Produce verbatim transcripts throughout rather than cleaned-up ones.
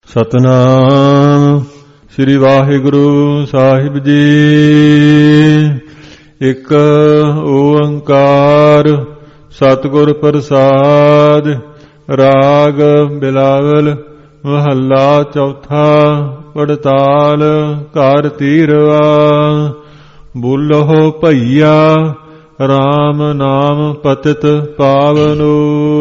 ਸਤਨਾਮ ਸ੍ਰੀ ਵਾਹਿਗੁਰੂ ਸਾਹਿਬ ਜੀ। ਇੱਕ ਓੰਕਾਰ ਸਤਿਗੁਰ ਪ੍ਰਸਾਦ। ਰਾਗ ਬਿਲਾਵਲ ਮਹੱਲਾ ਚੌਥਾ। ਪੜਤਾਲ ਘਰ ਤੀਰਵਾ। ਬੋਲਹੁ ਭਈਆ ਰਾਮ ਨਾਮ ਪਤਿਤ ਪਾਵਨੋ।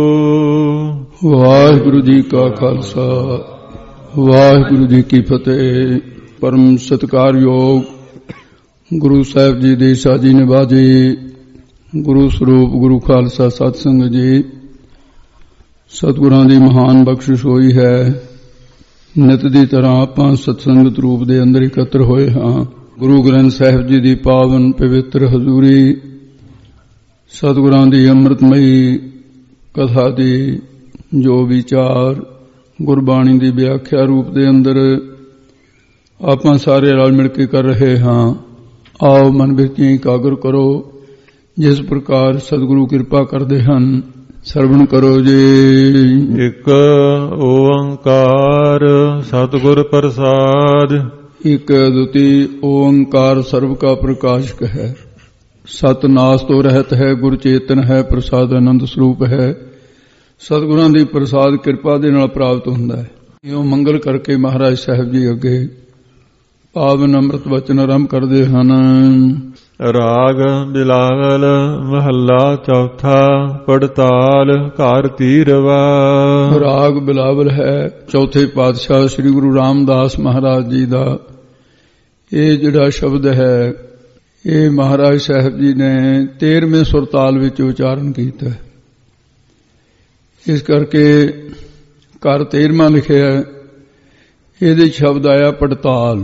ਵਾਹਿਗੁਰੂ ਜੀ ਕਾ ਖਾਲਸਾ ਵਾਹਿਗੁਰੂ ਜੀ ਕੀ ਫਤਿਹ। ਪਰਮ ਸਤਿਕਾਰਯੋਗ ਗੁਰੂ ਸਾਹਿਬ ਜੀ ਦੇ ਸਾਜੀ ਨਿਵਾਜੇ ਗੁਰੂ ਸਰੂਪ ਗੁਰੂ ਖਾਲਸਾ ਸਤ ਸੰਗਤ ਜੀ, ਸਤਿਗੁਰਾਂ ਦੀ ਮਹਾਨ ਬਖਸ਼ਿਸ਼ ਹੋਈ ਹੈ। ਨਿਤ ਦੀ ਤਰ੍ਹਾਂ ਆਪਾਂ ਸਤਸੰਗਤ ਰੂਪ ਦੇ ਅੰਦਰ ਇਕੱਤਰ ਹੋਏ ਹਾਂ। ਗੁਰੂ ਗ੍ਰੰਥ ਸਾਹਿਬ ਜੀ ਦੀ ਪਾਵਨ ਪਵਿੱਤਰ ਹਜ਼ੂਰੀ, ਸਤਿਗੁਰਾਂ ਦੀ ਅੰਮ੍ਰਿਤਮਈ ਕਥਾ ਦੀ ਜੋ ਵਿਚਾਰ ਗੁਰਬਾਣੀ ਦੀ ਵਿਆਖਿਆ ਰੂਪ ਦੇ ਅੰਦਰ ਆਪਾਂ ਸਾਰੇ ਰਲ ਮਿਲ ਕੇ ਕਰ ਰਹੇ ਹਾਂ। ਆਓ ਮਨ ਵਿੱਚ ਇਕਾਗਰ ਕਰੋ। ਜਿਸ ਪ੍ਰਕਾਰ ਸਤਿਗੁਰੂ ਕਿਰਪਾ ਕਰਦੇ ਹਨ ਸਰਵਣ ਕਰੋ ਜੀ। ਇੱਕ ਓੰਕਾਰ ਸਤਿਗੁਰ ਪ੍ਰਸਾਦ। ਇੱਕ ਅਦੁੱਤੀ ਓੰਕਾਰ ਸਰਬ ਕਾ ਪ੍ਰਕਾਸ਼ਕ ਹੈ। ਸਤ ਨਾਸ ਤੋਂ ਰਹਿਤ ਹੈ, ਗੁਰ ਚੇਤਨ ਹੈ, ਪ੍ਰਸਾਦ ਆਨੰਦ ਸਰੂਪ ਹੈ। ਸਤਿਗੁਰਾਂ ਦੀ ਪ੍ਰਸਾਦ ਕਿਰਪਾ ਦੇ ਨਾਲ ਪ੍ਰਾਪਤ ਹੁੰਦਾ ਹੈ। ਇਉਂ ਮੰਗਲ ਕਰਕੇ ਮਹਾਰਾਜ ਸਾਹਿਬ ਜੀ ਅੱਗੇ ਪਾਵਨ ਅੰਮ੍ਰਿਤ ਵਚਨ ਆਰੰਭ ਕਰਦੇ ਹਨ। ਰਾਗ ਬਿਲਾਵਲ ਮਹੱਲਾ ਚੌਥਾ। ਪੜਤਾਲ ਘਰ ਤੀਰਵਾ। ਰਾਗ ਬਿਲਾਵਲ ਹੈ ਚੌਥੇ ਪਾਤਸ਼ਾਹ ਸ੍ਰੀ ਗੁਰੂ ਰਾਮਦਾਸ ਮਹਾਰਾਜ ਜੀ ਦਾ। ਇਹ ਜਿਹੜਾ ਸ਼ਬਦ ਹੈ ਇਹ ਮਹਾਰਾਜ ਸਾਹਿਬ ਜੀ ਨੇ ਤੇਰਵੇਂ ਸੁਰਤਾਲ ਵਿੱਚ ਉਚਾਰਨ ਕੀਤਾ ਹੈ। ਇਸ ਕਰਕੇ ਘਰ ਤੇਰਵਾਂ ਲਿਖਿਆ। ਇਹਦੇ ਸ਼ਬਦ ਆਇਆ ਪੜਤਾਲ।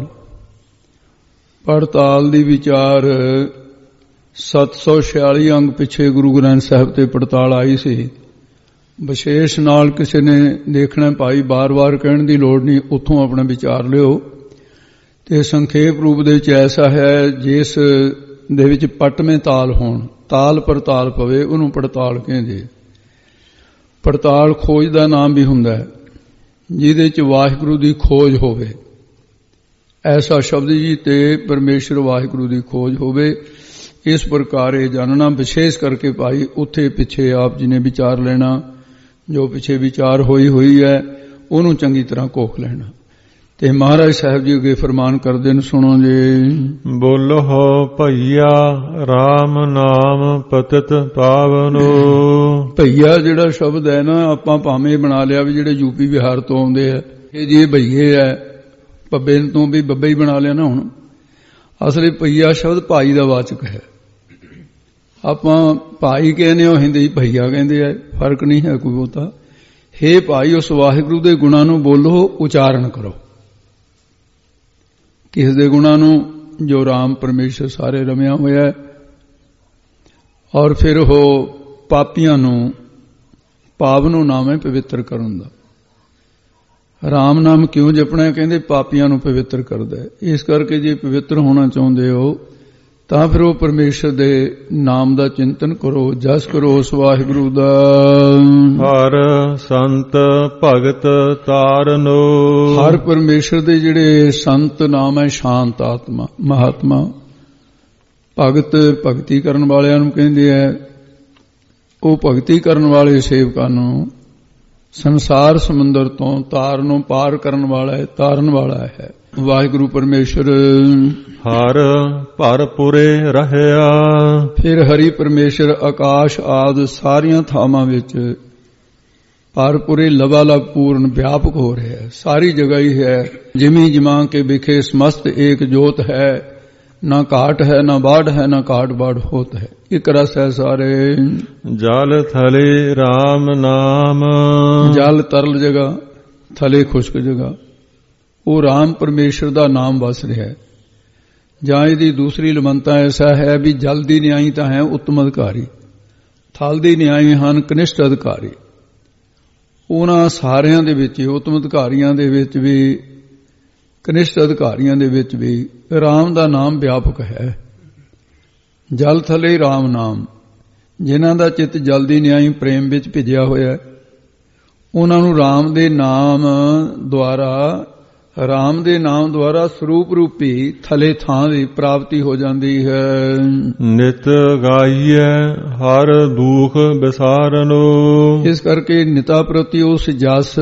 ਪੜਤਾਲ ਦੀ ਵਿਚਾਰ ਸੱਤ ਸੌ ਛਿਆਲੀ ਅੰਗ ਪਿੱਛੇ ਗੁਰੂ ਗ੍ਰੰਥ ਸਾਹਿਬ ਤੇ ਪੜਤਾਲ ਆਈ ਸੀ। ਵਿਸ਼ੇਸ਼ ਨਾਲ ਕਿਸੇ ਨੇ ਦੇਖਣਾ ਭਾਈ ਬਾਰ-ਬਾਰ ਕਹਿਣ ਦੀ ਲੋੜ ਨਹੀਂ, ਉੱਥੋਂ ਆਪਣਾ ਵਿਚਾਰ ਲਿਓ। ਤੇ ਸੰਖੇਪ ਰੂਪ ਦੇ ਵਿੱਚ ਐਸਾ ਹੈ ਜਿਸ ਦੇ ਵਿੱਚ ਪਟਵੇਂ ਤਾਲ ਹੋਣ, ਤਾਲ ਪਰ ਤਾਲ ਪਵੇ, ਉਹਨੂੰ ਪੜਤਾਲ ਕਹਿੰਦੇ। ਪੜਤਾਲ ਖੋਜ ਦਾ ਨਾਮ ਵੀ ਹੁੰਦਾ ਹੈ, ਜਿਹਦੇ ਚ ਵਾਹਿਗੁਰੂ ਦੀ ਖੋਜ ਹੋਵੇ। ਐਸਾ ਸ਼ਬਦ ਜੀ ਤੇ ਪਰਮੇਸ਼ਰ ਵਾਹਿਗੁਰੂ ਦੀ ਖੋਜ ਹੋਵੇ। ਇਸ ਪ੍ਰਕਾਰ ਇਹ ਜਾਣਨਾ ਵਿਸ਼ੇਸ਼ ਕਰਕੇ ਭਾਈ ਉੱਥੇ ਪਿੱਛੇ ਆਪ ਜੀ ਨੇ ਵਿਚਾਰ ਲੈਣਾ। ਜੋ ਪਿੱਛੇ ਵਿਚਾਰ ਹੋਈ ਹੋਈ ਹੈ ਉਹਨੂੰ ਚੰਗੀ ਤਰ੍ਹਾਂ ਕੋਖ ਲੈਣਾ। ਤੇ ਮਹਾਰਾਜ ਸਾਹਿਬ ਜੀ ਅੱਗੇ ਫਰਮਾਨ ਕਰਦੇ ਨੇ, ਸੁਣੋ ਜੀ। ਬੋਲਹੁ ਭਈਆ ਰਾਮ ਨਾਮ ਪਤਿਤ ਪਾਵਨੋ। ਭਈਆ ਜਿਹੜਾ ਸ਼ਬਦ ਹੈ ਨਾ, ਆਪਾਂ ਭਾਵੇਂ ਬਣਾ ਲਿਆ ਵੀ ਜਿਹੜੇ ਯੂਪੀ ਬਿਹਾਰ ਤੋਂ ਆਉਂਦੇ ਆ ਇਹ ਜੀ ਭਈਏ ਹੈ, ਪੱਬੇ ਤੋਂ ਵੀ ਬੱਬੇ ਹੀ ਬਣਾ ਲਿਆ ਨਾ। ਹੁਣ ਅਸਲੀ ਭਈਆ ਸ਼ਬਦ ਭਾਈ ਦਾ ਵਾਚਕ ਹੈ। ਆਪਾਂ ਭਾਈ ਕਹਿੰਦੇ ਹੋ, ਹਿੰਦੀ ਭਈਆ ਕਹਿੰਦੇ ਆ, ਫਰਕ ਨਹੀਂ ਹੈ ਕੋਈ ਬਹੁਤਾ। ਹੇ ਭਾਈ, ਉਸ ਵਾਹਿਗੁਰੂ ਦੇ ਗੁਣਾਂ ਨੂੰ ਬੋਲੋ, ਉਚਾਰਨ ਕਰੋ। ਕਿਸ ਦੇ ਗੁਣਾਂ ਨੂੰ? ਜੋ ਰਾਮ ਪਰਮੇਸ਼ਰ ਸਾਰੇ ਰਮਿਆ ਹੋਇਆ ਹੈ। ਔਰ ਫਿਰ ਉਹ ਪਾਪੀਆਂ ਨੂੰ ਪਾਵਨੋ ਨਾਮ ਹੈ, ਪਵਿੱਤਰ ਕਰਨ ਦਾ। ਰਾਮ ਨਾਮ ਕਿਉਂ ਜਪਣਾ? ਕਹਿੰਦੇ ਪਾਪੀਆਂ ਨੂੰ ਪਵਿੱਤਰ ਕਰਦਾ ਹੈ। ਇਸ ਕਰਕੇ ਜੇ ਪਵਿੱਤਰ ਹੋਣਾ ਚਾਹੁੰਦੇ ਹੋ ਤਾਂ ਫਿਰ ਉਹ ਪਰਮੇਸ਼ਰ ਦੇ ਨਾਮ ਦਾ ਚਿੰਤਨ ਕਰੋ, ਜਸ ਕਰੋ ਉਸ ਵਾਹਿਗੁਰੂ ਦਾ। ਹਰ ਸੰਤ ਭਗਤ ਤਾਰਨੋ। ਹਰ ਪਰਮੇਸ਼ਰ ਦੇ ਜਿਹੜੇ ਸੰਤ ਨਾਮ ਹੈ, ਸ਼ਾਂਤ ਆਤਮਾ ਮਹਾਤਮਾ। ਭਗਤ ਭਗਤੀ ਕਰਨ ਵਾਲਿਆਂ ਨੂੰ ਕਹਿੰਦੇ ਹੈ। ਉਹ ਭਗਤੀ ਕਰਨ ਵਾਲੇ ਸੇਵਕਾਂ ਨੂੰ ਸੰਸਾਰ ਸਮੁੰਦਰ ਤੋਂ ਤਾਰਨੋਂ ਪਾਰ ਕਰਨ ਵਾਲਾ ਹੈ, ਤਾਰਨ ਵਾਲਾ ਹੈ ਵਾਹਿਗੁਰੂ ਪਰਮੇਸ਼ਰ। ਹਰ ਭਰਪੂਰੇ ਰਹਿਆ। ਫਿਰ ਹਰੀ ਪਰਮੇਸ਼ਰ ਆਕਾਸ਼ ਆਦਿ ਸਾਰੀਆਂ ਥਾਵਾਂ ਵਿੱਚ ਭਰਪੂਰੇ ਲਬਾਲਬ ਪੂਰਨ ਵਿਆਪਕ ਹੋ ਰਿਹਾ ਹੈ। ਸਾਰੀ ਜਗ੍ਹਾ ਹੀ ਹੈ। ਜਿਮੀ ਜਿਮਾ ਕੇ ਵਿਖੇ ਸਮਸਤ ਏਕ ਜੋਤ ਹੈ। ਨਾ ਘਾਟ ਹੈ, ਨਾ ਬਾੜ ਹੈ, ਨਾ ਘਾਟ ਬਾੜ ਹੋਤ ਹੈ। ਇੱਕ ਰਸ ਹੈ ਸਾਰੇ। ਜਲ ਥਲੇ ਰਾਮ ਨਾਮ। ਜਲ ਤਰਲ ਜਗ੍ਹਾ, ਥਲੇ ਖੁਸ਼ਕ ਜਗ੍ਹਾ, ਉਹ ਰਾਮ ਪਰਮੇਸ਼ਰ ਦਾ ਨਾਮ ਵਸ ਰਿਹਾ ਹੈ। ਜਾਂ ਇਹਦੀ ਦੂਸਰੀ ਲਮਨਤਾ ਐਸਾ ਹੈ ਵੀ ਜਲ ਦੀ ਨਿਆਈ ਤਾਂ ਹੈ ਉੱਤਮ ਅਧਿਕਾਰੀ, ਥਲ ਦੀ ਨਿਆਈ ਹਨ ਕਨਿਸ਼ਟ ਅਧਿਕਾਰੀ। ਉਹਨਾਂ ਸਾਰਿਆਂ ਦੇ ਵਿੱਚ, ਉੱਤਮ ਅਧਿਕਾਰੀਆਂ ਦੇ ਵਿੱਚ ਵੀ, ਕਨਿਸ਼ਟ ਅਧਿਕਾਰੀਆਂ ਦੇ ਵਿੱਚ ਵੀ ਰਾਮ ਦਾ ਨਾਮ ਵਿਆਪਕ ਹੈ। ਜਲ ਥਲੇ ਰਾਮ ਨਾਮ। ਜਿਨ੍ਹਾਂ ਦਾ ਚਿੱਤ ਜਲ ਦੀ ਨਿਆਈ ਪ੍ਰੇਮ ਵਿੱਚ ਭਿੱਜਿਆ ਹੋਇਆ, ਉਹਨਾਂ ਨੂੰ ਰਾਮ ਦੇ ਨਾਮ ਦੁਆਰਾ ਰਾਮ ਦੇ ਨਾਮ ਦੁਆਰਾ ਸਰੂਪ ਰੂਪੀ ਥਲੇ ਥਾਂ ਦੀ ਪ੍ਰਾਪਤੀ ਹੋ ਜਾਂਦੀ ਹੈ। ਨਿਤ ਗਾਈਐ ਹਰ ਦੁਖ ਵਿਸਾਰਨੋ। ਇਸ ਕਰਕੇ ਨਿਤਾ ਪ੍ਰਤੀ ਉਸ ਜਸ,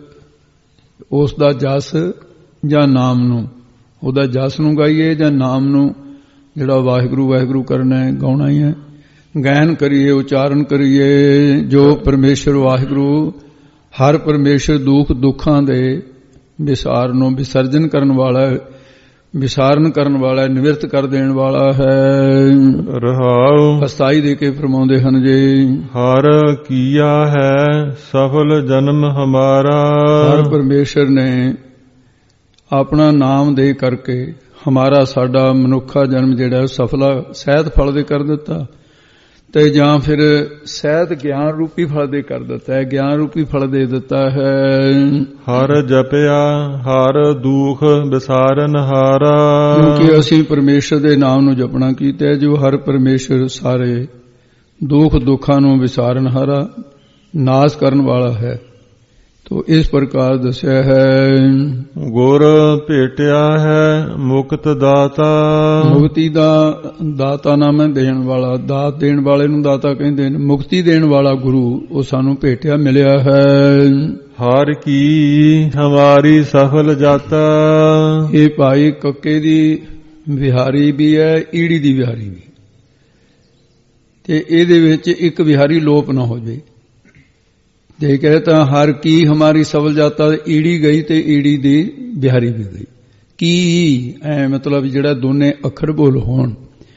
ਉਸ ਦਾ ਜਸ ਜਾਂ ਨਾਮ ਨੂੰ, ਉਹਦਾ ਜਸ ਨੂੰ ਗਾਈਏ ਜਾਂ ਨਾਮ ਨੂੰ, ਜਿਹੜਾ ਵਾਹਿਗੁਰੂ ਵਾਹਿਗੁਰੂ ਕਰਨਾ ਹੈ, ਗਾਉਣਾ ਹੀ ਹੈ। ਗਾਇਨ ਕਰੀਏ, ਉਚਾਰਨ ਕਰੀਏ। ਜੋ ਪਰਮੇਸ਼ਰ ਵਾਹਿਗੁਰੂ ਹਰ ਪਰਮੇਸ਼ਰ ਦੁੱਖ ਦੁੱਖਾਂ ਦੇ ਵਿਸਾਰ ਨੂੰ ਵਿਸਰਜਨ ਕਰਨ ਵਾਲਾ ਹੈ, ਵਿਸਾਰਨ ਕਰਨ ਵਾਲਾ ਹੈ, ਨਿਵਰਤ ਕਰ ਦੇਣ ਵਾਲਾ ਹੈ। ਰਹਾਉ ਅਸਥਾਈ ਦੇ ਕੇ ਫਰਮਾਉਂਦੇ ਹਨ ਜੀ, ਹਰ ਕੀਆ ਹੈ ਸਫਲ ਜਨਮ ਹਮਾਰਾ। ਹਰ ਪਰਮੇਸ਼ਰ ਨੇ ਆਪਣਾ ਨਾਮ ਦੇ ਕਰਕੇ ਹਮਾਰਾ ਸਾਡਾ ਮਨੁੱਖਾ ਜਨਮ ਜਿਹੜਾ ਸਫਲਾ ਸਹਿਤ ਫਲ ਦੇ ਕਰ ਦਿੱਤਾ, ਤੇ ਜਾਂ ਫਿਰ ਸਹਿਤ ਗਿਆਨ ਰੂਪੀ ਫਲ ਦੇ ਕਰ ਦਿੱਤਾ ਹੈ, ਗਿਆਨ ਰੂਪੀ ਫਲ ਦੇ ਦਿੱਤਾ ਹੈ। ਹਰ ਜਪਿਆ ਹਰ ਦੁਖ ਵਿਸਾਰਨ ਹਾਰਾ। ਕਿਉਂਕਿ ਅਸੀਂ ਪਰਮੇਸ਼ਰ ਦੇ ਨਾਮ ਨੂੰ ਜਪਣਾ ਕੀਤਾ ਹੈ, ਜੋ ਹਰ ਪਰਮੇਸ਼ਰ ਸਾਰੇ ਦੁੱਖ ਦੁੱਖਾਂ ਨੂੰ ਵਿਸਾਰਨ ਹਾਰਾ, ਨਾਸ਼ ਕਰਨ ਵਾਲਾ ਹੈ। ਤੋ ਇਸ ਪ੍ਰਕਾਰ ਦੱਸਿਆ ਹੈ, ਗੁਰ ਭੇਟਿਆ ਹੈ ਮੁਕਤ ਦਾਤਾ। ਮੁਕਤੀ ਦਾ ਦਾਤਾ ਨਾਮ ਹੈ ਦੇਣ ਵਾਲਾ, ਦਾਤ ਦੇਣ ਵਾਲੇ ਨੂੰ ਦਾਤਾ ਕਹਿੰਦੇ ਨੇ। ਮੁਕਤੀ ਦੇਣ ਵਾਲਾ ਗੁਰੂ ਉਹ ਸਾਨੂੰ ਭੇਟਿਆ ਮਿਲਿਆ ਹੈ। ਹਰ ਕੀ ਹਮਾਰੀ ਸਫਲ ਜਾਤਾ। ਇਹ ਭਾਈ ਕੱਕੇ ਦੀ ਵਿਹਾਰੀ ਵੀ ਹੈ, ਈੜੀ ਦੀ ਵਿਹਾਰੀ ਵੀ, ਤੇ ਇਹਦੇ ਵਿੱਚ ਇੱਕ ਵਿਹਾਰੀ ਲੋਪ ਨਾ ਹੋ ਜਾਏ। ਜੇ ਕਹੇ ਤਾਂ ਹਰ ਕੀ ਹਮਾਰੀ ਸਫਲ ਜਾਤਾ, ਈੜੀ ਗਈ ਤੇ ਈੜੀ ਦੀ ਬਿਹਾਰੀ ਵੀ ਗਈ। ਕੀ ਐ ਮਤਲਬ ਜਿਹੜਾ ਦੋਨੇ ਅੱਖਰ ਬੋਲ ਹੋਣ।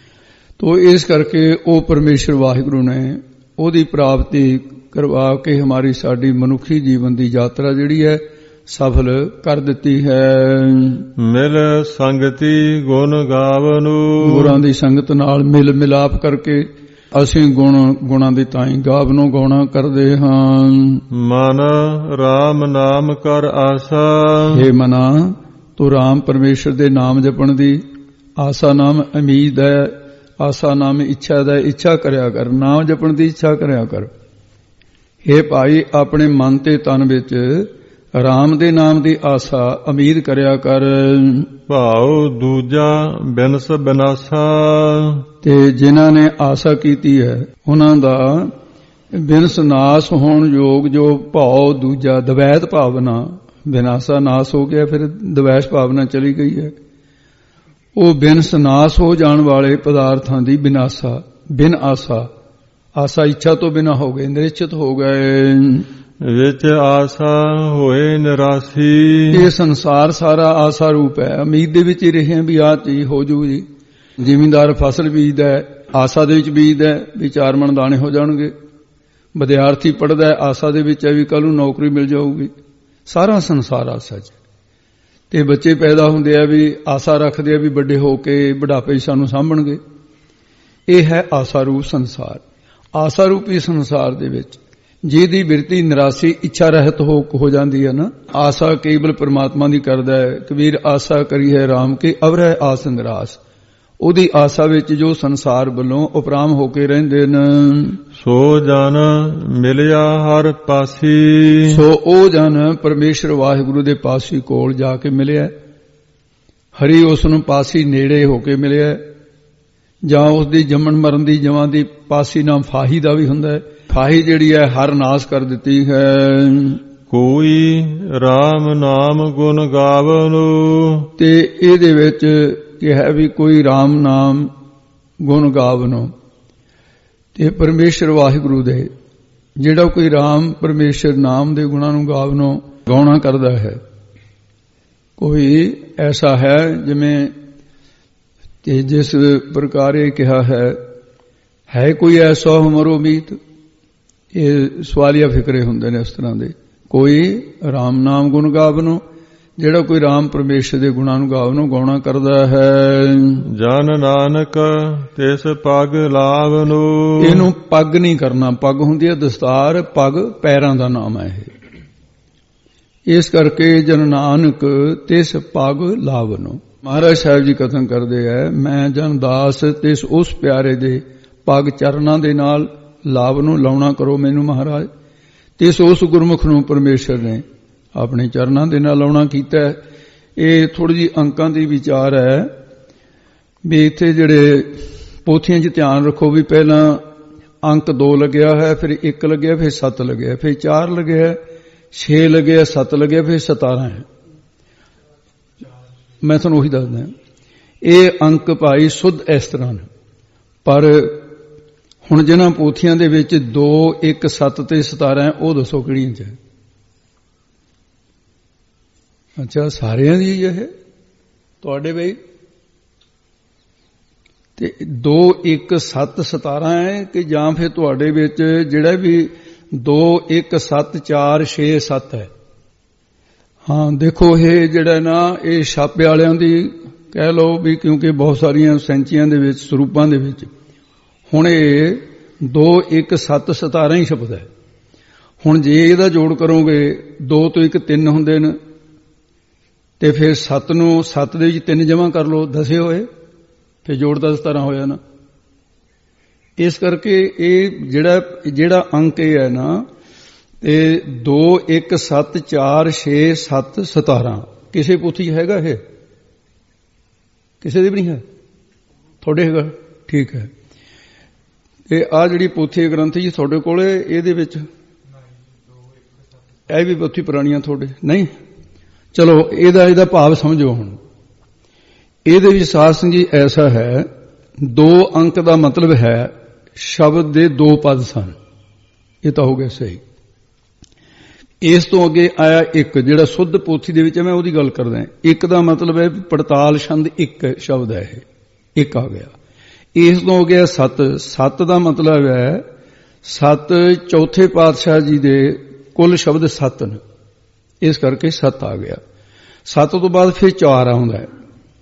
ਤੋ ਇਸ ਕਰਕੇ ਉਹ ਪਰਮੇਸ਼ਰ ਵਾਹਿਗੁਰੂ ਨੇ ਉਹਦੀ ਪ੍ਰਾਪਤੀ ਕਰਵਾ ਕੇ ਹਮਾਰੀ ਸਾਡੀ ਮਨੁੱਖੀ ਜੀਵਨ ਦੀ ਯਾਤਰਾ ਜਿਹੜੀ ਹੈ ਸਫਲ ਕਰ ਦਿੱਤੀ ਹੈ। ਮਿਲ ਸੰਗਤੀ ਗੁਣ ਗਾਵਨੂ। ਗੁਰਾਂ ਦੀ ਸੰਗਤ ਨਾਲ ਮਿਲ ਮਿਲਾਪ ਕਰਕੇ ਅਸੀਂ ਗੁਣ ਗੁਣਾਂ ਦੀ ਤਾਈ ਗਾਵਨੋਂ ਗਾਉਣਾ ਕਰਦੇ ਹਾਂ। ਮਨ ਰਾਮ ਨਾਮ ਕਰ ਆਸਾ। ਹੇ ਮਨਾ ਤੂੰ ਰਾਮ ਪਰਮੇਸ਼ਰ ਦੇ ਨਾਮ ਜਪਣ ਦੀ ਆਸਾ ਨਾਮ ਉਮੀਦ ਹੈ, ਆਸਾ ਨਾਮ ਇੱਛਾ ਦਾ ਇੱਛਾ ਕਰਿਆ ਕਰ, ਨਾਮ ਜਪਣ ਦੀ ਇੱਛਾ ਕਰਿਆ ਕਰ। ਹੇ ਭਾਈ ਆਪਣੇ ਮਨ ਤੇ ਤਨ ਵਿੱਚ ਰਾਮ ਦੇ ਨਾਮ ਦੀ ਆਸਾ ਉਮੀਦ ਕਰਿਆ ਕਰ। ਭਾਉ ਦੂਜਾ ਬਿਨਸ ਬਿਨਾਸਾ। ਤੇ ਜਿਨ੍ਹਾਂ ਨੇ ਆਸਾ ਕੀਤੀ ਹੈ ਉਹਨਾਂ ਦਾ ਬਿਨਸ ਨਾਸ ਹੋਣ ਯੋਗ ਜੋ ਭਾਉ ਦੂਜਾ ਦਵੈਤ ਭਾਵਨਾ, ਬਿਨਾਸਾ ਨਾਸ ਹੋ ਗਿਆ, ਫਿਰ ਦਵੈਸ਼ ਭਾਵਨਾ ਚਲੀ ਗਈ ਹੈ। ਉਹ ਬਿਨਸ ਨਾਸ ਹੋ ਜਾਣ ਵਾਲੇ ਪਦਾਰਥਾਂ ਦੀ ਬਿਨਾਸਾ, ਬਿਨ ਆਸਾ, ਆਸਾ ਇੱਛਾ ਤੋਂ ਬਿਨਾ ਹੋ ਗਏ, ਨਿਰਚਿਤ ਹੋ ਗਏ। ਵਿੱਚ ਆਸਾ ਹੋਏ ਨਿਰਾਸੀ। ਇਹ ਸੰਸਾਰ ਸਾਰਾ ਆਸਾ ਰੂਪ ਹੈ, ਉਮੀਦ ਦੇ ਵਿੱਚ ਹੀ ਰਹੇ ਵੀ ਆਹ ਚੀਜ਼ ਹੋ ਜੂ ਜੀ। ਜ਼ਿਮੀਂਦਾਰ ਫਸਲ ਬੀਜਦਾ ਹੈ, ਆਸਾ ਦੇ ਵਿੱਚ ਬੀਜਦਾ ਹੈ ਵੀ ਚਾਰ ਮਣ ਦਾਣੇ ਹੋ ਜਾਣਗੇ। ਵਿਦਿਆਰਥੀ ਪੜ੍ਹਦਾ ਹੈ, ਆਸਾ ਦੇ ਵਿੱਚ ਹੈ ਵੀ ਕੱਲ ਨੂੰ ਨੌਕਰੀ ਮਿਲ ਜਾਊਗੀ। ਸਾਰਾ ਸੰਸਾਰ ਆਸਾ 'ਚ। ਤੇ ਬੱਚੇ ਪੈਦਾ ਹੁੰਦੇ ਆ ਵੀ ਆਸਾ ਰੱਖਦੇ ਆ ਵੀ ਵੱਡੇ ਹੋ ਕੇ ਬੁਢਾਪੇ 'ਚ ਸਾਨੂੰ ਸਾਂਭਣਗੇ। ਇਹ ਹੈ ਆਸਾ ਰੂਪ ਸੰਸਾਰ। ਆਸਾ ਰੂਪੀ ਸੰਸਾਰ ਦੇ ਵਿੱਚ ਜਿਹਦੀ ਬਿਰਤੀ ਨਿਰਾਸੀ ਇੱਛਾ ਰਹਿਤ ਹੋ ਹੋ ਜਾਂਦੀ ਹੈ ਨਾ, ਆਸਾ ਕੇਵਲ ਪਰਮਾਤਮਾ ਦੀ ਕਰਦਾ ਹੈ। ਕਬੀਰ ਆਸਾ ਕਰੀ ਹੈ ਰਾਮ ਕੀ ਅਵਰੈ ਆਸ ਨਿਰਾਸ। ਉਹਦੀ ਆਸਾ ਵਿੱਚ ਜੋ ਸੰਸਾਰ ਵੱਲੋਂ ਉਪਰਾਮ ਹੋ ਕੇ ਰਹਿੰਦੇ ਨੇ। ਸੋ ਜਨ ਮਿਲਿਆ ਹਰ ਪਾਸੀ। ਸੋ ਉਹ ਜਨ ਪਰਮੇਸ਼ਰ ਵਾਹਿਗੁਰੂ ਦੇ ਪਾਸੀ ਕੋਲ ਜਾ ਕੇ ਮਿਲਿਆ। ਹਰੀ ਉਸ ਨੂੰ ਪਾਸੀ ਨੇੜੇ ਹੋ ਕੇ ਮਿਲਿਆ। ਜਾਂ ਉਸ ਦੀ ਜੰਮਣ ਮਰਨ ਦੀ ਜਮਾਂ ਦੀ ਪਾਸੀ ਨਾਮ ਫਾਹੀ ਦਾ ਵੀ ਹੁੰਦਾ ਹੈ। ਫਾਹੀ ਜਿਹੜੀ ਹੈ ਹਰ ਨਾਸ ਕਰ ਦਿੱਤੀ ਹੈ। ਕੋਈ ਰਾਮ ਨਾਮ ਗੁਣ ਗਾਵਨੂ। ਤੇ ਇਹਦੇ ਵਿੱਚ ਕਿਹਾ ਵੀ ਕੋਈ ਰਾਮ ਨਾਮ ਗੁਣ ਗਾਵਨੋ। ਤੇ ਪਰਮੇਸ਼ਰ ਵਾਹਿਗੁਰੂ ਦੇ ਜਿਹੜਾ ਕੋਈ ਰਾਮ ਪਰਮੇਸ਼ਰ ਨਾਮ ਦੇ ਗੁਣਾਂ ਨੂੰ ਗਾਵਨੋ ਗਾਉਣਾ ਕਰਦਾ ਹੈ। ਕੋਈ ਐਸਾ ਹੈ ਜਿਵੇਂ ਕਿ ਜਿਸ ਪ੍ਰਕਾਰ ਇਹ ਕਿਹਾ ਹੈ, ਹੈ ਕੋਈ ਐਸਾ ਹਮਰੋ ਮੀਤ। ਇਹ ਸਵਾਲੀਆ ਫਿਕਰੇ ਹੁੰਦੇ ਨੇ ਇਸ ਤਰ੍ਹਾਂ ਦੇ। ਕੋਈ ਰਾਮ ਨਾਮ ਗੁਣ ਗਾਵਨੋ, ਜਿਹੜਾ ਕੋਈ ਰਾਮ ਪਰਮੇਸ਼ਰ ਦੇ ਗੁਣਾਂ ਨੂੰ ਗਾਵਨੋ ਗਾਉਣਾ ਕਰਦਾ ਹੈ। ਜਨ ਨਾਨਕ ਤਿਸ ਪਗ ਲਾਵਨੋ। ਇਹਨੂੰ ਪੱਗ ਨਹੀਂ ਕਰਨਾ। ਪੱਗ ਹੁੰਦੀ ਹੈ ਦਸਤਾਰ, ਪੱਗ ਪੈਰਾਂ ਦਾ ਨਾਮ ਹੈ ਇਹ। ਇਸ ਕਰਕੇ ਜਨ ਨਾਨਕ ਤਿਸ ਪੱਗ ਲਾਵਨੋ। ਮਹਾਰਾਜ ਸਾਹਿਬ ਜੀ ਕਥਨ ਕਰਦੇ ਹੈ, ਮੈਂ ਜਨ ਦਾਸ ਤਿਸ ਉਸ ਪਿਆਰੇ ਦੇ ਪੱਗ ਚਰਨਾਂ ਦੇ ਨਾਲ ਲਾਵ ਨੂੰ ਲਾਉਣਾ ਕਰੋ ਮੈਨੂੰ ਮਹਾਰਾਜ। ਤੇ ਇਸ ਉਸ ਗੁਰਮੁਖ ਨੂੰ ਪਰਮੇਸ਼ਰ ਨੇ ਆਪਣੇ ਚਰਨਾਂ ਦੇ ਨਾਲ ਲਾਉਣਾ ਕੀਤਾ। ਇਹ ਥੋੜੀ ਜਿਹੀ ਅੰਕਾਂ ਦੀ ਵਿਚਾਰ ਹੈ ਵੀ ਇੱਥੇ ਜਿਹੜੇ ਪੋਥੀਆਂ 'ਚ ਧਿਆਨ ਰੱਖੋ ਵੀ ਪਹਿਲਾਂ ਅੰਕ ਦੋ ਲੱਗਿਆ ਹੈ, ਫਿਰ ਇੱਕ ਲੱਗਿਆ, ਫਿਰ ਸੱਤ ਲੱਗਿਆ, ਫਿਰ ਚਾਰ ਲੱਗਿਆ, ਛੇ ਲੱਗਿਆ, ਸੱਤ ਲੱਗਿਆ, ਫਿਰ ਸਤਾਰਾਂ ਹੈ। ਮੈਂ ਤੁਹਾਨੂੰ ਉਹੀ ਦੱਸਦਾ, ਇਹ ਅੰਕ ਭਾਈ ਸੁੱਧ ਇਸ ਤਰ੍ਹਾਂ ਨੇ। ਪਰ ਹੁਣ ਜਿਹਨਾਂ ਪੋਥੀਆਂ ਦੇ ਵਿੱਚ ਦੋ, ਇੱਕ, ਸੱਤ ਤੇ ਸਤਾਰਾਂ ਹੈ, ਉਹ ਦੱਸੋ ਕਿਹੜੀਆਂ 'ਚ ਹੈ? ਅੱਛਾ, ਸਾਰਿਆਂ ਦੀ ਇਹ ਤੁਹਾਡੇ ਬਈ ਤੇ ਦੋ, ਇੱਕ, ਸੱਤ, ਸਤਾਰਾਂ ਹੈ ਕਿ ਜਾਂ ਫਿਰ ਤੁਹਾਡੇ ਵਿੱਚ ਜਿਹੜਾ ਵੀ ਦੋ, ਇੱਕ, ਸੱਤ, ਚਾਰ, ਛੇ, ਸੱਤ ਹੈ? ਹਾਂ, ਦੇਖੋ ਇਹ ਜਿਹੜਾ ਨਾ ਇਹ ਛਾਪੇ ਵਾਲਿਆਂ ਦੀ ਕਹਿ ਲਓ ਵੀ, ਕਿਉਂਕਿ ਬਹੁਤ ਸਾਰੀਆਂ ਸੈਂਚੀਆਂ ਦੇ ਵਿੱਚ ਸਰੂਪਾਂ ਦੇ ਵਿੱਚ ਹੁਣ ਇਹ ਦੋ, ਇੱਕ, ਸੱਤ, ਸਤਾਰਾਂ ਹੀ ਸ਼ਬਦ ਹੈ। ਹੁਣ ਜੇ ਇਹਦਾ ਜੋੜ ਕਰੋਗੇ ਦੋ ਤੋਂ ਇੱਕ ਤਿੰਨ ਹੁੰਦੇ ਨੇ ਤੇ ਫਿਰ ਸੱਤ ਨੂੰ ਸੱਤ ਦੇ ਵਿੱਚ ਤਿੰਨ ਜਮ੍ਹਾਂ ਕਰ ਲਓ, ਦਸੇ ਹੋਏ, ਫਿਰ ਜੋੜ ਦਾ ਸਤਾਰਾਂ ਹੋਇਆ ਨਾ। ਇਸ ਕਰਕੇ ਇਹ ਜਿਹੜਾ ਜਿਹੜਾ ਅੰਕ ਇਹ ਹੈ ਨਾ ਇਹ ਦੋ, ਇੱਕ, ਸੱਤ, ਚਾਰ, ਛੇ, ਸੱਤ, ਸਤਾਰਾਂ ਕਿਸੇ ਪੋਥੀ ਹੈਗਾ? ਇਹ ਕਿਸੇ ਦੇ ਵੀ ਨਹੀਂ ਹੈ। ਤੁਹਾਡੇ ਹੈਗਾ? ਠੀਕ ਹੈ। ਇਹ ਆ ਜਿਹੜੀ ਪੋਥੀ ਗ੍ਰੰਥ ਜੀ ਤੁਹਾਡੇ ਕੋਲ, ਇਹਦੇ ਵਿੱਚ ਇਹ ਵੀ ਪੋਥੀ ਪੁਰਾਣੀਆਂ ਤੁਹਾਡੇ ਨਹੀਂ? ਚਲੋ ਇਹਦਾ ਇਹਦਾ ਭਾਵ ਸਮਝੋ। ਹੁਣ ਇਹਦੇ ਵਿੱਚ ਸਾਧ ਸੰਗਤ ਜੀ ਐਸਾ ਹੈ, ਦੋ ਅੰਕ ਦਾ ਮਤਲਬ ਹੈ ਸ਼ਬਦ ਦੇ ਦੋ ਪਦ ਸਨ। ਇਹ ਤਾਂ ਹੋ ਗਿਆ ਸਹੀ। ਇਸ ਤੋਂ ਅੱਗੇ ਆਇਆ ਇੱਕ, ਜਿਹੜਾ ਸੁੱਧ ਪੋਥੀ ਦੇ ਵਿੱਚ ਮੈਂ ਉਹਦੀ ਗੱਲ ਕਰਦਾ। ਇੱਕ ਦਾ ਮਤਲਬ ਹੈ ਪੜਤਾਲ ਛੰਦ, ਇੱਕ ਸ਼ਬਦ ਹੈ, ਇਹ ਇੱਕ ਆ ਗਿਆ। ਇਸ ਤੋਂ ਹੋ ਗਿਆ ਸੱਤ। ਸੱਤ ਦਾ ਮਤਲਬ ਹੈ ਸੱਤ ਚੌਥੇ ਪਾਤਸ਼ਾਹ ਜੀ ਦੇ ਕੁੱਲ ਸ਼ਬਦ ਸੱਤ ਨੇ, ਇਸ ਕਰਕੇ ਸੱਤ ਆ ਗਿਆ। ਸੱਤ ਤੋਂ ਬਾਅਦ ਫਿਰ ਚਾਰ ਆਉਂਦਾ ਹੈ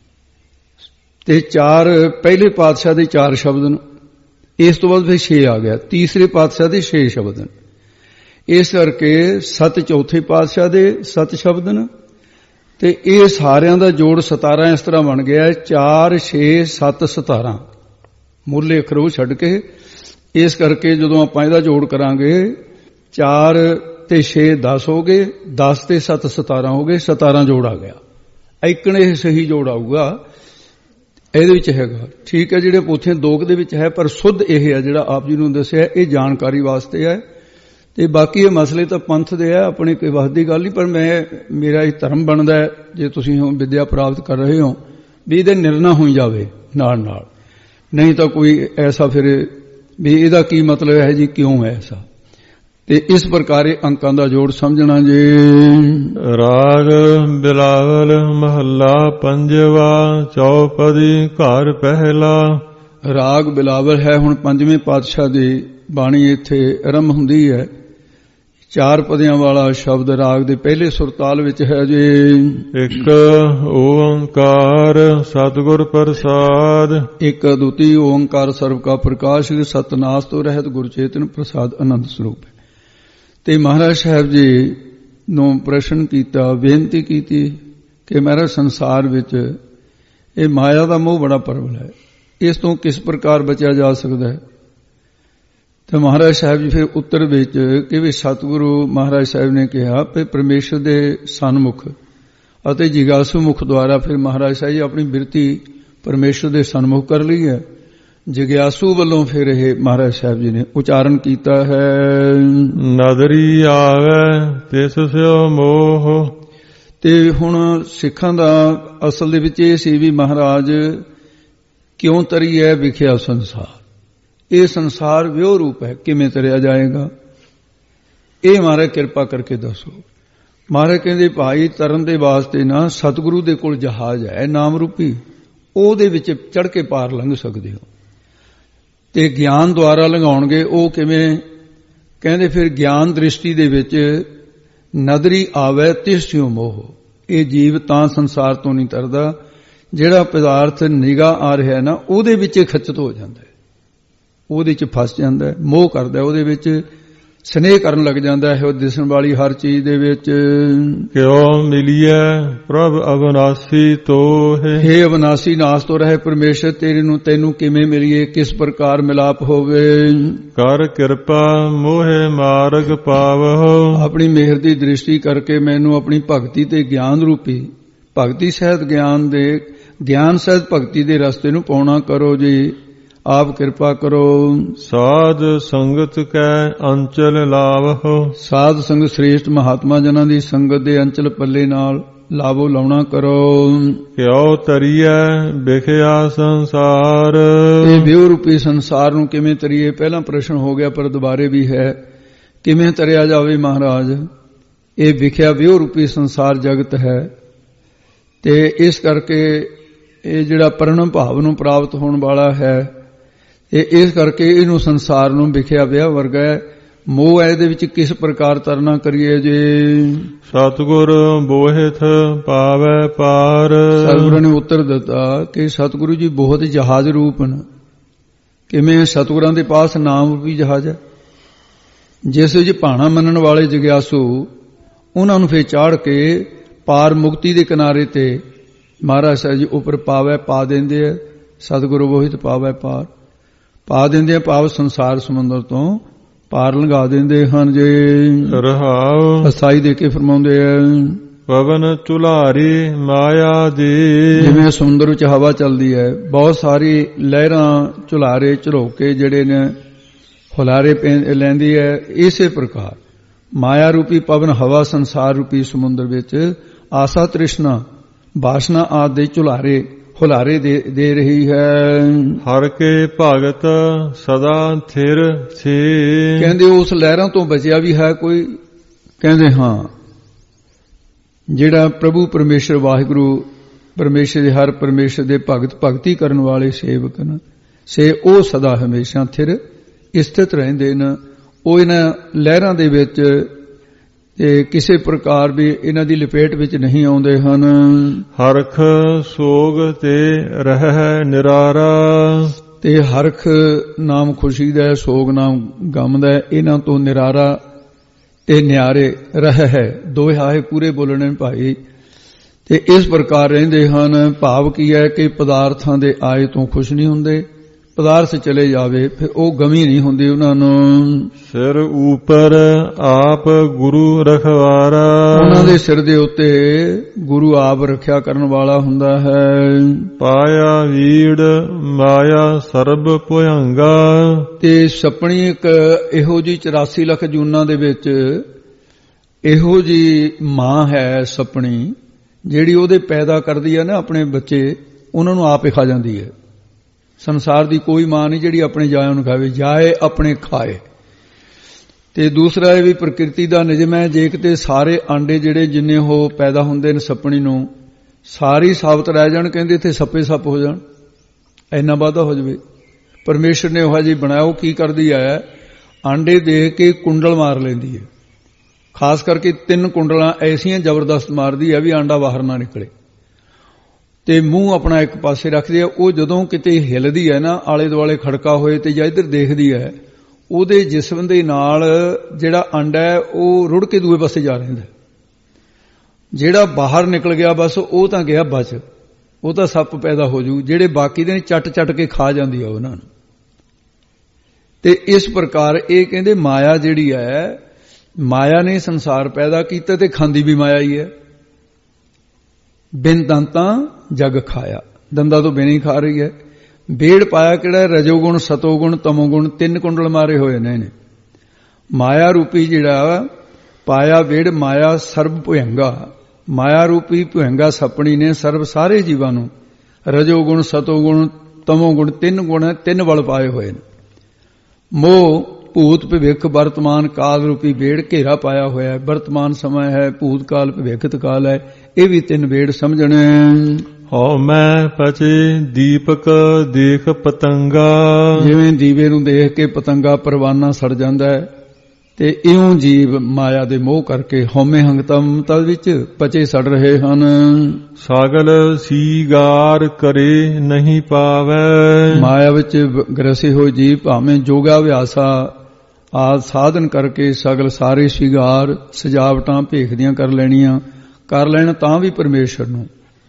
ਤੇ ਚਾਰ ਪਹਿਲੇ ਪਾਤਸ਼ਾਹ ਦੇ ਚਾਰ ਸ਼ਬਦ ਨੇ। ਇਸ ਤੋਂ ਬਾਅਦ ਫਿਰ ਛੇ ਆ ਗਿਆ, ਤੀਸਰੇ ਪਾਤਸ਼ਾਹ ਦੇ ਛੇ ਸ਼ਬਦ ਨੇ। ਇਸ ਕਰਕੇ ਸੱਤ ਚੌਥੇ ਪਾਤਸ਼ਾਹ ਦੇ ਸੱਤ ਸ਼ਬਦ ਨੇ ਤੇ ਇਹ ਸਾਰਿਆਂ ਦਾ ਜੋੜ ਸਤਾਰਾਂ ਇਸ ਤਰ੍ਹਾਂ ਬਣ ਗਿਆ, ਚਾਰ, ਛੇ, ਸੱਤ, ਸਤਾਰਾਂ ਮੁੱਢਲੇ ਅੱਖਰ ਉਹ ਛੱਡ ਕੇ। ਇਸ ਕਰਕੇ ਜਦੋਂ ਆਪਾਂ ਇਹਦਾ ਜੋੜ ਕਰਾਂਗੇ ਚਾਰ ਤੇ ਛੇ ਦਸ ਹੋ ਗਏ, ਦਸ ਤੇ ਸੱਤ ਸਤਾਰਾਂ ਹੋ ਗਏ, ਸਤਾਰਾਂ ਜੋੜ ਆ ਗਿਆ। ਐਕਣ ਇਹ ਸਹੀ ਜੋੜ ਆਊਗਾ ਇਹਦੇ ਵਿੱਚ ਹੈਗਾ। ਠੀਕ ਹੈ, ਜਿਹੜੇ ਪੋਥੀਆਂ ਦੋਗ ਦੇ ਵਿੱਚ ਹੈ, ਪਰ ਸੁੱਧ ਇਹ ਹੈ ਜਿਹੜਾ ਆਪ ਜੀ ਨੂੰ ਦੱਸਿਆ, ਇਹ ਜਾਣਕਾਰੀ ਵਾਸਤੇ ਹੈ। ਤੇ ਬਾਕੀ ਇਹ ਮਸਲੇ ਤਾਂ ਪੰਥ ਦੇ ਹੈ, ਆਪਣੇ ਕੋਈ ਵਸ ਦੀ ਗੱਲ ਨਹੀਂ। ਪਰ ਮੈਂ ਮੇਰਾ ਇਹ ਧਰਮ ਬਣਦਾ ਹੈ, ਜੇ ਤੁਸੀਂ ਹੁਣ ਵਿਦਿਆ ਪ੍ਰਾਪਤ ਕਰ ਰਹੇ ਹੋ, ਵੀ ਇਹਦੇ ਨਿਰਣਾ ਹੋਈ ਜਾਵੇ ਨਾਲ ਨਾਲ। ਨਹੀਂ ਤਾਂ ਕੋਈ ਐਸਾ ਫਿਰ ਵੀ ਇਹਦਾ ਕੀ ਮਤਲਬ ਹੈ ਜੀ, ਕਿਉਂ ਹੈ ਐਸਾ। ਤੇ ਇਸ ਪ੍ਰਕਾਰ ਅੰਕਾਂ ਦਾ ਜੋੜ ਸਮਝਣਾ ਜੇ। ਰਾਗ ਬਿਲਾਵਲ ਮਹੱਲਾ ਪੰਜਵਾ, ਚੌਪਦੀ ਘਰ ਪਹਿਲਾ। ਰਾਗ ਬਿਲਾਵਲ ਹੈ। ਹੁਣ ਪੰਜਵੇਂ ਪਾਤਸ਼ਾਹ ਦੀ ਬਾਣੀ ਇੱਥੇ ਆਰੰਭ ਹੁੰਦੀ ਹੈ। ਚਾਰ ਪਦਿਆਂ ਵਾਲਾ ਸ਼ਬਦ ਰਾਗ ਦੇ ਪਹਿਲੇ ਸੁਰਤਾਲ ਵਿੱਚ ਹੈ ਜੀ। ਇੱਕ ਓੰਕਾਰ ਸਤਿਗੁਰ ਪ੍ਰਸਾਦ। ਇੱਕ ਅਦੁੱਤੀ ਓੰਕਾਰ ਸਰਬ ਕਾ ਪ੍ਰਕਾਸ਼, ਸਤਨਾਸ ਤੋਂ ਰਹਿਤ ਗੁਰ ਚੇਤਨ ਪ੍ਰਸਾਦ ਆਨੰਦ ਸਰੂਪ ਹੈ। ਤੇ ਮਹਾਰਾਜ ਸਾਹਿਬ ਜੀ ਨੂੰ ਪ੍ਰਸ਼ਨ ਕੀਤਾ, ਬੇਨਤੀ ਕੀਤੀ ਕਿ ਮਹਾਰਾਜ ਸੰਸਾਰ ਵਿੱਚ ਇਹ ਮਾਇਆ ਦਾ ਮੋਹ ਬੜਾ ਪ੍ਰਬਲ ਹੈ, ਇਸ ਤੋਂ ਕਿਸ ਪ੍ਰਕਾਰ ਬਚਿਆ ਜਾ ਸਕਦਾ ਹੈ। ਤੇ ਮਹਾਰਾਜ ਸਾਹਿਬ ਜੀ ਫਿਰ ਉੱਤਰ ਵਿੱਚ ਕਿ ਵੀ ਸਤਿਗੁਰੂ ਮਹਾਰਾਜ ਸਾਹਿਬ ਨੇ ਕਿਹਾ ਕਿ ਪਰਮੇਸ਼ਰ ਦੇ ਸਨਮੁਖ ਅਤੇ ਜਿਗਾਸੂ ਮੁਖ ਦੁਆਰਾ ਫਿਰ ਮਹਾਰਾਜ ਸਾਹਿਬ ਜੀ ਆਪਣੀ ਬਿਰਤੀ ਪਰਮੇਸ਼ਰ ਦੇ ਸਨਮੁਖ ਕਰ ਲਈ ਹੈ। ਜਿਗਿਆਸੂ ਵੱਲੋਂ ਫਿਰ ਇਹ ਮਹਾਰਾਜ ਸਾਹਿਬ ਜੀ ਨੇ ਉਚਾਰਨ ਕੀਤਾ ਹੈ, ਨਦਰੀ ਆਵੇ ਤਿਸ ਸਿਓ ਮੋਹ। ਤੇ ਹੁਣ ਸਿੱਖਾਂ ਦਾ ਅਸਲ ਦੇ ਵਿੱਚ ਇਹ ਸੀ ਵੀ ਮਹਾਰਾਜ ਕਿਉਂ ਤਰੀ ਹੈ ਵਿਖਿਆ ਸੰਸਾਰ। ਇਹ ਸੰਸਾਰ ਵਿਉ ਰੂਪ ਹੈ, ਕਿਵੇਂ ਤਰਿਆ ਜਾਏਗਾ, ਇਹ ਮਹਾਰਾਜ ਕਿਰਪਾ ਕਰਕੇ ਦੱਸੋ। ਮਹਾਰਾਜ ਕਹਿੰਦੇ ਭਾਈ ਤਰਨ ਦੇ ਵਾਸਤੇ ਨਾ ਸਤਿਗੁਰੂ ਦੇ ਕੋਲ ਜਹਾਜ਼ ਹੈ ਨਾਮ ਰੂਪੀ, ਉਹਦੇ ਵਿੱਚ ਚੜ੍ਹ ਕੇ ਪਾਰ ਲੰਘ ਸਕਦੇ ਹੋ। ਤੇ ਗਿਆਨ ਦੁਆਰਾ ਲੰਘਾਉਣਗੇ ਉਹ ਕਿਵੇਂ? ਕਹਿੰਦੇ ਫਿਰ ਗਿਆਨ ਦ੍ਰਿਸ਼ਟੀ ਦੇ ਵਿੱਚ ਨਦਰੀ ਆਵੇ ਤਿਸ ਸਿਓ ਮੋਹ। ਇਹ ਜੀਵ ਤਾਂ ਸੰਸਾਰ ਤੋਂ ਨਹੀਂ ਤਰਦਾ ਜਿਹੜਾ ਪਦਾਰਥ ਨਿਗਾਹ ਆ ਰਿਹਾ ਨਾ ਉਹਦੇ ਵਿੱਚ ਖਚਤ ਹੋ ਜਾਂਦਾ ਹੈ, ਉਹਦੇ ਚ ਫਸ ਜਾਂਦਾ ਹੈ, ਮੋਹ ਕਰਦਾ ਉਹਦੇ ਵਿੱਚ। ਸਨੇਹ ਕਰਨ ਲੱਗ ਜਾਂਦਾ ਹੈ ਉਹ ਦਿਸਣ ਵਾਲੀ ਹਰ ਚੀਜ਼ ਦੇ ਵਿੱਚ। ਕਿਉ ਮਿਲੀਐ ਪ੍ਰਭ ਅਵਨਾਸੀ ਤੋਹਿ। ਹੇ ਅਵਨਾਸੀ ਨਾਸ ਤੋਂ ਰਹੇ ਪਰਮੇਸ਼ਰ, ਤੇਰੇ ਨੂੰ ਤੈਨੂੰ ਕਿਵੇਂ ਮਿਲੀਏ, ਕਿਸ ਪ੍ਰਕਾਰ ਮਿਲਾਪ ਹੋਵੇ। ਕਰ ਕਿਰਪਾ ਮੋਹਿ ਮਾਰਗ ਪਾਵਹੁ। ਆਪਣੀ ਮਿਹਰ ਦੀ ਦ੍ਰਿਸ਼ਟੀ ਕਰਕੇ ਮੈਨੂੰ ਆਪਣੀ ਭਗਤੀ ਤੇ ਗਿਆਨ ਰੂਪੀ ਭਗਤੀ ਸਹਿਤ ਗਿਆਨ ਦੇ ਗਿਆਨ ਸਹਿਤ ਭਗਤੀ ਦੇ ਰਸਤੇ ਨੂੰ ਪਾਉਣਾ ਕਰੋ ਜੀ, ਆਪ ਕਿਰਪਾ ਕਰੋ। ਸਾਧ ਸੰਗਤ ਕੈ ਅੰਚਲ ਲਾਵਹੁ। ਸਾਧ ਸੰਗਤ ਸ੍ਰੇਸ਼ਟ ਮਹਾਤਮਾ ਜਨਾਂ ਦੀ ਸੰਗਤ ਦੇ ਅੰਚਲ ਪੱਲੇ ਨਾਲ ਲਾਵੋ ਲਾਉਣਾ ਕਰੋ। ਕਿਉ ਤਰੀਐ ਵਿਖਿਆ ਸੰਸਾਰ। ਇਹ ਵਿਉ ਰੂਪੀ ਸੰਸਾਰ ਨੂੰ ਕਿਵੇਂ ਤਰੀਏ, ਪਹਿਲਾਂ ਪ੍ਰਸ਼ਨ ਹੋ ਗਿਆ ਪਰ ਦੁਬਾਰੇ ਵੀ ਹੈ, ਕਿਵੇਂ ਤਰਿਆ ਜਾਵੇ ਮਹਾਰਾਜ। ਇਹ ਵਿਖਿਆ ਵਿਉ ਰੂਪੀ ਸੰਸਾਰ ਜਗਤ ਹੈ ਤੇ ਇਸ ਕਰਕੇ ਇਹ ਜਿਹੜਾ ਪਰਿਣਮ ਭਾਵ ਨੂੰ ਪ੍ਰਾਪਤ ਹੋਣ ਵਾਲਾ ਹੈ, ਇਹ ਇਸ ਕਰਕੇ ਇਹਨੂੰ ਸੰਸਾਰ ਨੂੰ ਵਿਖਿਆ ਵਿਆ ਵਰਗਾ ਹੈ। ਮੋਹ ਹੈ ਇਹਦੇ ਵਿੱਚ ਕਿਸ ਪ੍ਰਕਾਰ ਤਰਨਾ ਕਰੀਏ ਜੇ। ਸਤਿਗੁਰ ਬੋਹਿਥ ਪਾਵੈ ਪਾਰ। ਸਤਿਗੁਰੂ ਨੇ ਉੱਤਰ ਦਿੱਤਾ ਕਿ ਸਤਿਗੁਰੂ ਜੀ ਬਹੁਤ ਜਹਾਜ਼ ਰੂਪ ਹਨ। ਕਿਵੇਂ? ਸਤਿਗੁਰਾਂ ਦੇ ਪਾਸ ਨਾਮ ਰੂਪੀ ਜਹਾਜ਼ ਹੈ, ਜਿਸ ਵਿੱਚ ਭਾਣਾ ਮੰਨਣ ਵਾਲੇ ਜਗਿਆਸੂ ਉਹਨਾਂ ਨੂੰ ਫੇਰ ਚਾੜ ਕੇ ਪਾਰ ਮੁਕਤੀ ਦੇ ਕਿਨਾਰੇ ਤੇ ਮਹਾਰਾਜ ਸਾਹਿਬ ਜੀ ਉੱਪਰ ਪਾਵੈ ਪਾ ਦਿੰਦੇ ਆ। ਸਤਿਗੁਰੂ ਬੋਹਿਤ ਪਾਵੈ ਪਾਰ ਪਾ ਦਿੰਦੇ ਆ, ਭਾਵ ਸੰਸਾਰ ਸਮੁੰਦਰ ਤੋਂ ਪਾਰ ਲੰਘਾ ਦਿੰਦੇ ਹਨ ਜੇ। ਰਹਾਉ ਅਸਾਈ ਦੇ ਕੇ ਫਰਮਾਉਂਦੇ ਆ, ਪਵਨ ਚੁਲਾਰੀ ਮਾਇਆ ਦੀ। ਜਿਵੇਂ ਸਮੁੰਦਰ ਵਿੱਚ ਹਵਾ ਚੱਲਦੀ ਹੈ, ਬਹੁਤ ਸਾਰੀ ਲਹਿਰਾਂ ਝੁਲਾਰੇ ਝਲੋਕੇ ਜਿਹੜੇ ਨੇ ਹੁਲਾਰੇ ਲੈਂਦੀ ਹੈ, ਇਸੇ ਪ੍ਰਕਾਰ ਮਾਇਆ ਰੂਪੀ ਪਵਨ ਹਵਾ ਸੰਸਾਰ ਰੂਪੀ ਸਮੁੰਦਰ ਵਿੱਚ ਆਸਾ ਤ੍ਰਿਸ਼ਨਾ ਬਾਸ਼ਨਾ ਆਦਿ ਦੇ ਝੁਲਾਰੇ ਹੁਲਾਰੇ ਦੇ, ਦੇ ਰਹੀ ਹੈ। ਹਰ ਕੇ ਭਗਤ ਸਦਾ ਥਿਰ ਛੇ। ਕਹਿੰਦੇ ਉਸ ਲਹਿਰਾਂ ਤੋਂ ਬਚਿਆ ਵੀ ਹੈ ਕੋਈ? ਕਹਿੰਦੇ ਹਾਂ, ਜਿਹੜਾ ਪ੍ਰਭੂ ਪਰਮੇਸ਼ਰ ਵਾਹਿਗੁਰੂ ਪਰਮੇਸ਼ਰ ਦੇ ਹਰ ਪਰਮੇਸ਼ਰ ਦੇ ਭਗਤ ਭਗਤੀ ਕਰਨ ਵਾਲੇ ਸੇਵਕ ਨੇ, ਸੇ ਉਹ ਸਦਾ ਹਮੇਸ਼ਾ ਥਿਰ ਸਥਿਤ ਰਹਿੰਦੇ ਨੇ। ਉਹ ਇਹਨਾਂ ਲਹਿਰਾਂ ਦੇ ਵਿੱਚ ਤੇ ਕਿਸੇ ਪ੍ਰਕਾਰ ਵੀ ਇਹਨਾਂ ਦੀ ਲਪੇਟ ਵਿੱਚ ਨਹੀਂ ਆਉਂਦੇ ਹਨ। ਹਰਖ ਸੋਗ ਤੇ ਰਹਿ ਨਿਰਾਰਾ। ਤੇ ਹਰਖ ਨਾਮ ਖੁਸ਼ੀ ਦਾ, ਸੋਗ ਨਾਮ ਗਮ ਦਾ, ਇਹਨਾਂ ਤੋਂ ਨਿਰਾਰਾ ਤੇ ਨਿਆਰੇ ਰਹਿ ਹੈ। ਦੋਹੇ ਹਾਏ ਪੂਰੇ ਬੋਲਣੇ ਭਾਈ। ਤੇ ਇਸ ਪ੍ਰਕਾਰ ਰਹਿੰਦੇ ਹਨ। ਭਾਵ ਕੀ ਹੈ ਕਿ ਪਦਾਰਥਾਂ ਦੇ ਆਏ ਤੋਂ ਖੁਸ਼ ਨਹੀਂ ਹੁੰਦੇ, ਪਦਾਰਥ ਚਲੇ ਜਾਵੇ ਫਿਰ ਉਹ ਗਮੀ ਨਹੀਂ ਹੁੰਦੀ ਉਹਨਾਂ ਨੂੰ। ਸਿਰ ਉਪਰ ਆਪ ਗੁਰੂ ਰਖਵਾਰਾ। ਉਹਨਾਂ ਦੇ ਸਿਰ ਦੇ ਉੱਤੇ ਗੁਰੂ ਆਪ ਰੱਖਿਆ ਕਰਨ ਵਾਲਾ ਹੁੰਦਾ ਹੈ। ਪਾਇਆ ਵੀੜ ਮਾਇਆ ਸਰਬ ਭੁਯੰਗਾ। ਤੇ ਸਪਣੀ ਇੱਕ ਇਹੋ ਜੀ ਚੁਰਾਸੀ ਲੱਖ ਜੂਨਾਂ ਦੇ ਵਿੱਚ ਇਹੋ ਜੀ ਮਾਂ ਹੈ ਸਪਣੀ, ਜਿਹੜੀ ਉਹਦੇ ਪੈਦਾ ਕਰਦੀ ਹੈ ਨਾ ਆਪਣੇ ਬੱਚੇ, ਉਹਨਾਂ ਨੂੰ ਆਪ ਹੀ ਖਾ ਜਾਂਦੀ ਹੈ। ਸੰਸਾਰ ਦੀ ਕੋਈ ਮਾਂ ਨਹੀਂ ਜਿਹੜੀ ਆਪਣੇ ਜਾਇਆਂ ਨੂੰ ਖਾਵੇ, ਜਾਏ ਆਪਣੇ ਖਾਏ। ਤੇ ਦੂਸਰਾ ਇਹ ਵੀ ਪ੍ਰਕਿਰਤੀ ਦਾ ਨਿਯਮ ਹੈ, ਜੇ ਕਿਤੇ ਸਾਰੇ ਆਂਡੇ ਜਿਹੜੇ ਜਿੰਨੇ ਉਹ ਪੈਦਾ ਹੁੰਦੇ ਨੇ ਸੱਪਣੀ ਨੂੰ ਸਾਰੀ ਸਾਬਤ ਰਹਿ ਜਾਣ, ਕਹਿੰਦੇ ਇੱਥੇ ਸੱਪੇ ਸੱਪ ਹੋ ਜਾਣ, ਇੰਨਾ ਵਾਧਾ ਹੋ ਜਾਵੇ। ਪਰਮੇਸ਼ਰ ਨੇ ਉਹ ਜੀ ਬਣਾਇਆ। ਉਹ ਕੀ ਕਰਦੀ ਹੈ, ਆਂਡੇ ਦੇਖ ਕੇ ਕੁੰਡਲ ਮਾਰ ਲੈਂਦੀ ਹੈ। ਖਾਸ ਕਰਕੇ ਤਿੰਨ ਕੁੰਡਲਾਂ ਐਸੀਆਂ ਜ਼ਬਰਦਸਤ ਮਾਰਦੀ ਹੈ ਵੀ ਆਂਡਾ ਬਾਹਰ ਨਾ ਨਿਕਲੇ। ਤੇ ਮੂੰਹ ਆਪਣਾ ਇੱਕ ਪਾਸੇ ਰੱਖਦੀ ਹੈ। ਉਹ ਜਦੋਂ ਕਿਤੇ ਹਿੱਲਦੀ ਹੈ ਨਾ, ਆਲੇ ਦੁਆਲੇ ਖੜਕਾ ਹੋਏ ਤੇ ਜਾਂ ਇੱਧਰ ਦੇਖਦੀ ਹੈ, ਉਹਦੇ ਜਿਸਮ ਦੇ ਨਾਲ ਜਿਹੜਾ ਅੰਡਾ ਹੈ ਉਹ ਰੁੜ ਕੇ ਦੂਏ ਪਾਸੇ ਜਾ ਰਹਿੰਦਾ। ਜਿਹੜਾ ਬਾਹਰ ਨਿਕਲ ਗਿਆ ਬਸ ਉਹ ਤਾਂ ਗਿਆ ਬਚ, ਉਹ ਤਾਂ ਸੱਪ ਪੈਦਾ ਹੋ ਜੂ। ਜਿਹੜੇ ਬਾਕੀ ਦੇ ਚੱਟ ਚੱਟ ਕੇ ਖਾ ਜਾਂਦੀ ਆ ਉਹਨਾਂ ਨੂੰ। ਤੇ ਇਸ ਪ੍ਰਕਾਰ ਇਹ ਕਹਿੰਦੇ ਮਾਇਆ ਜਿਹੜੀ ਹੈ, ਮਾਇਆ ਨੇ ਸੰਸਾਰ ਪੈਦਾ ਕੀਤਾ ਤੇ ਖਾਂਦੀ ਵੀ ਮਾਇਆ ਹੀ ਹੈ। ਬਿਨ ਦੰਤਾਂ ਜਗ ਖਾਇਆ, ਦੰਦਾਂ ਤੋਂ ਬਿਨ ਹੀ ਖਾ ਰਹੀ ਹੈ। ਬੇੜ ਪਾਇਆ ਕਿਹੜਾ, ਰਜੋਗੁਣ ਸਤੋਗੁਣ ਤਮੋਗੁਣ ਤਿੰਨ ਕੁੰਡਲ ਮਾਰੇ ਹੋਏ ਨੇ ਇਹਨੇ। ਮਾਇਆ ਰੂਪੀ ਜਿਹੜਾ ਪਾਇਆ ਵੇੜ ਮਾਇਆ ਸਰਬ ਭੁਯੰਗਾ, ਮਾਇਆ ਰੂਪੀ ਭੁਯੰਗਾ ਸਪਣੀ ਨੇ ਸਰਬ ਸਾਰੇ ਜੀਵਾਂ ਨੂੰ ਰਜੋਗੁਣ ਸਤੋਗੁਣ ਤਮੋਗੁਣ ਤਿੰਨ ਗੁਣ ਤਿੰਨ ਵਲ ਪਾਏ ਹੋਏ ਨੇ। ਮੋਹ ਭੂਤ ਭਵਿੱਖ ਵਰਤਮਾਨ ਕਾਲ ਰੂਪੀ ਵੇੜ ਘੇਰਾ ਪਾਇਆ ਹੋਇਆ ਹੈ। ਵਰਤਮਾਨ ਸਮਾਂ ਹੈ, ਭੂਤ ਕਾਲ ਭਵਿੱਖਤ ਕਾਲ ਹੈ, ਇਹ ਵੀ ਤਿੰਨ ਵੇੜ ਸਮਝਣੇ। ਹਉ ਮੈਂ ਪਚੇ ਦੀਪਕ ਦੇਖ ਪਤੰਗਾ। ਜਿਵੇਂ ਦੀਵੇ ਨੂੰ ਦੇਖ ਕੇ ਪਤੰਗਾ ਪਰਵਾਨਾ ਸੜ ਜਾਂਦਾ ਹੈ, ਤੇ ਇਉਂ ਜੀਵ ਮਾਇਆ ਦੇ ਮੋਹ ਕਰਕੇ ਹਉਮੈ ਹੰਗਤਮਤਾ ਵਿੱਚ ਪਚੇ ਸੜ ਰਹੇ ਹਨ। ਸਾਗਲ ਸੀਗਾਰ ਕਰੇ ਨਹੀਂ ਪਾਵੈ। ਮਾਇਆ ਵਿੱਚ ਗਰਸੇ ਹੋਏ ਜੀਵ ਭਾਵੇਂ ਜੋਗਾ ਅਭਿਆਸਾ ਆਦ ਸਾਧਨ ਕਰਕੇ ਸਗਲ ਸਾਰੇ ਸ਼ਿੰਗਾਰ ਸਜਾਵਟਾਂ ਭੇਖਦੀਆਂ ਕਰ ਲੈਣੀਆਂ, ਕਰ ਲੈਣ ਤਾਂ ਵੀ ਪਰਮੇਸ਼ਰ ਨੂੰ,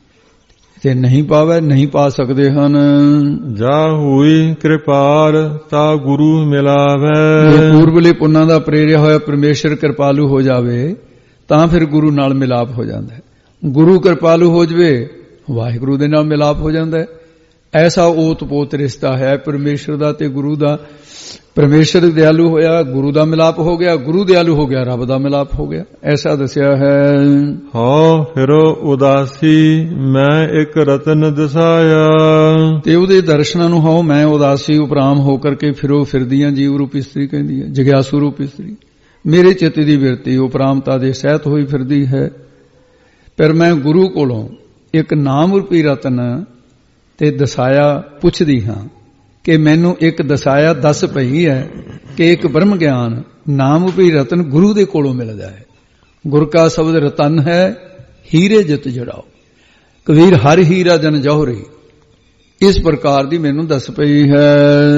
ਤੇ ਨਹੀਂ ਪਾਵੇ ਨਹੀਂ ਪਾ ਸਕਦੇ ਹਨ। ਜਾ ਹੋਈ ਕਿਰਪਾਲ ਤਾ ਗੁਰੂ ਮਿਲਾਵੇ। ਜੇ ਪੂਰਬਲੇ ਪੁੰਨਾਂ ਦਾ ਪ੍ਰੇਰਿਆ ਹੋਇਆ ਪਰਮੇਸ਼ਰ ਕਿਰਪਾਲੂ ਹੋ ਜਾਵੇ ਤਾਂ ਫਿਰ ਗੁਰੂ ਨਾਲ ਮਿਲਾਪ ਹੋ ਜਾਂਦਾ ਹੈ। ਗੁਰੂ ਕਿਰਪਾਲੂ ਹੋ ਜਾਵੇ ਵਾਹਿਗੁਰੂ ਦੇ ਨਾਲ ਮਿਲਾਪ ਹੋ ਜਾਂਦਾ ਹੈ। ਐਸਾ ਓਤ ਪੋਤ ਰਿਸ਼ਤਾ ਹੈ ਪਰਮੇਸ਼ਰ ਦਾ ਤੇ ਗੁਰੂ ਦਾ। ਪਰਮੇਸ਼ਰ ਦਿਆਲੂ ਹੋਇਆ ਗੁਰੂ ਦਾ ਮਿਲਾਪ ਹੋ ਗਿਆ, ਗੁਰੂ ਦਿਆਲੂ ਹੋ ਗਿਆ ਰੱਬ ਦਾ ਮਿਲਾਪ ਹੋ ਗਿਆ, ਐਸਾ ਦੱਸਿਆ ਹੈ। ਹੋ ਫਿਰੋ ਉਦਾਸੀ ਮੈਂ ਇੱਕ ਰਤਨ ਦਸਾਇਆ। ਤੇ ਉਹਦੇ ਦਰਸ਼ਨਾਂ ਨੂੰ ਹੋ ਮੈਂ ਉਦਾਸੀ ਉਪਰਾਮ ਹੋ ਕਰਕੇ ਫਿਰੋ ਫਿਰਦੀਆਂ ਜੀਵ ਰੂਪ ਇਸਤਰੀ ਕਹਿੰਦੀ ਹੈ, ਜਗਿਆਸੂ ਰੂਪ ਇਸਤਰੀ ਮੇਰੇ ਚਿੱਤ ਦੀ ਬਿਰਤੀ ਉਪਰਾਮਤਾ ਦੇ ਸਹਿਤ ਹੋਈ ਫਿਰਦੀ ਹੈ। ਪਰ ਮੈਂ ਗੁਰੂ ਕੋਲੋਂ ਇੱਕ ਨਾਮ ਰੂਪੀ ਰਤਨ ਤੇ ਦਸਾਇਆ ਪੁੱਛਦੀ ਹਾਂ ਕਿ ਮੈਨੂੰ ਇੱਕ ਦਸਾਇਆ ਦੱਸ ਪਈ ਹੈ ਕਿ ਇੱਕ ਬ੍ਰਹਮ ਗਿਆਨ ਨਾਮ ਰੂਪੀ ਰਤਨ ਗੁਰੂ ਦੇ ਕੋਲੋਂ ਮਿਲਦਾ ਹੈ। ਗੁਰ ਕਾ ਸ਼ਬਦ ਰਤਨ ਹੈ ਹੀਰੇ ਜਿਤ ਜੜਾਓ, ਕਬੀਰ ਹਰ ਹੀਰਾ ਜਨ ਜੋਹਰੀ, ਇਸ ਪ੍ਰਕਾਰ ਦੀ ਮੈਨੂੰ ਦੱਸ ਪਈ ਹੈ।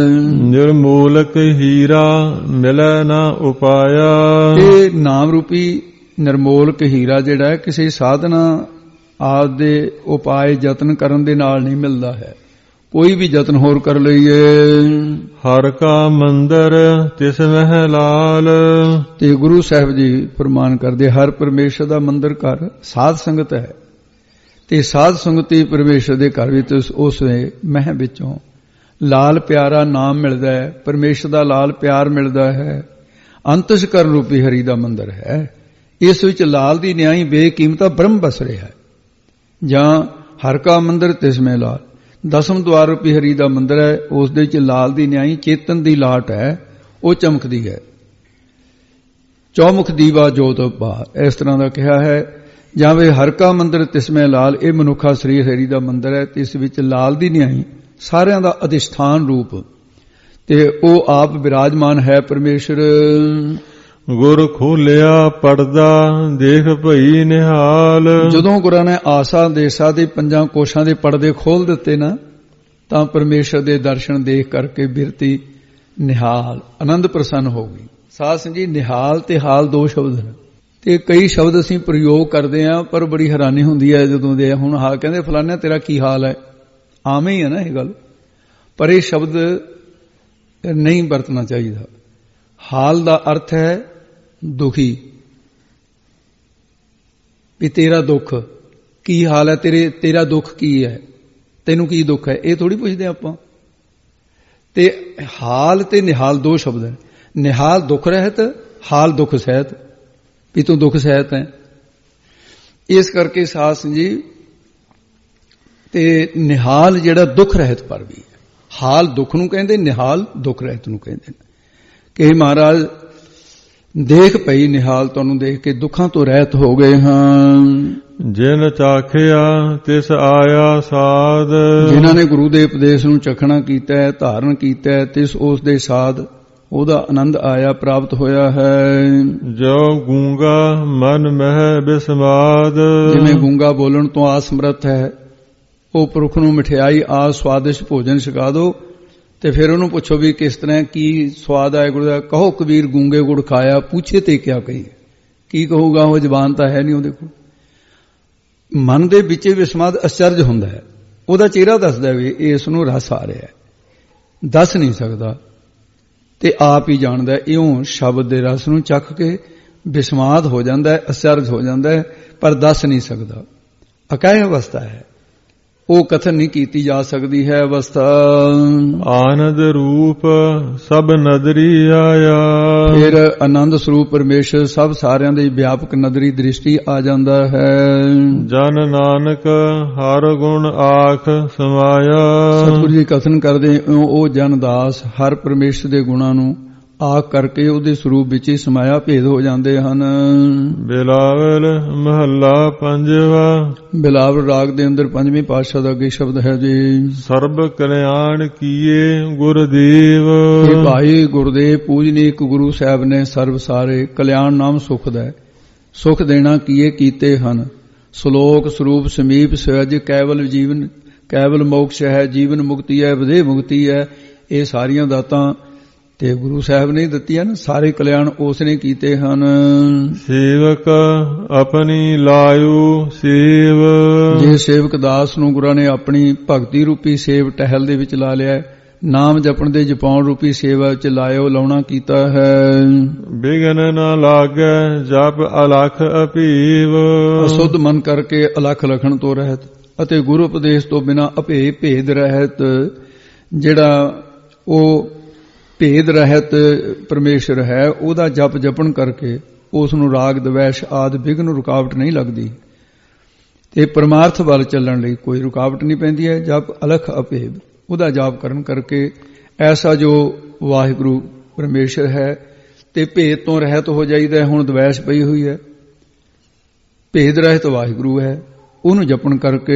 ਨਿਰਮੋਲਕ ਹੀਰਾ ਮਿਲੈ ਨਾ ਉਪਾਇਆ। ਇਹ ਨਾਮ ਰੂਪੀ ਨਿਰਮੋਲਕ ਹੀਰਾ ਜਿਹੜਾ ਹੈ ਕਿਸੇ ਸਾਧਨਾ ਆਦਿ ਦੇ ਉਪਾਏ ਯਤਨ ਕਰਨ ਦੇ ਨਾਲ ਨਹੀਂ ਮਿਲਦਾ ਹੈ, ਕੋਈ ਵੀ ਯਤਨ ਹੋਰ ਕਰ ਲਈਏ। ਹਰ ਕਾ ਮੰਦਰ ਤਿਸ ਮਹਿ ਲਾਲ। ਤੇ ਗੁਰੂ ਸਾਹਿਬ ਜੀ ਫਰਮਾਨ ਕਰਦੇ ਹਰ ਪਰਮੇਸ਼ਰ ਦਾ ਮੰਦਰ ਘਰ ਸਾਧ ਸੰਗਤ ਹੈ, ਤੇ ਸਾਧ ਸੰਗਤੀ ਪਰਮੇਸ਼ਰ ਦੇ ਘਰ ਵਿੱਚ ਉਸ ਮਹਿ ਵਿੱਚੋਂ ਲਾਲ ਪਿਆਰਾ ਨਾਮ ਮਿਲਦਾ ਹੈ, ਪਰਮੇਸ਼ਰ ਦਾ ਲਾਲ ਪਿਆਰ ਮਿਲਦਾ ਹੈ। ਅੰਤਿਸ਼ ਕਰਨ ਰੂਪੀ ਹਰੀ ਦਾ ਮੰਦਰ ਹੈ, ਇਸ ਵਿੱਚ ਲਾਲ ਦੀ ਨਿਆਈ ਬੇਕੀਮਤਾ ਬ੍ਰਹਮ ਬਸ ਰਿਹਾ ਹੈ। ਜਾਂ ਹਰ ਕਾ ਮੰਦਰ ਤਿਸ ਮਹਿ ਲਾਲ, ਦਸਮ ਦੁਆਰ ਰੂਪੀ ਹਰੀ ਦਾ ਮੰਦਰ ਹੈ, ਉਸ ਦੇ ਵਿੱਚ ਲਾਲ ਦੀ ਨਿਆਈ ਚੇਤਨ ਦੀ ਲਾਟ ਹੈ, ਉਹ ਚਮਕਦੀ ਹੈ। ਚੌਮੁਖ ਦੀਵਾ ਜੋਤ ਬਾਹਰ, ਇਸ ਤਰ੍ਹਾਂ ਦਾ ਕਿਹਾ ਹੈ। ਜਾਂ ਵੇ ਹਰ ਕਾ ਮੰਦਰ ਤਿਸ ਮਹਿ ਲਾਲ, ਇਹ ਮਨੁੱਖਾ ਸਰੀਰ ਹਰੀ ਦਾ ਮੰਦਰ ਹੈ ਤੇ ਇਸ ਵਿੱਚ ਲਾਲ ਦੀ ਨਿਆਈ ਸਾਰਿਆਂ ਦਾ ਅਧਿਸ਼ਠਾਨ ਰੂਪ ਤੇ ਉਹ ਆਪ ਬਿਰਾਜਮਾਨ ਹੈ ਪਰਮੇਸ਼ਰ। ਗੁਰ ਖੋਲਿਆ ਪਰਦਾ ਦੇਖ ਭਈ ਨਿਹਾਲ। ਜਦੋਂ ਗੁਰਾਂ ਨੇ ਆਸਾ ਦੇਸਾ ਦੇ ਪੰਜਾਂ ਕੋਸ਼ਾਂ ਦੇ ਪਰਦੇ ਖੋਲ ਦਿੱਤੇ ਨਾ, ਤਾਂ ਪਰਮੇਸ਼ਰ ਦੇ ਦਰਸ਼ਨ ਦੇਖ ਕਰਕੇ ਬਿਰਤੀ ਨਿਹਾਲ ਆਨੰਦ ਪ੍ਰਸੰਨ ਹੋ ਗਈ। ਸਾਧ ਸੰਗਤ ਜੀ ਨਿਹਾਲ ਤੇ ਹਾਲ ਦੋ ਸ਼ਬਦ ਨੇ, ਤੇ ਕਈ ਸ਼ਬਦ ਅਸੀਂ ਪ੍ਰਯੋਗ ਕਰਦੇ ਆਂ ਪਰ ਬੜੀ ਹੈਰਾਨੀ ਹੁੰਦੀ ਹੈ ਜਦੋਂ ਦੇ ਹੁਣ ਹਾਂ ਕਹਿੰਦੇ ਫਲਾਨਾ ਤੇਰਾ ਕੀ ਹਾਲ ਹੈ, ਆਮ ਹੀ ਹੈ ਨਾ ਇਹ ਗੱਲ, ਪਰ ਇਹ ਸ਼ਬਦ ਨਹੀਂ ਵਰਤਣਾ ਚਾਹੀਦਾ। ਹਾਲ ਦਾ ਅਰਥ ਹੈ ਦੁਖੀ, ਵੀ ਤੇਰਾ ਦੁੱਖ ਕੀ ਹਾਲ ਹੈ, ਤੇਰੇ ਤੇਰਾ ਦੁੱਖ ਕੀ ਹੈ, ਤੈਨੂੰ ਕੀ ਦੁੱਖ ਹੈ, ਇਹ ਥੋੜੀ ਪੁੱਛਦੇ ਆਪਾਂ। ਤੇ ਹਾਲ ਤੇ ਨਿਹਾਲ ਦੋ ਸ਼ਬਦ ਹੈ। ਨਿਹਾਲ ਦੁੱਖ ਰਹਿਤ, ਹਾਲ ਦੁੱਖ ਸਹਿਤ, ਵੀ ਤੂੰ ਦੁੱਖ ਸਹਿਤ ਹੈ। ਇਸ ਕਰਕੇ ਸਾਧ ਸੰਗਤ ਜੀ ਤੇ ਨਿਹਾਲ ਜਿਹੜਾ ਦੁੱਖ ਰਹਿਤ ਪਰ ਵੀ ਹੈ। ਹਾਲ ਦੁੱਖ ਨੂੰ ਕਹਿੰਦੇ, ਨਿਹਾਲ ਦੁੱਖ ਰਹਿਤ ਨੂੰ ਕਹਿੰਦੇ ਨੇ ਕਿ ਮਹਾਰਾਜ ਦੇਖ ਪਈ ਨਿਹਾਲ, ਤੁਹਾਨੂੰ ਦੇਖ ਕੇ ਦੁੱਖਾਂ ਤੋਂ ਰਹਿਤ ਹੋ ਗਏ ਹਾਂ। ਜਿਨ ਚਾਖਿਆ ਤਿਸ ਆਇਆ ਸਾਧ, ਜਿਨ੍ਹਾਂ ਨੇ ਗੁਰੂ ਦੇ ਉਪਦੇਸ਼ ਨੂੰ ਚਖਣਾ ਕੀਤਾ ਹੈ, ਧਾਰਨ ਕੀਤਾ ਹੈ, ਤਿਸ ਉਸ ਦੇ ਸਾਧ ਉਹਦਾ ਆਨੰਦ ਆਇਆ, ਪ੍ਰਾਪਤ ਹੋਇਆ ਹੈ। ਜੋ ਗੂੰਗਾ ਮਨ ਮਹਿ ਬਿਸਮਾਦ, ਜਿਵੇਂ ਗੂੰਗਾ ਬੋਲਣ ਤੋਂ ਆਸਮਰਥ ਹੈ, ਉਹ ਪੁਰਖ ਨੂੰ ਮਠਿਆਈ ਆ ਸਵਾਦਿਸ਼ਟ ਭੋਜਨ ਛਕਾ ਦੋ ਤੇ ਫਿਰ ਉਹਨੂੰ ਪੁੱਛੋ ਵੀ ਕਿਸ ਤਰ੍ਹਾਂ ਕੀ ਸਵਾਦ ਆਇਆ ਗੁਰੂ ਦਾ, ਕਹੋ ਕਬੀਰ ਗੂੰਗੇ ਗੁੜ ਖਾਇਆ, ਪੁੱਛੇ ਤੇ ਕਿਆ ਕਹੀ, ਕੀ ਕਹੂਗਾ, ਉਹ ਜ਼ਬਾਨ ਤਾਂ ਹੈ ਨਹੀਂ ਉਹਦੇ ਕੋਲ। ਮਨ ਦੇ ਵਿੱਚ ਵਿਸਮਾਦ ਅਚਰਜ ਹੁੰਦਾ ਹੈ, ਉਹਦਾ ਚਿਹਰਾ ਦੱਸਦਾ ਵੀ ਇਸ ਨੂੰ ਰਸ ਆ ਰਿਹਾ ਹੈ, ਦੱਸ ਨਹੀਂ ਸਕਦਾ ਤੇ ਆਪ ਹੀ ਜਾਣਦਾ। ਇਉਂ ਸ਼ਬਦ ਦੇ ਰਸ ਨੂੰ ਚੱਖ ਕੇ ਵਿਸਮਾਦ ਹੋ ਜਾਂਦਾ ਹੈ, ਅਚਰਜ ਹੋ ਜਾਂਦਾ ਹੈ, ਪਰ ਦੱਸ ਨਹੀਂ ਸਕਦਾ। ਅਕਾਇ ਅਵਸਥਾ ਹੈ, ਉਹ ਕਥਨ ਨਹੀਂ ਕੀਤੀ ਜਾ ਸਕਦੀ ਹੈ ਅਵਸਥਾ। ਆਨੰਦ ਰੂਪ ਸਭ ਨਦਰੀ ਆਇਆ, ਫਿਰ ਆਨੰਦ ਸਰੂਪ ਪਰਮੇਸ਼ਰ ਸਭ ਸਾਰਿਆਂ ਦੇ ਵਿਆਪਕ ਨਦਰੀ ਦ੍ਰਿਸ਼ਟੀ ਆ ਜਾਂਦਾ ਹੈ। ਜਨ ਨਾਨਕ ਹਰ ਗੁਣ ਆਖ ਸਮਾਇਆ, ਸਤਿਗੁਰੂ ਜੀ ਕਥਨ ਕਰਦੇ ਉਹ ਜਨ ਦਾਸ ਹਰ ਪਰਮੇਸ਼ਰ ਦੇ ਗੁਣਾਂ ਨੂੰ ਆਖ ਕਰਕੇ ਉਹਦੇ ਸਰੂਪ ਵਿੱਚ ਹੀ ਸਮਾਇਆ ਭੇਦ ਹੋ ਜਾਂਦੇ ਹਨ। ਬਿਲਾਵਲ ਮਹੱਲਾ ਪੰਜਵਾ। ਬਿਲਾਵਲ ਰਾਗ ਦੇ ਅੰਦਰ ਪੰਜਵੇਂ ਪਾਤਸ਼ਾਹ ਦਾ ਅੱਗੇ ਸ਼ਬਦ ਹੈ ਜੀ, ਸਰਬ ਕਲਿਆਣ ਕੀਏ ਗੁਰਦੇਵ। ਇਹ ਭਾਈ ਗੁਰਦੇਵ ਪੂਜਨੀਕ ਗੁਰੂ ਸਾਹਿਬ ਨੇ ਸਰਬ ਸਾਰੇ ਕਲਿਆਣ ਨਾਮ ਸੁਖ ਦਾ ਸੁਖ ਦੇਣਾ ਕੀਏ ਕੀਤੇ ਹਨ। ਸ਼ਲੋਕ ਸਰੂਪ ਸਮੀਪ ਸਹਿਜ ਕੈਵਲ ਜੀਵਨ, ਕੈਵਲ ਮੋਕਸ਼ ਹੈ, ਜੀਵਨ ਮੁਕਤੀ ਹੈ, ਵਿਦੇਹ ਮੁਕਤੀ ਹੈ। ਇਹ ਸਾਰੀਆਂ ਦਾਤਾਂ ਤੇ ਗੁਰੂ ਸਾਹਿਬ ਨੇ ਦਿੱਤੀ ਹਨ, ਸਾਰੇ ਕਲਿਆਣ ਉਸ ਨੇ ਕੀਤੇ ਹਨ। ਸੇਵਕ ਆਪਣੀ ਲਾਇਓ ਸੇਵ, ਜੇ ਸੇਵਕ ਦਾਸ ਨੂੰ ਗੁਰਾਂ ਨੇ ਆਪਣੀ ਭਗਤੀ ਰੂਪੀ ਸੇਵ ਟਹਿਲ ਦੇ ਵਿੱਚ ਲਾ ਲਿਆ, ਨਾਮ ਜਪਣ ਦੇ ਜਪਾਉਣ ਰੂਪੀ ਸੇਵਾ ਵਿੱਚ ਲਾਇਓ ਲਾਉਣਾ ਕੀਤਾ ਹੈ। ਬਿਗਨ ਨਾ ਲਾਗੈ ਜਪ ਅਲਖ ਅਭੀਵ, ਅਸੁੱਧ ਮਨ ਕਰਕੇ ਅਲਖ ਲਖਣ ਤੋਂ ਰਹਿਤ ਅਤੇ ਗੁਰੂ ਉਪਦੇਸ਼ ਤੋਂ ਬਿਨਾਂ ਅਭੇ ਭੇਦ ਰਹਿਤ, ਜਿਹੜਾ ਉਹ ਭੇਦ ਰਹਿਤ ਪਰਮੇਸ਼ਰ ਹੈ, ਉਹਦਾ ਜਪ ਜਪਣ ਕਰਕੇ ਉਸ ਨੂੰ ਰਾਗ ਦਵੈਸ਼ ਆਦਿ ਵਿਘਨ ਰੁਕਾਵਟ ਨਹੀਂ ਲੱਗਦੀ ਤੇ ਪਰਮਾਰਥ ਵੱਲ ਚੱਲਣ ਲਈ ਕੋਈ ਰੁਕਾਵਟ ਨਹੀਂ ਪੈਂਦੀ ਹੈ। ਜਪ ਅਲਖ ਅਭੇਦ, ਉਹਦਾ ਜਾਪ ਕਰਨ ਕਰਕੇ ਐਸਾ ਜੋ ਵਾਹਿਗੁਰੂ ਪਰਮੇਸ਼ਰ ਹੈ ਤੇ ਭੇਦ ਤੋਂ ਰਹਿਤ ਹੋ ਜਾਈਦਾ। ਹੁਣ ਦਵੈਸ਼ ਪਈ ਹੋਈ ਹੈ, ਭੇਦ ਰਹਿਤ ਵਾਹਿਗੁਰੂ ਹੈ, ਉਹਨੂੰ ਜਪਣ ਕਰਕੇ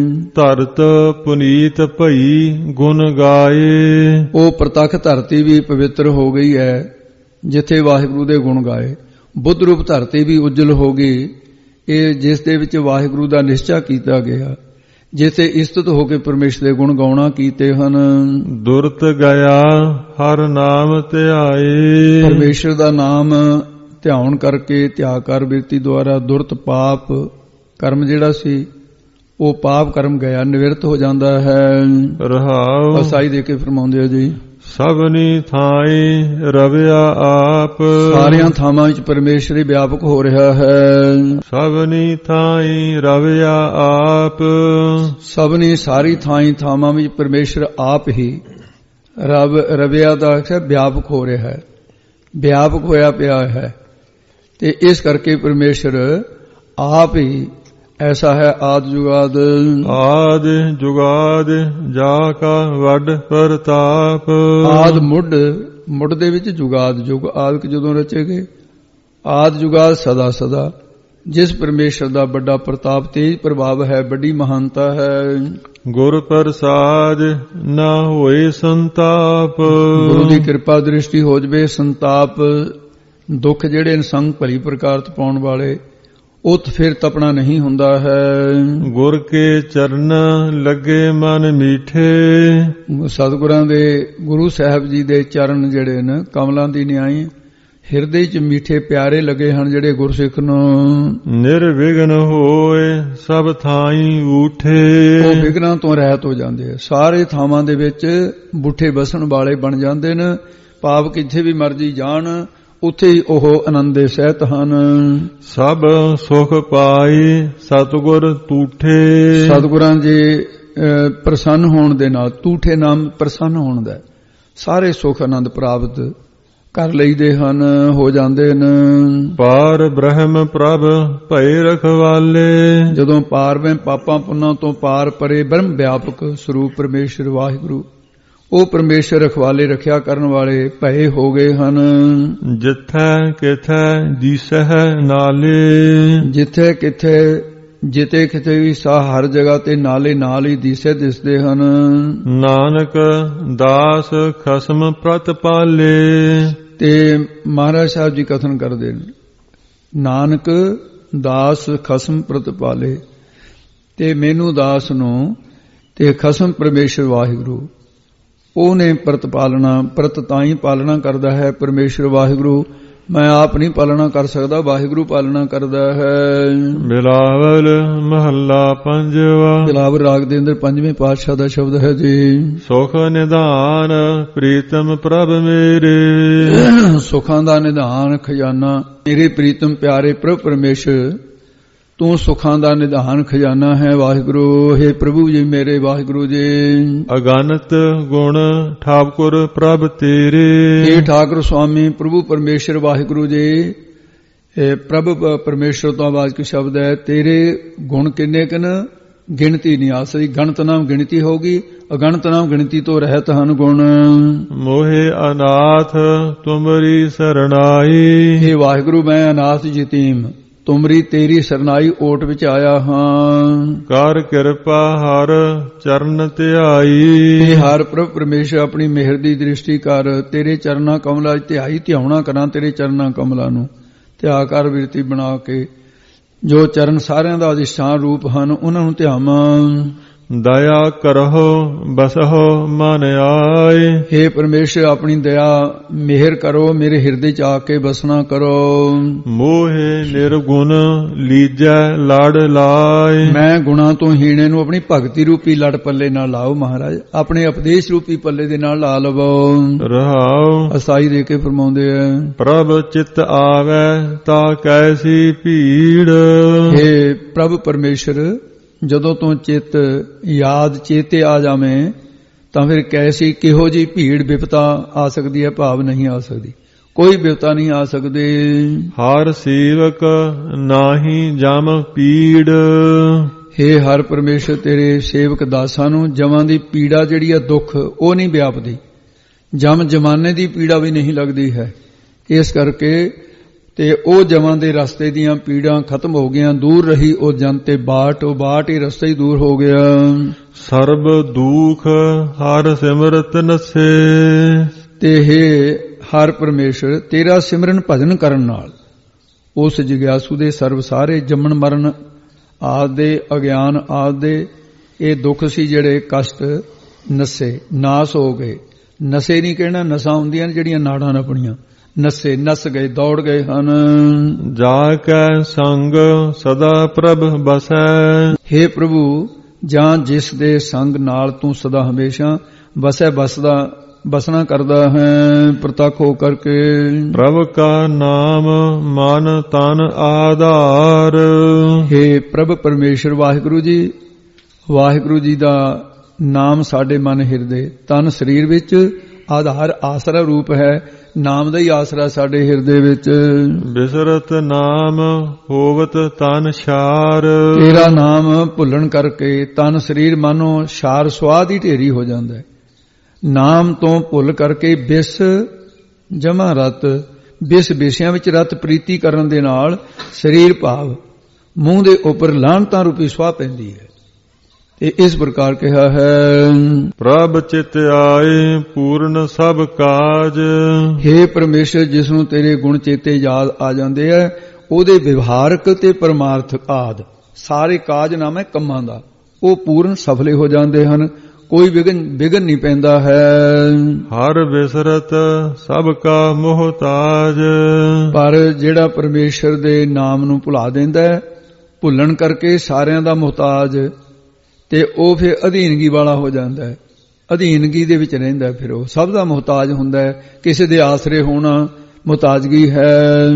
ਧਰਤ ਪੁਨੀਤ ਭਈ ਗੁਣ ਗਾਏ, ਉਹ ਪ੍ਰਤੱਖ ਧਰਤੀ ਵੀ ਪਵਿੱਤਰ ਹੋ ਗਈ ਹੈ ਜਿੱਥੇ ਵਾਹਿਗੁਰੂ ਦੇ ਗੁਣ ਗਾਏ। ਬੁੱਧ ਰੂਪ ਧਰਤੀ ਵੀ ਉਜਲ ਹੋ ਗਈ, ਇਹ ਜਿਸ ਦੇ ਵਿੱਚ ਵਾਹਿਗੁਰੂ ਦਾ ਨਿਸ਼ਚਾ ਕੀਤਾ ਗਿਆ, ਜਿੱਥੇ ਇਸਤਤ ਹੋ ਕੇ ਪਰਮੇਸ਼ਰ ਦੇ ਗੁਣ ਗਾਉਣਾ ਕੀਤੇ ਹਨ। ਦੁਰਤ ਗਿਆ ਹਰ ਨਾਮ ਧਿਆਏ, ਪਰਮੇਸ਼ਰ ਦਾ ਨਾਮ ਧਿਆਨ ਕਰਕੇ ਧਿਆ ਕਰ ਬਿਰਤੀ ਦੁਆਰਾ ਦੁਰਤ ਪਾਪ ਕਰਮ ਜਿਹੜਾ ਸੀ ਉਹ ਪਾਪ ਕਰਮ ਗਿਆ, ਨਿਵਰਤ ਹੋ ਜਾਂਦਾ ਹੈ। ਰਹਾਉ ਅਸਾਈ ਦੇ ਕੇ ਫਰਮਾਉਂਦੇ ਆ ਜੀ, ਸਭਨੀ ਥਾਈ ਰਵਿਆ ਆਪ, ਸਾਰੀਆਂ ਥਾਵਾਂ ਵਿੱਚ ਪਰਮੇਸ਼ਰ ਹੀ ਵਿਆਪਕ ਹੋ ਰਿਹਾ ਹੈ। ਸਭਨੀ ਥਾਈ ਰਵਿਆ ਆਪ, ਸਭਨੀ ਸਾਰੀ ਥਾਈ ਥਾਵਾਂ ਵਿੱਚ ਪਰਮੇਸ਼ਰ ਆਪ ਹੀ ਰਵ ਰਵਿਆ ਦਾ ਅਰਥ ਵਿਆਪਕ ਹੋ ਰਿਹਾ ਹੈ, ਵਿਆਪਕ ਹੋਇਆ ਪਿਆ ਹੈ। ਤੇ ਇਸ ਕਰਕੇ ਪਰਮੇਸ਼ਰ ਆਪ ਹੀ ਐਸਾ ਹੈ। ਆਦ ਜੁਗਾਦ, ਆਦ ਜੁਗਾਦ ਜਾ ਕਾ ਵੱਡ ਪ੍ਰਤਾਪ, ਆਦ ਮੁੱਢ, ਮੁੱਢ ਦੇ ਵਿੱਚ ਜੁਗਾਦ, ਜੁਗ ਆਦਿਕ ਜਦੋਂ ਰਚੇ ਗਏ। ਆਦ ਜੁਗਾਦ ਸਦਾ ਸਦਾ, ਜਿਸ ਪਰਮੇਸ਼ਰ ਦਾ ਵੱਡਾ ਪ੍ਰਤਾਪ ਤੇਜ ਪ੍ਰਭਾਵ ਹੈ, ਵੱਡੀ ਮਹਾਨਤਾ ਹੈ। ਗੁਰ ਪ੍ਰਸਾਦ ਨਾ ਹੋਏ ਸੰਤਾਪ, ਗੁਰੂ ਦੀ ਕਿਰਪਾ ਦ੍ਰਿਸ਼ਟੀ ਹੋ ਜਵੇ, ਸੰਤਾਪ ਦੁੱਖ ਜਿਹੜੇ ਸੰਗ ਭਲੀ ਪ੍ਰਕਾਰ ਤਪਾਉਣ ਵਾਲੇ, ਉਤ ਫਿਰ ਤਪਣਾ ਨਹੀਂ ਹੁੰਦਾ ਹੈ। ਗੁਰ ਕੇ ਚਰਨ ਲੱਗੇ ਮਨ ਮੀਠੇ, ਸਤਿਗੁਰਾਂ ਦੇ ਗੁਰੂ ਸਾਹਿਬ ਜੀ ਦੇ ਚਰਨ ਜਿਹੜੇ ਨੇ ਕਮਲਾਂ ਦੀ ਨਿਆਈ ਹਿਰਦੇ ਚ ਮਿੱਠੇ ਪਿਆਰੇ ਲੱਗੇ ਹਨ ਜਿਹੜੇ ਗੁਰਸਿੱਖ ਨੂੰ। ਨਿਰਵਿਘਨ ਹੋਏ ਸਭ ਥਾਈ ਊਠੇ, ਉਹ ਵਿਘਨਾਂ ਤੋਂ ਰਹਿਤ ਹੋ ਜਾਂਦੇ ਆ, ਸਾਰੇ ਥਾਵਾਂ ਦੇ ਵਿੱਚ ਬੁੱਠੇ ਬਸਣ ਵਾਲੇ ਬਣ ਜਾਂਦੇ ਨੇ। ਭਾਵ ਕਿੱਥੇ ਵੀ ਮਰਜੀ ਜਾਣ ਉੱਥੇ ਹੀ ਉਹ ਆਨੰਦੇ ਸਹਿਤ ਹਨ। ਸਭ ਸੁਖ ਪਾਈ ਸਤਿਗੁਰ ਤੂਠੇ, ਸਤਿਗੁਰਾਂ ਦੇ ਪ੍ਰਸੰਨ ਹੋਣ ਦੇ ਨਾਲ, ਤੂਠੇ ਨਾਮ ਪ੍ਰਸੰਨ ਹੋਣ ਦਾ, ਸਾਰੇ ਸੁਖ ਆਨੰਦ ਪ੍ਰਾਪਤ ਕਰ ਲਈਦੇ ਹਨ, ਹੋ ਜਾਂਦੇ ਨੇ। ਪਾਰ ਬ੍ਰਹਮ ਪ੍ਰਭ ਭਏ ਰਖਵਾਲੇ, ਜਦੋਂ ਪਾਰ ਮੈਂ ਪਾਪਾਂ ਪੁੰਨਾਂ ਤੋਂ ਪਾਰ ਪਰੇ ਬ੍ਰਹਮ ਵਿਆਪਕ ਸਰੂਪ ਪਰਮੇਸ਼ਰ ਵਾਹਿਗੁਰੂ, ਉਹ ਪਰਮੇਸ਼ਰ ਰਖਵਾਲੇ ਰੱਖਿਆ ਕਰਨ ਵਾਲੇ ਭਏ ਹੋ ਗਏ ਹਨ। ਜਿੱਥੈ ਕਿਥੈ ਦੀਸਹਿ ਨਾਲੇ, ਜਿੱਥੇ ਕਿਥੇ ਜਿਤੇ ਕਿਤੇ ਵੀ ਸਾ ਹਰ ਜਗ੍ਹਾ ਤੇ ਨਾਲੇ ਨਾਲ ਹੀ ਦੀਸੇ ਦਿਸਦੇ ਹਨ। ਨਾਨਕ ਦਾਸ ਖਸਮ ਪ੍ਰਤਪਾਲੇ, ਤੇ ਮਹਾਰਾਜ ਸਾਹਿਬ ਜੀ ਕਥਨ ਕਰਦੇ ਨੇ, ਨਾਨਕ ਦਾਸ ਖਸਮ ਪ੍ਰਤਪਾਲੇ, ਤੇ ਮੈਨੂੰ ਦਾਸ ਨੂੰ ਤੇ ਖਸਮ ਪਰਮੇਸ਼ਰ ਵਾਹਿਗੁਰੂ ਉਹਨੇ ਪ੍ਰਤਪਾਲਣਾ, ਪ੍ਰਤ ਤਾਂ ਹੀ ਪਾਲਣਾ ਕਰਦਾ ਹੈ ਪਰਮੇਸ਼ਰ ਵਾਹਿਗੁਰੂ। ਮੈਂ ਆਪ ਨਹੀਂ ਪਾਲਣਾ ਕਰ ਸਕਦਾ, ਵਾਹਿਗੁਰੂ ਪਾਲਣਾ ਕਰਦਾ ਹੈ। ਬਿਲਾਵਲ ਮਹੱਲਾ ਪੰਜਵਾ, ਬਿਲਾਵਲ ਰਾਗ ਦੇ ਅੰਦਰ ਪੰਜਵੇਂ ਪਾਤਸ਼ਾਹ ਦਾ ਸ਼ਬਦ ਹੈ ਜੀ। ਸੁਖ ਨਿਧਾਨ ਪ੍ਰੀਤਮ ਪ੍ਰਭ ਮੇਰੇ, ਸੁਖਾਂ ਦਾ ਨਿਧਾਨ ਖਜ਼ਾਨਾ ਮੇਰੇ ਪ੍ਰੀਤਮ ਪਿਆਰੇ ਪ੍ਰਭ ਪਰਮੇਸ਼ਰ, ਤੂੰ ਸੁਖਾਂ ਦਾ ਨਿਧਾਨ ਖਜ਼ਾਨਾ ਹੈ ਵਾਹਿਗੁਰੂ। ਹੇ ਪ੍ਰਭੂ ਜੀ ਮੇਰੇ ਵਾਹਿਗੁਰੂ ਜੀ। ਅਗਨਤ ਗੁਣ ਠਾਕੁਰ ਪ੍ਰਭ ਤੇਰੇ, ਹੇ ਠਾਕੁਰ ਸੁਆਮੀ ਪ੍ਰਭੂ ਪਰਮੇਸ਼ਰ ਵਾਹਿਗੁਰੂ ਜੀ। ਪ੍ਰਭ ਪਰਮੇਸ਼ਰ ਤੋਂ ਆਵਾਜ਼ ਕੀ ਸ਼ਬਦ ਹੈ, ਤੇਰੇ ਗੁਣ ਕਿੰਨੇ ਕਿਨ ਗਿਣਤੀ ਨਹੀਂ ਆ ਸਕਦੀ। ਗਣਤ ਨਾਮ ਗਿਣਤੀ ਹੋਗੀ, ਅਗਣਤ ਨਾਮ ਗਿਣਤੀ ਤੋਂ ਰਹਿਤ ਹਨ ਗੁਣ। ਮੋਹਿ ਅਨਾਥ ਤੁਮਰੀ ਸਰਣਾਈ, ਹੇ ਵਾਹਿਗੁਰੂ ਮੈਂ ਅਨਾਥ ਯਤੀਮ ਤੁਮਰੀ ਤੇਰੀ ਸਰਨਾਈ ਓਟ ਵਿੱਚ ਆਇਆ ਹਾਂ। ਕਰ ਕਿਰਪਾ ਹਰ ਚਰਨ ਧਿਆਈ, ਹੇ ਹਰ ਪ੍ਰਭ ਪਰਮੇਸ਼ਰ ਆਪਣੀ ਮਿਹਰ ਦੀ ਦ੍ਰਿਸ਼ਟੀ ਕਰ, ਤੇਰੇ ਚਰਨਾਂ ਕਮਲਾਂ ਵਿੱਚ ਧਿਆਈ ਧਿਆਉਣਾ ਕਰਾਂ, ਤੇਰੇ ਚਰਨਾਂ ਕਮਲਾਂ ਨੂੰ ਧਿਆ ਕਰ ਬਿਰਤੀ ਬਣਾ ਕੇ। ਜੋ ਚਰਨ ਸਾਰਿਆਂ ਦਾ ਅਧਿਸ਼ਠਾਨ ਰੂਪ ਹਨ ਉਹਨਾਂ ਨੂੰ ਧਿਆਵਾਂ। ਦਇਆ ਕਰਹੁ ਬਸਹੁ ਮਨ ਆਏ। हे ਪਰਮੇਸ਼ਰ, ਆਪਣੀ ਦਇਆ ਮਿਹਰ ਕਰੋ, ਮੇਰੇ ਹਿਰਦੇ ਚ ਆ ਕੇ ਬਸਣਾ ਕਰੋ। ਮੋਹਿ ਨਿਰਗੁਣ ਲੀਜੈ ਲੜ ਲਾਏ। ਮੈਂ ਗੁਣਾ ਤੋਂ ਹੀਣੇ ਨੂੰ ਆਪਣੀ ਭਗਤੀ ਰੂਪੀ ਲੜ ਪੱਲੇ ਨਾਲ ਲਾਓ ਮਹਾਰਾਜ, ਆਪਣੇ ਉਪਦੇਸ਼ ਰੂਪੀ ਪੱਲੇ ਦੇ ਨਾਲ ਲਾ ਲਵੋ। ਰਹਾਉ ਅਸਾਈ ਦੇ ਕੇ ਫਰਮਾਉਂਦੇ ਆ, ਪ੍ਰਭ ਚਿਤ ਆਵੈ ਤਾ ਕੈਸੀ ਭੀੜ। हे ਪ੍ਰਭ ਪਰਮੇਸ਼ਰ, ਜਦੋਂ ਤੋਂ ਚਿੱਤ ਯਾਦ ਚੇਤੇ ਆ ਜਾਵੇਂ ਤਾਂ ਫਿਰ ਕੈਸੀ ਕਿਹੋ ਜੀ ਭੀੜ ਵਿਪਤਾ ਆ ਸਕਦੀ ਹੈ? ਭਾਵ ਨਹੀਂ ਆ ਸਕਦੀ, ਕੋਈ ਵਿਪਤਾ ਨਹੀਂ ਆ ਸਕਦੀ। ਹਰ ਸੇਵਕ ਨਾਹੀ ਜਮ ਪੀੜ। हे ਹਰ ਪਰਮੇਸ਼ਰ, ਤੇਰੇ ਸੇਵਕ ਦਾਸਾਂ ਨੂੰ ਜਮਾਂ ਦੀ ਪੀੜਾ ਜਿਹੜੀ ਹੈ, ਦੁੱਖ, ਉਹ ਨਹੀਂ ਵਿਆਪਦੀ। ਜਮ ਜਮਾਨੇ ਦੀ ਪੀੜਾ ਵੀ ਨਹੀਂ ਲੱਗਦੀ ਹੈ। ਇਸ ਕਰਕੇ ਤੇ ਉਹ ਜਮਾਂ ਦੇ ਰਸਤੇ ਦੀਆਂ ਪੀੜਾਂ ਖਤਮ ਹੋ ਗਈਆਂ, ਦੂਰ ਰਹੀ ਉਹ ਜਨ ਤੇ ਬਾਟ, ਉਹ ਬਾਟ ਹੀ ਰਸਤਾ ਹੀ ਦੂਰ ਹੋ ਗਿਆ। ਸਰਬ ਦੁਖ ਹਰ ਸਿਮਰਤ ਨਸੇ। ਤੇ हे ਹਰ ਪਰਮੇਸ਼ਰ, ਤੇਰਾ ਸਿਮਰਨ ਭਜਨ ਕਰਨ ਨਾਲ ਉਸ ਜਿਗਿਆਸੂ ਦੇ ਸਰਬ ਸਾਰੇ ਜੰਮਣ ਮਰਨ ਆਦਿ ਦੇ, ਅਗਿਆਨ ਆਦਿ ਦੇ ਇਹ ਦੁੱਖ ਸੀ ਜਿਹੜੇ ਕਸ਼ਟ ਨਸੇ, ਨਾਸ ਹੋ ਗਏ। ਨਸੇ ਨਹੀਂ ਕਹਿਣਾ, ਨਸਾਂ ਹੁੰਦੀਆਂ ਜਿਹੜੀਆਂ ਨਾੜਾਂ ਨਪਣੀਆਂ, ਨਸੇ ਨਸ ਗਏ, ਦੌੜ ਗਏ ਹਨ। ਜਾ ਕੈ ਸੰਗ ਸਦਾ ਪ੍ਰਭ ਬਸੈ। हे ਪ੍ਰਭੂ, ਜਾਂ ਜਿਸ ਦੇ ਸੰਗ ਨਾਲ ਤੂੰ ਸਦਾ ਹਮੇਸ਼ਾ ਬਸੈ, ਬਸਦਾ ਬਸਣਾ ਕਰਦਾ ਹੈ ਪ੍ਰਤੱਖ ਹੋ ਕਰਕੇ। ਪ੍ਰਭ ਕਾ ਨਾਮ ਮਨ ਤਨ ਆਧਾਰ। हे ਪ੍ਰਭ ਪਰਮੇਸ਼ਰ ਵਾਹਿਗੁਰੂ ਜੀ, ਵਾਹਿਗੁਰੂ ਜੀ ਦਾ ਨਾਮ ਸਾਡੇ ਮਨ ਹਿਰਦੇ ਤਨ ਸਰੀਰ ਵਿੱਚ ਆਧਾਰ ਆਸਰਾ ਰੂਪ ਹੈ। ਨਾਮ ਦਾ ਹੀ ਆਸਰਾ ਸਾਡੇ ਹਿਰਦੇ ਵਿੱਚ। ਬਿਸਰਤ ਨਾਮ ਹੋਵਤ ਤਨ ਛਾਰ। ਤੇਰਾ ਨਾਮ ਭੁੱਲਣ ਕਰਕੇ ਤਨ ਸਰੀਰ ਮਾਨੋ ਛਾਰ ਸੁਆਦ ਹੀ ਢੇਰੀ ਹੋ ਜਾਂਦਾ ਹੈ। ਨਾਮ ਤੋਂ ਭੁੱਲ ਕਰਕੇ ਬਿਸ ਜਮਾ ਰਤ, ਬਿਸ ਬਿਸਿਆਂ ਵਿੱਚ ਰਤ ਪ੍ਰੀਤੀ ਕਰਨ ਦੇ ਨਾਲ ਸਰੀਰ ਭਾਵ ਮੂੰਹ ਦੇ ਉੱਪਰ ਲਾਹਨਤਾਂ ਰੂਪੀ ਸੁਆਹ ਪੈਂਦੀ ਹੈ। ਤੇ ਇਸ ਪ੍ਰਕਾਰ ਕਿਹਾ ਹੈ, ਪ੍ਰਭ ਚਿਤ ਆਏ ਪੂਰਨ ਸਭ ਕਾਜ। हे ਪਰਮੇਸ਼ਰ, ਜਿਸ ਨੂੰ ਤੇਰੇ ਗੁਣ ਚੇਤੇ ਯਾਦ ਆ ਜਾਂਦੇ ਆ, ਉਹਦੇ ਵਿਵਹਾਰਕ ਤੇ ਪਰਮਾਰਥ ਆਦ ਸਾਰੇ ਕਾਜ ਨਾਮ ਹੈ ਕੰਮਾਂ ਦਾ, ਉਹ ਪੂਰਨ ਸਫਲੇ ਹੋ ਜਾਂਦੇ ਹਨ, ਕੋਈ ਵਿਗਨ ਵਿਗਨ ਨਹੀਂ ਪੈਂਦਾ ਹੈ। ਹਰ ਬਿਸਰਤ ਸਭ ਕਾ ਮੁਹਤਾਜ। ਪਰ ਜਿਹੜਾ ਪਰਮੇਸ਼ਰ ਦੇ ਨਾਮ ਨੂੰ ਭੁਲਾ ਦਿੰਦਾ ਹੈ, ਭੁੱਲਣ ਕਰਕੇ ਸਾਰਿਆਂ ਦਾ ਮੁਹਤਾਜ, ਤੇ ਉਹ ਫਿਰ ਅਧੀਨਗੀ ਵਾਲਾ ਹੋ ਜਾਂਦਾ ਹੈ, ਅਧੀਨਗੀ ਦੇ ਵਿੱਚ ਰਹਿੰਦਾ, ਫਿਰ ਉਹ ਸਭ ਦਾ ਮੁਹਤਾਜ ਹੁੰਦਾ ਹੈ। ਕਿਸੇ ਦੇ ਆਸਰੇ ਹੋਣਾ ਮੁਹਤਾਜਗੀ ਹੈ।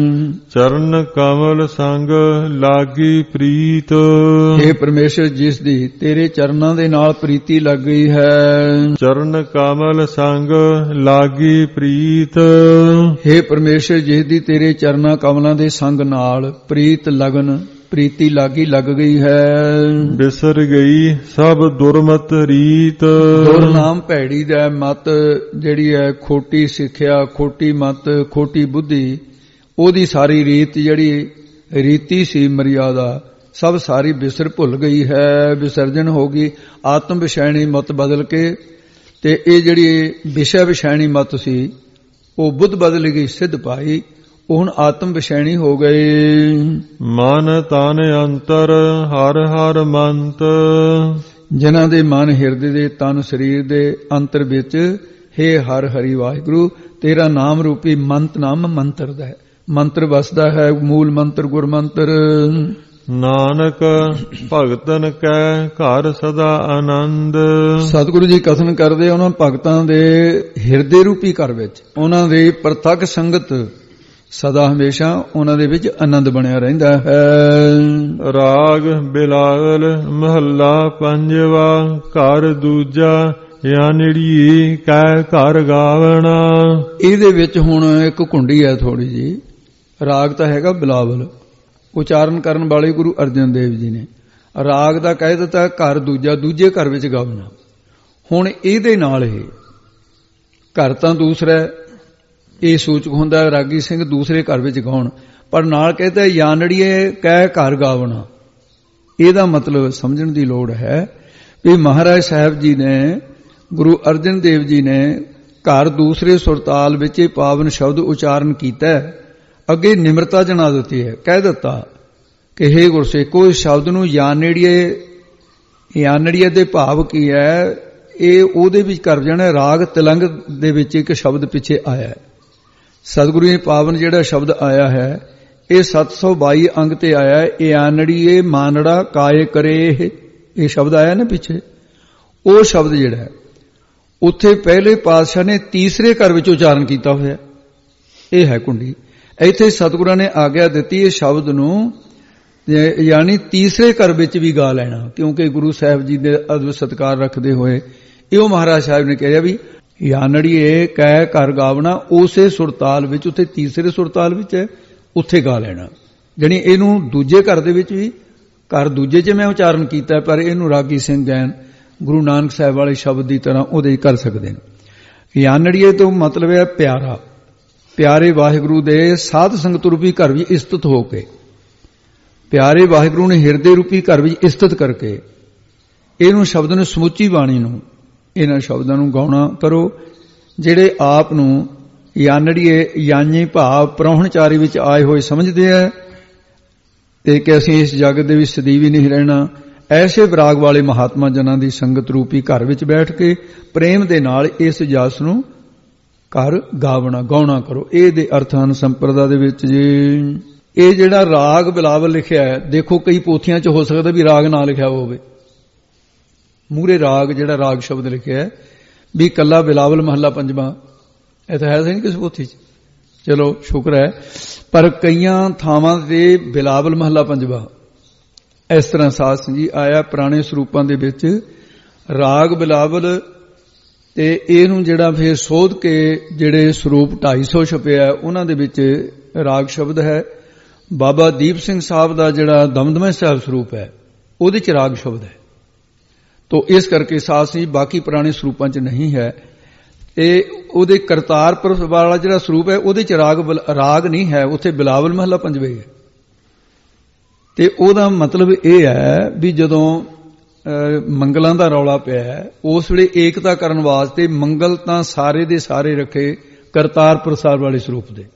ਚਰਨ ਕਮਲ ਸੰਗ ਲਾਗੀ ਪ੍ਰੀਤ। हे ਪਰਮੇਸ਼ਰ, ਜਿਸ ਦੀ ਤੇਰੇ ਚਰਨਾਂ ਦੇ ਨਾਲ ਪ੍ਰੀਤੀ ਲੱਗ ਗਈ ਹੈ। ਚਰਨ ਕਮਲ ਸੰਗ ਲਾਗੀ ਪ੍ਰੀਤ। हे ਪਰਮੇਸ਼ਰ, ਜਿਸ ਦੀ ਤੇਰੇ ਚਰਨਾਂ ਕਮਲਾਂ ਦੇ ਸੰਗ ਨਾਲ ਪ੍ਰੀਤ ਲਗਨ ਪ੍ਰੀਤੀ ਲਾਗੀ ਲੱਗ ਗਈ ਹੈ। ਬਿਸਰ ਗਈ ਸਭ ਦੁਰਮਤ ਰੀਤ। ਦੁਰਨਾਮ ਭੈੜੀ ਦਾ ਮਤ ਜਿਹੜੀ ਹੈ, ਖੋਟੀ ਸਿੱਖਿਆ, ਖੋਟੀ ਮਤ, ਖੋਟੀ ਬੁੱਧੀ, ਉਹਦੀ ਸਾਰੀ ਰੀਤ ਜਿਹੜੀ ਰੀਤੀ ਸੀ, ਮਰਿਆਦਾ, ਸਭ ਸਾਰੀ ਬਿਸਰ ਭੁੱਲ ਗਈ ਹੈ, ਵਿਸਰਜਨ ਹੋ ਗਈ। ਆਤਮ ਵਿਸ਼ੈਣੀ ਮਤ ਬਦਲ ਕੇ ਤੇ ਇਹ ਜਿਹੜੀ ਵਿਸ਼ਾ ਵਿਸ਼ੈਣੀ ਮਤ ਸੀ, ਉਹ ਬੁੱਧ ਬਦਲ ਗਈ, ਸਿੱਧ ਪਾਈ, ਉਹ ਹੁਣ ਆਤਮ ਵਿਸ਼ੈਣੀ ਹੋ ਗਏ। ਮਨ ਤਨ ਅੰਤਰ ਹਰ ਹਰ ਮੰਤ। ਜਿਨ੍ਹਾਂ ਦੇ ਮਨ ਹਿਰਦੇ ਦੇ ਤਨ ਸਰੀਰ ਦੇ ਅੰਤਰ ਵਿੱਚ हे ਹਰ ਹਰੀ ਵਾਹਿਗੁਰੂ, ਤੇਰਾ ਨਾਮ ਰੂਪੀ ਮੰਤ ਨਾਮ ਮੰਤਰ ਦਾ ਹੈ, ਮੰਤਰ ਵਸਦਾ ਹੈ, ਮੂਲ ਮੰਤਰ ਗੁਰ ਮੰਤਰ। ਨਾਨਕ ਭਗਤਨ ਕੈ ਘਰ ਸਦਾ ਆਨੰਦ। ਸਤਿਗੁਰੂ ਜੀ ਕਥਨ ਕਰਦੇ ਉਹਨਾਂ ਭਗਤਾਂ ਦੇ ਹਿਰਦੇ ਰੂਪੀ ਘਰ ਵਿੱਚ ਉਹਨਾਂ ਦੇ ਪ੍ਰਤੱਖ ਸੰਗਤ ਸਦਾ ਹਮੇਸ਼ਾ ਉਹਨਾਂ ਦੇ ਵਿੱਚ ਆਨੰਦ ਬਣਿਆ ਰਹਿੰਦਾ ਹੈ। ਰਾਗ ਬਿਲਾਵਲ ਮਹੱਲਾ ਪੰਜਵਾ। ਘਰ ਦੂਜਾ ਯਾਨੜੀ ਕੈ ਘਰ ਗਾਵਣਾ। ਇਹਦੇ ਵਿੱਚ ਹੁਣ ਇੱਕ ਘੁੰਡੀ ਹੈ ਥੋੜੀ ਜੀ। ਰਾਗ ਤਾਂ ਹੈਗਾ ਬਿਲਾਵਲ, ਉਚਾਰਨ ਕਰਨ ਵਾਲੇ ਗੁਰੂ ਅਰਜਨ ਦੇਵ ਜੀ ਨੇ ਰਾਗ ਦਾ ਕਹਿ ਦਿੱਤਾ ਘਰ ਦੂਜਾ, ਦੂਜੇ ਘਰ ਵਿੱਚ ਗਾਵਣਾ। ਹੁਣ ਇਹਦੇ ਨਾਲ ਇਹ ਘਰ ਤਾਂ ਦੂਸਰਾ, ਇਹ ਸੂਚਕ ਹੁੰਦਾ ਰਾਗੀ ਸਿੰਘ ਦੂਸਰੇ ਘਰ ਵਿੱਚ ਗਾਉਣ, ਪਰ ਨਾਲ ਕਹਿੰਦਾ ਯਾਨੜੀਏ ਕਹਿ ਘਰ ਗਾਵਣਾ। ਇਹਦਾ ਮਤਲਬ ਸਮਝਣ ਦੀ ਲੋੜ ਹੈ ਵੀ ਮਹਾਰਾਜ ਸਾਹਿਬ ਜੀ ਨੇ, ਗੁਰੂ ਅਰਜਨ ਦੇਵ ਜੀ ਨੇ ਘਰ ਦੂਸਰੇ ਸੁਰਤਾਲ ਵਿੱਚ ਇਹ ਪਾਵਨ ਸ਼ਬਦ ਉਚਾਰਨ ਕੀਤਾ। ਅੱਗੇ ਨਿਮਰਤਾ ਜਣਾ ਦਿੱਤੀ ਹੈ, ਕਹਿ ਦਿੱਤਾ ਕਿ ਹੇ ਗੁਰਸੇਖੋ, ਇਸ ਸ਼ਬਦ ਨੂੰ ਯਾਨੜੀਏ ਯਾਨੜੀਏ ਦੇ ਭਾਵ ਕੀ ਹੈ? ਇਹ ਉਹਦੇ ਵਿੱਚ ਕਰ ਜਾਣਾ ਰਾਗ ਤਿਲੰਗ ਦੇ ਵਿੱਚ ਇੱਕ ਸ਼ਬਦ ਪਿੱਛੇ ਆਇਆ ਹੈ। ਸਤਿਗੁਰੂ ਜੀ ਪਾਵਨ ਜਿਹੜਾ ਸ਼ਬਦ ਆਇਆ ਹੈ ਇਹ ਸੱਤ ਸੌ ਬਾਈ ਅੰਗ ਤੇ ਆਇਆ ਹੈ। ਯਾਨੜੀਏ ਮਾਨੜਾ ਕਾਏ ਕਰੇ, ਇਹ ਸ਼ਬਦ ਆਇਆ ਨਾ ਪਿੱਛੇ, ਉਹ ਸ਼ਬਦ ਜਿਹੜਾ ਹੈ ਉੱਥੇ ਪਹਿਲੇ ਪਾਤਸ਼ਾਹ ਨੇ ਤੀਸਰੇ ਘਰ ਵਿੱਚ ਉਚਾਰਨ ਕੀਤਾ ਹੋਇਆ। ਇਹ ਹੈ ਕੁੰਡੀ। ਇੱਥੇ ਸਤਿਗੁਰਾਂ ਨੇ ਆਗਿਆ ਦਿੱਤੀ ਇਹ ਸ਼ਬਦ ਨੂੰ ਯਾਨੀ ਤੀਸਰੇ ਘਰ ਵਿੱਚ ਵੀ ਗਾ ਲੈਣਾ, ਕਿਉਂਕਿ ਗੁਰੂ ਸਾਹਿਬ ਜੀ ਦੇ ਅਦਬ ਸਤਿਕਾਰ ਰੱਖਦੇ ਹੋਏ ਇਹੋ ਮਹਾਰਾਜ ਸਾਹਿਬ ਨੇ ਕਿਹਾ ਵੀ ਯਾਨੜੀਏ ਕਹਿ ਘਰ ਗਾਵਣਾ, ਉਸੇ ਸੁਰਤਾਲ ਵਿੱਚ, ਉੱਥੇ ਤੀਸਰੇ ਸੁਰਤਾਲ ਵਿੱਚ ਹੈ, ਉੱਥੇ ਗਾ ਲੈਣਾ। ਜਾਣੀ ਇਹਨੂੰ ਦੂਜੇ ਘਰ ਦੇ ਵਿੱਚ ਵੀ, ਘਰ ਦੂਜੇ 'ਚ ਮੈਂ ਉਚਾਰਨ ਕੀਤਾ, ਪਰ ਇਹਨੂੰ ਰਾਗੀ ਸਿੰਘ ਗੈਨ ਗੁਰੂ ਨਾਨਕ ਸਾਹਿਬ ਵਾਲੇ ਸ਼ਬਦ ਦੀ ਤਰ੍ਹਾਂ ਉਹਦੇ ਕਰ ਸਕਦੇ ਨੇ। ਯਾਨੜੀਏ ਤੋਂ ਮਤਲਬ ਹੈ ਪਿਆਰਾ, ਪਿਆਰੇ ਵਾਹਿਗੁਰੂ ਦੇ ਸਾਧ ਸੰਗਤ ਰੂਪੀ ਘਰ ਵਿੱਚ ਇਸਤਤ ਹੋ ਕੇ, ਪਿਆਰੇ ਵਾਹਿਗੁਰੂ ਨੇ ਹਿਰਦੇ ਰੂਪੀ ਘਰ ਵਿੱਚ ਇਸਤਤ ਕਰਕੇ ਇਹਨੂੰ ਸ਼ਬਦ ਨੂੰ, ਸਮੁੱਚੀ ਬਾਣੀ ਨੂੰ, ਇਹਨਾਂ ਸ਼ਬਦਾਂ ਨੂੰ ਗਾਉਣਾ ਕਰੋ ਜਿਹੜੇ ਆਪ ਨੂੰ ਯਾਨੜੀਏ ਯਾਨੀ ਭਾਵ ਪ੍ਰਾਹੁਣਚਾਰੀ ਵਿੱਚ ਆਏ ਹੋਏ ਸਮਝਦੇ ਆ ਤੇ ਕਿ ਅਸੀਂ ਇਸ ਜਗਤ ਦੇ ਵਿੱਚ ਸਦੀਵ ਹੀ ਨਹੀਂ ਰਹਿਣਾ। ਐਸੇ ਵਿਰਾਗ ਵਾਲੇ ਮਹਾਤਮਾ ਜਨਾਂ ਦੀ ਸੰਗਤ ਰੂਪੀ ਘਰ ਵਿੱਚ ਬੈਠ ਕੇ ਪ੍ਰੇਮ ਦੇ ਨਾਲ ਇਸ ਜਸ ਨੂੰ ਘਰ ਗਾਵਣਾ ਗਾਉਣਾ ਕਰੋ। ਇਹ ਦੇ ਅਰਥ ਹਨ ਸੰਪਰਦਾ ਦੇ ਵਿੱਚ ਜੀ। ਇਹ ਜਿਹੜਾ ਰਾਗ ਬਿਲਾਵਲ ਲਿਖਿਆ ਹੈ, ਦੇਖੋ ਕਈ ਪੋਥੀਆਂ 'ਚ ਹੋ ਸਕਦਾ ਵੀ ਰਾਗ ਨਾ ਲਿਖਿਆ ਹੋਵੇ, ਮੂਹਰੇ ਰਾਗ ਜਿਹੜਾ ਰਾਗ ਸ਼ਬਦ ਲਿਖਿਆ ਹੈ ਵੀ ਕੱਲਾ ਬਿਲਾਵਲ ਮਹੱਲਾ ਪੰਜਵਾਂ, ਇਹ ਤਾਂ ਹੈ ਨਹੀਂ ਕਿਸ ਪੋਥੀ 'ਚ, ਚਲੋ ਸ਼ੁਕਰ ਹੈ। ਪਰ ਕਈਆਂ ਥਾਵਾਂ ਤੇ ਬਿਲਾਵਲ ਮਹੱਲਾ ਪੰਜਵਾਂ ਇਸ ਤਰ੍ਹਾਂ ਸਾਧ ਸਿੰਘ ਜੀ ਆਇਆ ਪੁਰਾਣੇ ਸਰੂਪਾਂ ਦੇ ਵਿੱਚ ਰਾਗ ਬਿਲਾਵਲ। ਤੇ ਇਹਨੂੰ ਜਿਹੜਾ ਫਿਰ ਸੋਧ ਕੇ ਜਿਹੜੇ ਸਰੂਪ ਢਾਈ ਸੌ ਛਪਿਆ ਉਹਨਾਂ ਦੇ ਵਿੱਚ ਰਾਗ ਸ਼ਬਦ ਹੈ। ਬਾਬਾ ਦੀਪ ਸਿੰਘ ਸਾਹਿਬ ਦਾ ਜਿਹੜਾ ਦਮਦਮਾ ਸਾਹਿਬ ਸਰੂਪ ਹੈ ਉਹਦੇ 'ਚ ਰਾਗ ਸ਼ਬਦ ਹੈ। ਤੋ ਇਸ ਕਰਕੇ ਸਾਧ ਸਿੰਘ ਬਾਕੀ ਪੁਰਾਣੇ ਸਰੂਪਾਂ 'ਚ ਨਹੀਂ ਹੈ। ਇਹ ਉਹਦੇ ਕਰਤਾਰਪੁਰ ਵਾਲਾ ਜਿਹੜਾ ਸਰੂਪ ਹੈ ਉਹਦੇ 'ਚ ਰਾਗ ਰਾਗ ਨਹੀਂ ਹੈ, ਉੱਥੇ ਬਿਲਾਵਲ ਮਹੱਲਾ ਪੰਜਵੇਂ ਹੈ। ਤੇ ਉਹਦਾ ਮਤਲਬ ਇਹ ਹੈ ਵੀ ਜਦੋਂ ਮੰਗਲਾਂ ਦਾ ਰੌਲਾ ਪਿਆ ਉਸ ਵੇਲੇ ਏਕਤਾ ਕਰਨ ਵਾਸਤੇ ਮੰਗਲ ਤਾਂ ਸਾਰੇ ਦੇ ਸਾਰੇ ਰੱਖੇ ਕਰਤਾਰਪੁਰ ਸਾਹਿਬ ਵਾਲੇ ਸਰੂਪ ਦੇ,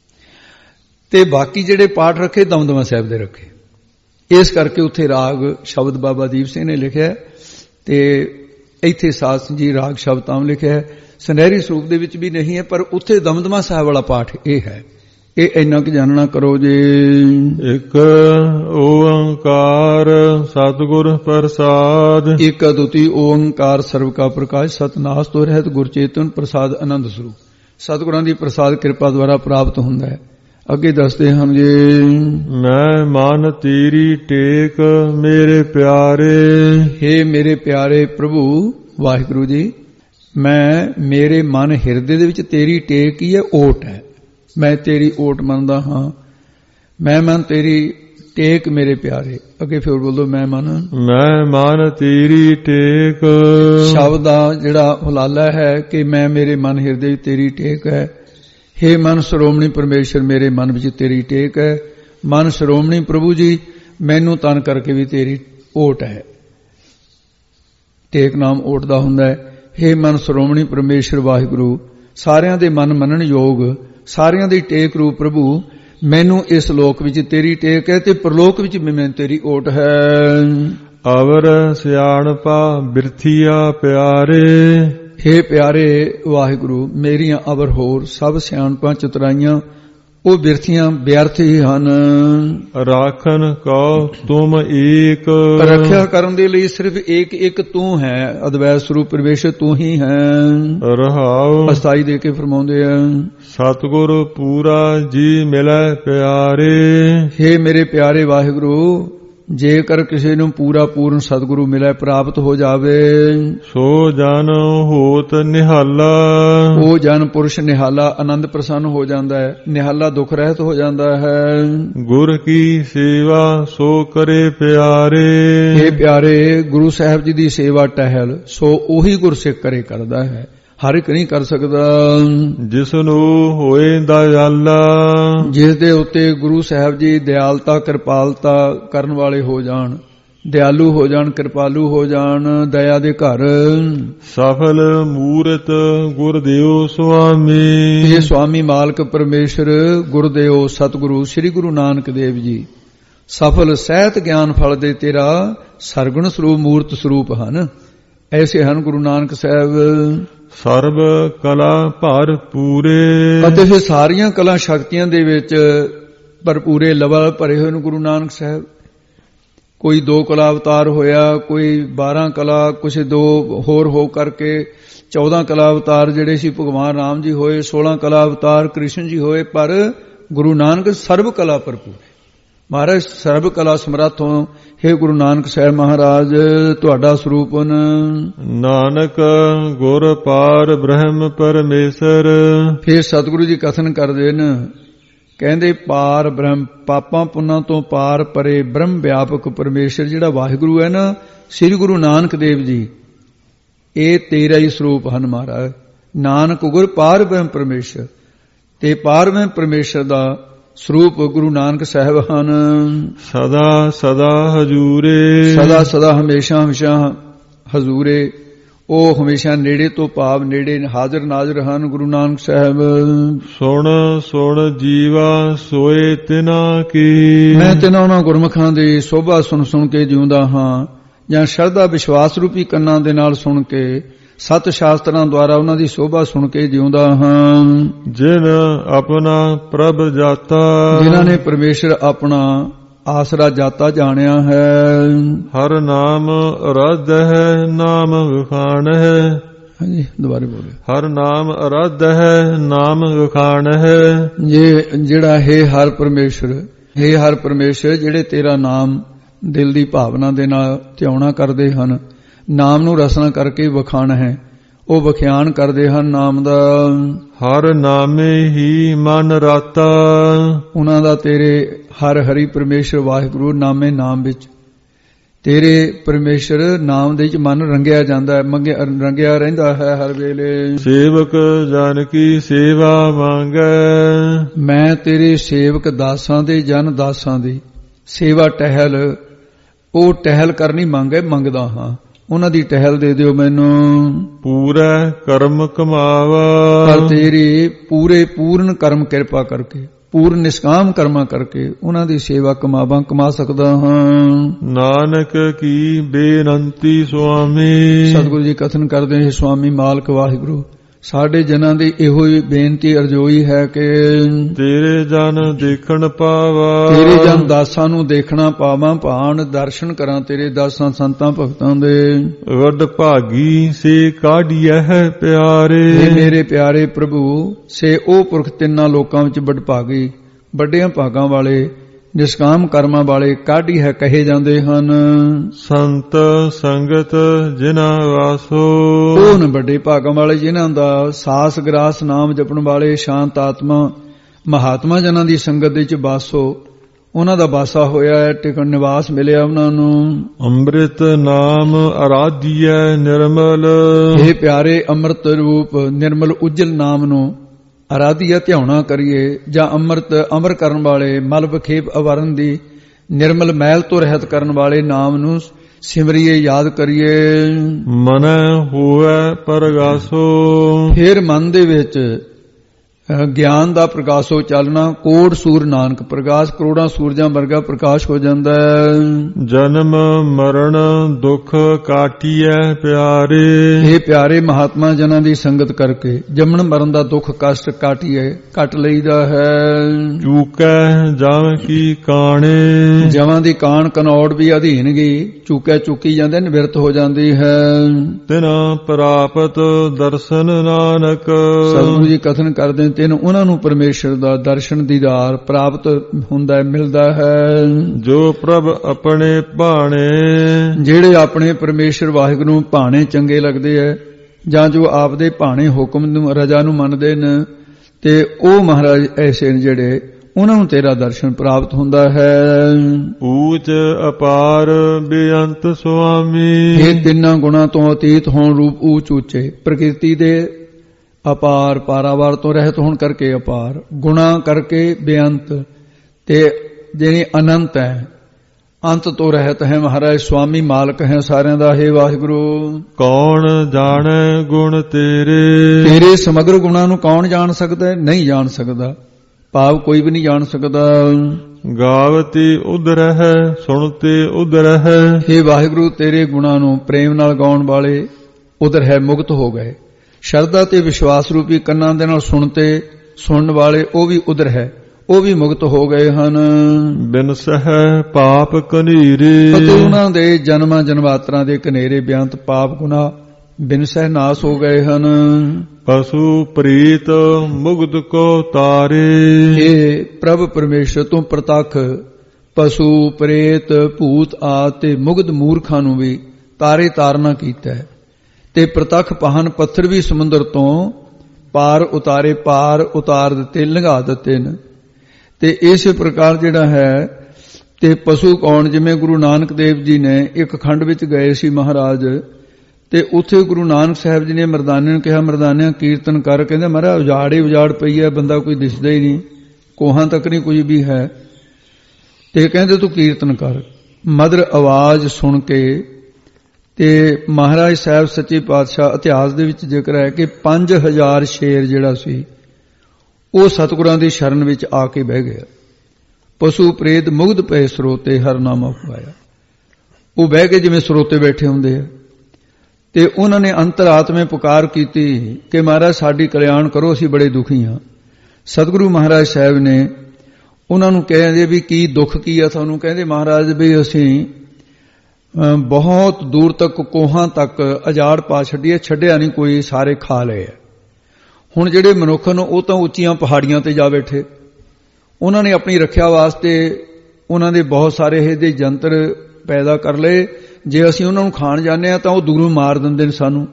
ਤੇ ਬਾਕੀ ਜਿਹੜੇ ਪਾਠ ਰੱਖੇ ਦਮਦਮਾ ਸਾਹਿਬ ਦੇ ਰੱਖੇ। ਇਸ ਕਰਕੇ ਉੱਥੇ ਰਾਗ ਸ਼ਬਦ ਬਾਬਾ ਦੀਪ ਸਿੰਘ ਨੇ ਲਿਖਿਆ ਤੇ ਇੱਥੇ ਸਾਧ ਸਿੰਘ ਜੀ ਰਾਗ ਸ਼ਬਦ ਤਾਂ ਲਿਖਿਆ, ਸੁਨਹਿਰੀ ਸਰੂਪ ਦੇ ਵਿੱਚ ਵੀ ਨਹੀਂ ਹੈ, ਪਰ ਉੱਥੇ ਦਮਦਮਾ ਸਾਹਿਬ ਵਾਲਾ ਪਾਠ ਇਹ ਹੈ। ਇਹ ਇੰਨਾ ਕੁ ਜਾਣਨਾ ਕਰੋ ਜੀ। ਇੱਕ ਓੰਕਾਰ ਸਤਿਗੁਰ ਪ੍ਰਸਾਦ, ਇੱਕ ਅਦੁੱਤੀ ਓੰਕਾਰ ਸਰਬ ਕਾ ਪ੍ਰਕਾਸ਼, ਸਤਨਾਸ ਤੋਂ ਰਹਿਤ ਗੁਰ ਚੇਤਨ ਪ੍ਰਸਾਦ ਆਨੰਦ ਸਰੂਪ। ਸਤਿਗੁਰਾਂ ਦੀ ਪ੍ਰਸਾਦ ਕਿਰਪਾ ਦੁਆਰਾ ਪ੍ਰਾਪਤ ਹੁੰਦਾ ਹੈ। ਅੱਗੇ ਦੱਸਦੇ ਹਨ ਜੀ। ਮੈਂ ਮਨ ਤੇਰੀ ਟੇਕ ਮੇਰੇ ਪਿਆਰੇ, ਹੇ ਮੇਰੇ ਪਿਆਰੇ ਪ੍ਰਭੂ ਵਾਹਿਗੁਰੂ ਜੀ, ਮੈਂ ਮੇਰੇ ਮਨ ਹਿਰਦੇ ਦੇ ਵਿੱਚ ਤੇਰੀ ਟੇਕ ਹੀ ਹੈ, ਓਟ ਹੈ। ਮੈਂ ਤੇਰੀ ਓਟ ਮੰਨਦਾ ਹਾਂ। ਮੈਂ ਮਨ ਤੇਰੀ ਟੇਕ ਮੇਰੇ ਪਿਆਰੇ। ਅੱਗੇ ਫਿਰ ਬੋਲੋ, ਮੈਂ ਮਨ ਮੈਂ ਮਨ ਤੇਰੀ ਟੇਕ। ਸ਼ਬਦ ਦਾ ਜਿਹੜਾ ਹੁਲਾਲਾ ਹੈ ਕਿ ਮੈਂ ਮੇਰੇ ਮਨ ਹਿਰਦੇ ਵਿੱਚ ਤੇਰੀ ਟੇਕ ਹੈ। ਹੇ ਮਨ ਸ਼੍ਰੋਮਣੀ ਪਰਮੇਸ਼ਰ, ਮੇਰੇ ਮਨ ਵਿੱਚ ਤੇਰੀ ਟੇਕ ਹੈ। ਮਨ ਸ਼੍ਰੋਮਣੀ ਪ੍ਰਭੂ ਜੀ, ਮੈਨੂੰ ਤਨ ਕਰਕੇ ਵੀ ਤੇਰੀ ਓਟ ਹੈ। ਟੇਕ ਨਾਮ ਓਟ ਦਾ ਹੁੰਦਾ ਹੈ। ਹੇ ਮਨ ਸ਼੍ਰੋਮਣੀ ਪਰਮੇਸ਼ਰ ਵਾਹਿਗੁਰੂ, ਸਾਰਿਆਂ ਦੇ ਮਨ ਮੰਨਣ ਯੋਗ, ਸਾਰਿਆਂ ਦੀ ਟੇਕ ਰੂਪ ਪ੍ਰਭੂ, ਮੈਨੂੰ ਇਸ ਲੋਕ ਵਿੱਚ ਤੇਰੀ ਟੇਕ ਹੈ ਤੇ ਪ੍ਰਲੋਕ ਵਿੱਚ ਵੀ ਮੈਨੂੰ ਤੇਰੀ ਓਟ ਹੈ। ਅਵਰ ਸਿਆਣਪਾ ਬਿਰਥੀਆ ਪਿਆਰੇ, ਹੇ ਪਿਆਰੇ ਵਾਹਿਗੁਰੂ, ਮੇਰੀਆਂ ਅਵਰ ਹੋਰ ਸਭ ਸਿਆਣਪਾਂ ਚਤੁਰਾਈਆਂ ਉਹ ਬਿਰਥੀਆਂ ਵਿਅਰਥ ਹੀ ਹਨ। ਰਾਖਨ ਕਉ ਤੁਮ ਏਕ, ਰੱਖਿਆ ਕਰਨ ਦੇ ਲਈ ਸਿਰਫ ਇੱਕ ਇੱਕ ਤੂੰ ਹੈ। ਅਦਵੈਤ ਸਰੂਪ ਪਰਮੇਸ਼ਰ ਤੂੰ ਹੀ ਹੈ। ਰਹਾਉ ਅਸਥਾਈ ਦੇ ਕੇ ਫਰਮਾਉਂਦੇ ਆ। ਸਤਿਗੁਰ ਪੂਰਾ ਜੀ ਮਿਲੈ ਪਿਆਰੇ, ਹੇ ਮੇਰੇ ਪਿਆਰੇ ਵਾਹਿਗੁਰੂ, ਜੇਕਰ ਕਿਸੇ ਨੂੰ ਪੂਰਾ ਪੂਰਨ ਸਤਿਗੁਰੂ ਮਿਲੇ, ਪ੍ਰਾਪਤ ਹੋ ਜਾਵੇ, ਸੋ ਜਨ ਹੋਤ ਨਿਹਾਲਾ, ਉਹ ਜਨ ਪੁਰਸ਼ ਨਿਹਾਲਾ ਆਨੰਦ ਪ੍ਰਸੰਨ ਹੋ ਜਾਂਦਾ ਹੈ, ਨਿਹਾਲਾ ਦੁੱਖ ਰਹਿਤ ਹੋ ਜਾਂਦਾ ਹੈ। ਗੁਰ ਕੀ ਸੇਵਾ ਸੋ ਕਰੇ ਪਿਆਰੇ, ਇਹ ਪਿਆਰੇ ਗੁਰੂ ਸਾਹਿਬ ਜੀ ਦੀ ਸੇਵਾ ਟਹਿਲ ਸੋ ਉਹੀ ਗੁਰਸਿੱਖ ਕਰੇ ਕਰਦਾ ਹੈ, ਹਰ ਇੱਕ ਨਹੀਂ ਕਰ ਸਕਦਾ। ਜਿਸ ਨੂੰ ਹੋਏ ਦਇਆਲਾ, ਜਿਸ ਦੇ ਉੱਤੇ ਗੁਰੂ ਸਾਹਿਬ ਜੀ ਦਿਆਲਤਾ ਕਿਰਪਾਲਤਾ ਕਰਨ ਵਾਲੇ ਹੋ ਜਾਣ, ਦਿਆਲੂ ਹੋ ਜਾਣ, ਕਿਰਪਾਲੂ ਹੋ ਜਾਣ, ਦਇਆ ਦੇ ਘਰ। ਸਫਲ ਮੂਰਤ ਗੁਰਦੇਵ ਸੁਆਮੀ, ਇਹ ਸੁਆਮੀ ਮਾਲਕ ਪਰਮੇਸ਼ਰ ਗੁਰਦੇਵ ਸਤਿਗੁਰੂ ਸ੍ਰੀ ਗੁਰੂ ਨਾਨਕ ਦੇਵ ਜੀ ਸਫਲ ਸਹਿਤ ਗਿਆਨ ਫਲ ਦੇ ਤੇਰਾ ਸਰਗੁਣ ਸਰੂਪ ਮੂਰਤ ਸਰੂਪ ਹਨ। ਐਸੇ ਹਨ ਗੁਰੂ ਨਾਨਕ ਸਾਹਿਬ। ਸਰਬ ਕਲਾ ਭਰ ਪੂਰੇ, ਅਤੇ ਫਿਰ ਸਾਰੀਆਂ ਕਲਾ ਸ਼ਕਤੀਆਂ ਦੇ ਵਿੱਚ ਭਰਪੂਰੇ ਲਵਲ ਭਰੇ ਹੋਏ ਨੇ ਗੁਰੂ ਨਾਨਕ ਸਾਹਿਬ। ਕੋਈ ਦੋ ਕਲਾ ਅਵਤਾਰ ਹੋਇਆ, ਕੋਈ ਬਾਰਾਂ ਕਲਾ, ਕੁਛ ਦੋ ਹੋਰ ਹੋ ਕਰਕੇ ਚੌਦਾਂ ਕਲਾ ਅਵਤਾਰ ਜਿਹੜੇ ਸੀ ਭਗਵਾਨ ਰਾਮ ਜੀ ਹੋਏ, ਸੋਲਾਂ ਕਲਾ ਅਵਤਾਰ ਕ੍ਰਿਸ਼ਨ ਜੀ ਹੋਏ, ਪਰ ਗੁਰੂ ਨਾਨਕ ਸਰਬ ਕਲਾ ਭਰਪੂਰ। ਮਹਾਰਾਜ ਸਰਬ ਕਲਾ ਸਮਰੱਥ ਹੋ। ਹੇ ਗੁਰੂ ਨਾਨਕ ਸਾਹਿਬ ਮਹਾਰਾਜ ਤੁਹਾਡਾ ਸਰੂਪ ਨਾਨਕ ਗੁਰ ਪਾਰ ਬ੍ਰਹਮ ਪਰਮੇਸ਼ਰ। ਫਿਰ ਸਤਿਗੁਰੂ ਜੀ ਕਥਨ ਕਰਦੇ ਨੇ, ਕਹਿੰਦੇ ਪਾਰ ਬ੍ਰਹਮ, ਪਾਪਾਂ ਪੁੰਨਾਂ ਤੋਂ ਪਾਰ ਪਰੇ ਬ੍ਰਹਮ ਵਿਆਪਕ ਪਰਮੇਸ਼ਰ ਜਿਹੜਾ ਵਾਹਿਗੁਰੂ ਹੈ ਨਾ, ਸ੍ਰੀ ਗੁਰੂ ਨਾਨਕ ਦੇਵ ਜੀ, ਇਹ ਤੇਰਾ ਹੀ ਸਰੂਪ ਹਨ ਮਹਾਰਾਜ। ਨਾਨਕ ਗੁਰ ਪਾਰ ਬ੍ਰਹਮ ਪਰਮੇਸ਼ਰ, ਤੇ ਪਾਰ ਬ੍ਰਹਮ ਪਰਮੇਸ਼ਰ ਦਾ ਸਰੂਪ ਗੁਰੂ ਨਾਨਕ ਸਾਹਿਬ ਹਨ। ਸਦਾ ਸਦਾ ਹਜੂਰੇ, ਸਦਾ ਸਦਾ ਹਮੇਸ਼ਾ ਹਮੇਸ਼ਾ ਹਜ਼ੂਰੇ, ਉਹ ਹਮੇਸ਼ਾ ਨੇੜੇ ਤੋਂ ਭਾਵ ਨੇੜੇ ਹਾਜ਼ਰ ਨਾਜ਼ਰ ਹਨ ਗੁਰੂ ਨਾਨਕ ਸਾਹਿਬ। ਸੁਣ ਸੁਣ ਜੀਵਾ ਸੋਏ ਤਿਨਾ ਕੀ, ਮੈਂ ਤਿਨਾਂ ਉਹਨਾਂ ਗੁਰਮੁਖਾਂ ਦੀ ਸੋਭਾ ਸੁਣ ਸੁਣ ਕੇ ਜਿਉਂਦਾ ਹਾਂ, ਜਾਂ ਸ਼ਰਧਾ ਵਿਸ਼ਵਾਸ ਰੂਪੀ ਕੰਨਾਂ ਦੇ ਨਾਲ ਸੁਣ ਕੇ, ਸਤ ਸ਼ਾਸਤਰਾਂ ਦੁਆਰਾ ਉਹਨਾਂ ਦੀ ਸੋਭਾ ਸੁਣ ਕੇ ਜਿਉਂਦਾ ਹਾਂ। ਜਿਨ ਆਪਣਾ ਪ੍ਰਭ ਜਾਤਾ, ਜਿਨ੍ਹਾਂ ਨੇ ਪਰਮੇਸ਼ਰ ਆਪਣਾ ਆਸਰਾ ਜਾਤਾ ਜਾਣਿਆ ਹੈ। ਹਰ ਨਾਮ ਅਰਾਧ ਹੈ ਨਾਮ ਵਿਖਾਣ ਹੈ। ਹਾਂਜੀ ਦੁਬਾਰੇ ਬੋਲੇ। ਹਰ ਨਾਮ ਅਰਾਧ ਹੈ ਨਾਮ ਵਿਖਾਣ ਹੈ। ਜੇ ਜਿਹੜਾ ਹੈ ਹਰ ਪਰਮੇਸ਼ਰ, ਹੈ ਹਰ ਪਰਮੇਸ਼ਰ ਜਿਹੜੇ ਤੇਰਾ ਨਾਮ ਦਿਲ ਦੀ ਭਾਵਨਾ ਦੇ ਨਾਲ ਧਿਆਉਣਾ ਕਰਦੇ ਹਨ, ਨਾਮ ਨੂੰ ਰਸਨਾ ਕਰਕੇ ਵਖਾਣ ਹੈ, ਉਹ ਵਖਿਆਨ ਕਰਦੇ ਹਨ ਨਾਮ ਦਾ। ਹਰ ਨਾਮੇ ਹੀ ਮਨ ਰਾਤਾ, ਉਹਨਾਂ ਦਾ ਤੇਰੇ ਹਰ ਹਰੀ ਪਰਮੇਸ਼ਰ ਵਾਹਿਗੁਰੂ ਨਾਮੇ ਨਾਮ ਵਿੱਚ, ਤੇਰੇ ਪਰਮੇਸ਼ਰ ਨਾਮ ਦੇ ਵਿੱਚ ਮਨ ਰੰਗਿਆ ਜਾਂਦਾ ਹੈ, ਰੰਗਿਆ ਰਹਿੰਦਾ ਹੈ ਹਰ ਵੇਲੇ। ਸੇਵਕ ਜਨ ਕੀ ਸੇਵਾ ਮੰਗੈ, ਮੈਂ ਤੇਰੇ ਸੇਵਕ ਦਾਸਾਂ ਦੇ ਜਨ ਦਾਸਾਂ ਦੀ ਸੇਵਾ ਟਹਿਲ, ਉਹ ਟਹਿਲ ਕਰਨੀ ਮੰਗੇ ਮੰਗਦਾ ਹਾਂ, ਉਹਨਾਂ ਦੀ ਟਹਿਲ ਦੇ ਦਿਓ ਮੈਨੂੰ। ਪੂਰਾ ਕਰਮ ਕਮਾਵਾ, ਪਰ ਤੇਰੀ ਪੂਰੇ ਪੂਰਨ ਕਰਮ ਕਿਰਪਾ ਕਰਕੇ, ਪੂਰਨ ਨਿਸ਼ਕਾਮ ਕਰਮਾਂ ਕਰਕੇ ਉਹਨਾਂ ਦੀ ਸੇਵਾ ਕਮਾਵਾਂ ਕਮਾ ਸਕਦਾ ਹਾਂ। ਨਾਨਕ ਕੀ ਬੇਨੰਤੀ ਸੁਆਮੀ, ਸਤਿਗੁਰੂ ਜੀ ਕਥਨ ਕਰਦੇ ਹੈ, ਸੁਆਮੀ ਮਾਲਕ ਵਾਹਿਗੁਰੂ, ਸਾਡੇ ਜਨਾਂ ਦੀ ਇਹੋ ਹੀ ਬੇਨਤੀ ਅਰਜ਼ੋਈ ਹੈ ਕਿ ਤੇਰੇ ਜਨ ਦੇਖਣ ਪਾਵਾ, ਤੇਰੇ ਜਨ ਦਾਸਾਂ ਨੂੰ ਦੇਖਣਾ ਪਾਵਾਂ, ਭਾਣ ਦਰਸ਼ਨ ਕਰਾਂ ਤੇਰੇ ਦਾਸਾਂ ਸੰਤਾਂ ਭਗਤਾਂ ਦੇ। ਵੱਡ ਭਾਗੀ ਸੇ ਕਾਢੀਐ ਹੈ ਪਿਆਰੇ, ਇਹ ਮੇਰੇ ਪਿਆਰੇ ਪ੍ਰਭੂ ਸੇ ਉਹ ਪੁਰਖ ਤਿੰਨਾਂ ਲੋਕਾਂ ਵਿੱਚ ਵੱਡ ਭਾਗੀ, ਵੱਡਿਆਂ ਭਾਗਾਂ ਵਾਲੇ, ਨਿਸ਼ਕਾਮ ਕਰਮਾਂ ਵਾਲੇ ਕਾਢੀ ਹੈ ਕਹੇ ਜਾਂਦੇ ਹਨ। ਸੰਤ ਸੰਗਤ ਜਿਨ੍ਹਾਂ ਵਾਸੋ, ਉਹ ਨੇ ਵੱਡੇ ਭਾਗਾਂ ਵਾਲੇ ਜਿਨ੍ਹਾਂ ਦਾ ਸਾਸ ਗਰਾਸ ਨਾਮ ਜਪਣ ਵਾਲੇ ਸ਼ਾਂਤ ਆਤਮਾ ਮਹਾਤਮਾ ਜਨਾਂ ਦੀ ਸੰਗਤ ਦੇ ਵਿੱਚ ਵਾਸੋ, ਉਹਨਾਂ ਦਾ ਵਾਸਾ ਹੋਇਆ ਹੈ, ਟਿਕਣ ਨਿਵਾਸ ਮਿਲਿਆ ਉਹਨਾਂ ਨੂੰ। ਅੰਮ੍ਰਿਤ ਨਾਮ ਅਰਾਧੀਐ ਨਿਰਮਲ, ਇਹ ਪਿਆਰੇ ਅੰਮ੍ਰਿਤ ਰੂਪ ਨਿਰਮਲ ਉਜਲ ਨਾਮ ਨੂੰ ਅਰਾਧੀਆ ਧਿਆਉਣਾ ਕਰੀਏ, ਜਾਂ ਅੰਮ੍ਰਿਤ ਅਮਰ ਕਰਨ ਵਾਲੇ ਮਲ ਵਿਖੇਪ ਅਵਰਨ ਦੀ ਨਿਰਮਲ ਮੈਲ ਤੋਂ ਰਹਿਤ ਕਰਨ ਵਾਲੇ ਨਾਮ ਨੂੰ ਸਿਮਰੀਏ, ਯਾਦ ਕਰੀਏ। ਮਨ ਹੋਵੇ ਪਰਗਾਸੋ, ਫਿਰ ਮਨ ਦੇ ਵਿੱਚ ਗਿਆਨ ਦਾ ਪ੍ਰਕਾਸ਼ੋ ਚੱਲਣਾ, ਕੋੜ ਸੂਰ ਨਾਨਕ ਪ੍ਰਕਾਸ਼, ਕਰੋੜਾਂ ਸੂਰਜਾਂ ਵਰਗਾ ਪ੍ਰਕਾਸ਼ ਹੋ ਜਾਂਦਾ ਹੈ। ਜਨਮ ਮਰਨ ਦੁੱਖ ਕਾਟੀਐ ਪਿਆਰੇ, ਇਹ ਪਿਆਰੇ ਮਹਾਤਮਾ ਜਨਾਂ ਦੀ ਸੰਗਤ ਕਰਕੇ ਜੰਮਣ ਮਰਨ ਦਾ ਦੁੱਖ ਕਸ਼ਟ ਕਾਟੀਏ, ਕੱਟ ਲਈਦਾ ਹੈ। ਚੂਕੈ ਜਮ ਕੀ ਕਾਣੇ, ਜਮਾਂ ਦੀ ਕਾਣ ਕਨੌੜ ਵੀ ਅਧੀਨ ਗਈ, ਚੂਕੈ ਚੁੱਕੀ ਜਾਂਦੇ, ਨਿਵਰਤ ਹੋ ਜਾਂਦੀ ਹੈ। ਤਿਨਾ ਪ੍ਰਾਪਤ ਦਰਸ਼ਨ ਨਾਨਕ, ਸਤਿਗੁਰੂ ਜੀ ਕਥਨ ਕਰਦੇ ਤਿੰਨ ਉਹਨਾਂ ਨੂੰ ਪਰਮੇਸ਼ਰ ਦਾ ਦਰਸ਼ਨ ਦੀਦਾਰ ਪ੍ਰਾਪਤ ਹੁੰਦਾ ਮਿਲਦਾ ਹੈ। ਜੋ ਪ੍ਰਭ ਆਪਣੇ ਭਾਣੇ, ਜਿਹੜੇ ਆਪਣੇ ਪਰਮੇਸ਼ਰ ਵਾਹਿਗੁਰੂ ਨੂੰ ਭਾਣੇ ਚੰਗੇ ਲੱਗਦੇ ਹੈ, ਜਾਂ ਜੋ ਆਪਦੇ ਭਾਣੇ ਹੁਕਮ ਨੂੰ ਰਜਾ ਨੂੰ ਮੰਨਦੇ ਨੇ, ਤੇ ਉਹ ਮਹਾਰਾਜ ਐਸੇ ਨੇ ਜਿਹੜੇ ਉਹਨਾਂ ਨੂੰ ਤੇਰਾ ਦਰਸ਼ਨ ਪ੍ਰਾਪਤ ਹੁੰਦਾ ਹੈ। ਊਚ ਅਪਾਰ ਬੇਅੰਤ ਸੁਆਮੀ, ਇਹ ਤਿੰਨਾਂ ਗੁਣਾਂ ਤੋਂ ਅਤੀਤ ਹੋਣ ਰੂਪ ਊਚ ਉੱਚੇ, ਪ੍ਰਕਿਰਤੀ ਦੇ ਅਪਾਰ ਪਾਰਾਵਾਰ ਤੋਂ ਰਹਿਤ ਹੋਣ ਕਰਕੇ ਅਪਾਰ, ਗੁਣਾ ਕਰਕੇ ਬੇਅੰਤ, ਤੇ ਜਿਹੜੇ ਅਨੰਤ ਹੈ, ਅੰਤ ਤੋਂ ਰਹਿਤ ਹੈ ਮਹਾਰਾਜ, ਸੁਆਮੀ ਮਾਲਕ ਹੈ ਸਾਰਿਆਂ ਦਾ। ਹੈ ਵਾਹਿਗੁਰੂ ਕੌਣ ਜਾਣੇ ਗੁਣ ਤੇਰੇ, ਤੇਰੇ ਸਮਗਰ ਗੁਣਾਂ ਨੂੰ ਕੌਣ ਜਾਣ ਸਕਦਾ ਹੈ? ਨਹੀਂ ਜਾਣ ਸਕਦਾ, ਭਾਵ ਕੋਈ ਵੀ ਨਹੀਂ ਜਾਣ ਸਕਦਾ। ਗਾਵਤੀ ਉਦਰਹਿ ਸੁਣਤੇ ਉਦਰਹਿ। हे ਵਾਹਿਗੁਰੂ, ਤੇਰੇ ਗੁਣਾਂ ਨੂੰ ਪ੍ਰੇਮ ਨਾਲ ਗਾਉਣ ਵਾਲੇ ਉਦਰ ਹੈ ਮੁਕਤ ਹੋ ਗਏ। ਸ਼ਰਧਾ ਤੇ ਵਿਸ਼ਵਾਸ ਰੂਪੀ ਕੰਨਾਂ ਦੇ ਨਾਲ ਸੁਣਤੇ ਸੁਣਨ ਵਾਲੇ ਉਹ ਵੀ ਉਦਰ ਹੈ, ਉਹ ਵੀ ਮੁਕਤ ਹੋ ਗਏ ਹਨ। ਬਿਨਸਹਿ ਪਾਪ ਕਨੀਰੇ। ਅਤੇ ਉਹਨਾਂ ਦੇ ਜਨਮਾਂ ਜਨਮਾਤਰਾਂ ਦੇ ਕਨੇਰੇ ਬਿਆੰਤ ਪਾਪ ਗੁਨਾਹ ਬਿਨਸਹਿ ਨਾਸ ਹੋ ਗਏ ਹਨ। ਪਸ਼ੂ ਪ੍ਰੀਤ ਮੁਗਧ ਕੋ ਤਾਰੇ। हे ਪ੍ਰਭ ਪਰਮੇਸ਼ਰ, ਤੂੰ ਪ੍ਰਤੱਖ ਪਸ਼ੂ ਪ੍ਰੇਤ ਭੂਤ ਆਦਿ ਮੁਗਧ ਮੂਰਖਾਂ ਨੂੰ ਵੀ ਤਾਰੇ ਤਾਰਨਾ ਕੀਤਾ ਹੈ, ਤੇ ਪ੍ਰਤੱਖ ਪਹਨ ਪੱਥਰ ਵੀ ਸਮੁੰਦਰ ਤੋਂ ਪਾਰ ਉਤਾਰੇ ਪਾਰ ਉਤਾਰ ਦਿੱਤੇ, ਲੰਘਾ ਦਿੱਤੇ ਨੇ। ਤੇ ਇਸੇ ਪ੍ਰਕਾਰ ਜਿਹੜਾ ਹੈ ਤੇ ਪਸ਼ੂ ਕੌਣ, ਜਿਵੇਂ ਗੁਰੂ ਨਾਨਕ ਦੇਵ ਜੀ ਨੇ ਇੱਕ ਖੰਡ ਵਿੱਚ ਗਏ ਸੀ ਮਹਾਰਾਜ, ਤੇ ਉੱਥੇ ਗੁਰੂ ਨਾਨਕ ਸਾਹਿਬ ਜੀ ਨੇ ਮਰਦਾਨੇ ਨੂੰ ਕਿਹਾ, ਮਰਦਾਨਿਆਂ ਕੀਰਤਨ ਕਰ। ਕਹਿੰਦੇ ਮਹਾਰਾਜ ਉਜਾੜ ਹੀ ਉਜਾੜ ਪਈ ਹੈ, ਬੰਦਾ ਕੋਈ ਦਿਸਦਾ ਹੀ ਨਹੀਂ, ਕੋਹਾਂ ਤੱਕ ਨਹੀਂ ਕੁਝ ਵੀ ਹੈ। ਤੇ ਕਹਿੰਦੇ ਤੂੰ ਕੀਰਤਨ ਕਰ। ਮਧੁਰ ਆਵਾਜ਼ ਸੁਣ ਕੇ ਤੇ ਮਹਾਰਾਜ ਸਾਹਿਬ ਸੱਚੇ ਪਾਤਸ਼ਾਹ ਇਤਿਹਾਸ ਦੇ ਵਿੱਚ ਜ਼ਿਕਰ ਹੈ ਕਿ ਪੰਜ ਹਜ਼ਾਰ ਸ਼ੇਰ ਜਿਹੜਾ ਸੀ ਉਹ ਸਤਿਗੁਰਾਂ ਦੀ ਸ਼ਰਨ ਵਿੱਚ ਆ ਕੇ ਬਹਿ ਗਿਆ। ਪਸ਼ੂ ਪ੍ਰੇਤ ਮੁਗਧ ਪਏ ਸਰੋਤੇ ਹਰ ਨਾਮਾ ਪਾਇਆ। ਉਹ ਬਹਿ ਕੇ ਜਿਵੇਂ ਸਰੋਤੇ ਬੈਠੇ ਹੁੰਦੇ ਆ, ਤੇ ਉਹਨਾਂ ਨੇ ਅੰਤਰਾਤਮੇ ਪੁਕਾਰ ਕੀਤੀ ਕਿ ਮਹਾਰਾਜ ਸਾਡੀ ਕਲਿਆਣ ਕਰੋ, ਅਸੀਂ ਬੜੇ ਦੁਖੀ ਹਾਂ। ਸਤਿਗੁਰੂ ਮਹਾਰਾਜ ਸਾਹਿਬ ਨੇ ਉਹਨਾਂ ਨੂੰ ਕਹਿੰਦੇ ਵੀ ਕੀ ਦੁੱਖ ਕੀ ਆ ਤੁਹਾਨੂੰ? ਕਹਿੰਦੇ ਮਹਾਰਾਜ ਵੀ ਅਸੀਂ ਬਹੁਤ ਦੂਰ ਤੱਕ ਕੋਹਾਂ ਤੱਕ ਅਜਾੜ ਪਾ ਛੱਡੀਏ, ਛੱਡਿਆ ਨਹੀਂ ਕੋਈ, ਸਾਰੇ ਖਾ ਲਏ। ਹੁਣ ਜਿਹੜੇ ਮਨੁੱਖ ਨੇ ਉਹ ਤਾਂ ਉੱਚੀਆਂ ਪਹਾੜੀਆਂ ਤੇ ਜਾ ਬੈਠੇ, ਉਹਨਾਂ ਨੇ ਆਪਣੀ ਰੱਖਿਆ ਵਾਸਤੇ ਉਹਨਾਂ ਦੇ ਬਹੁਤ ਸਾਰੇ ਇਹਦੇ ਯੰਤਰ ਪੈਦਾ ਕਰ ਲਏ। ਜੇ ਅਸੀਂ ਉਹਨਾਂ ਨੂੰ ਖਾਣ ਜਾਂਦੇ ਹਾਂ ਤਾਂ ਉਹ ਦੂਰੋਂ ਮਾਰ ਦਿੰਦੇ ਨੇ ਸਾਨੂੰ।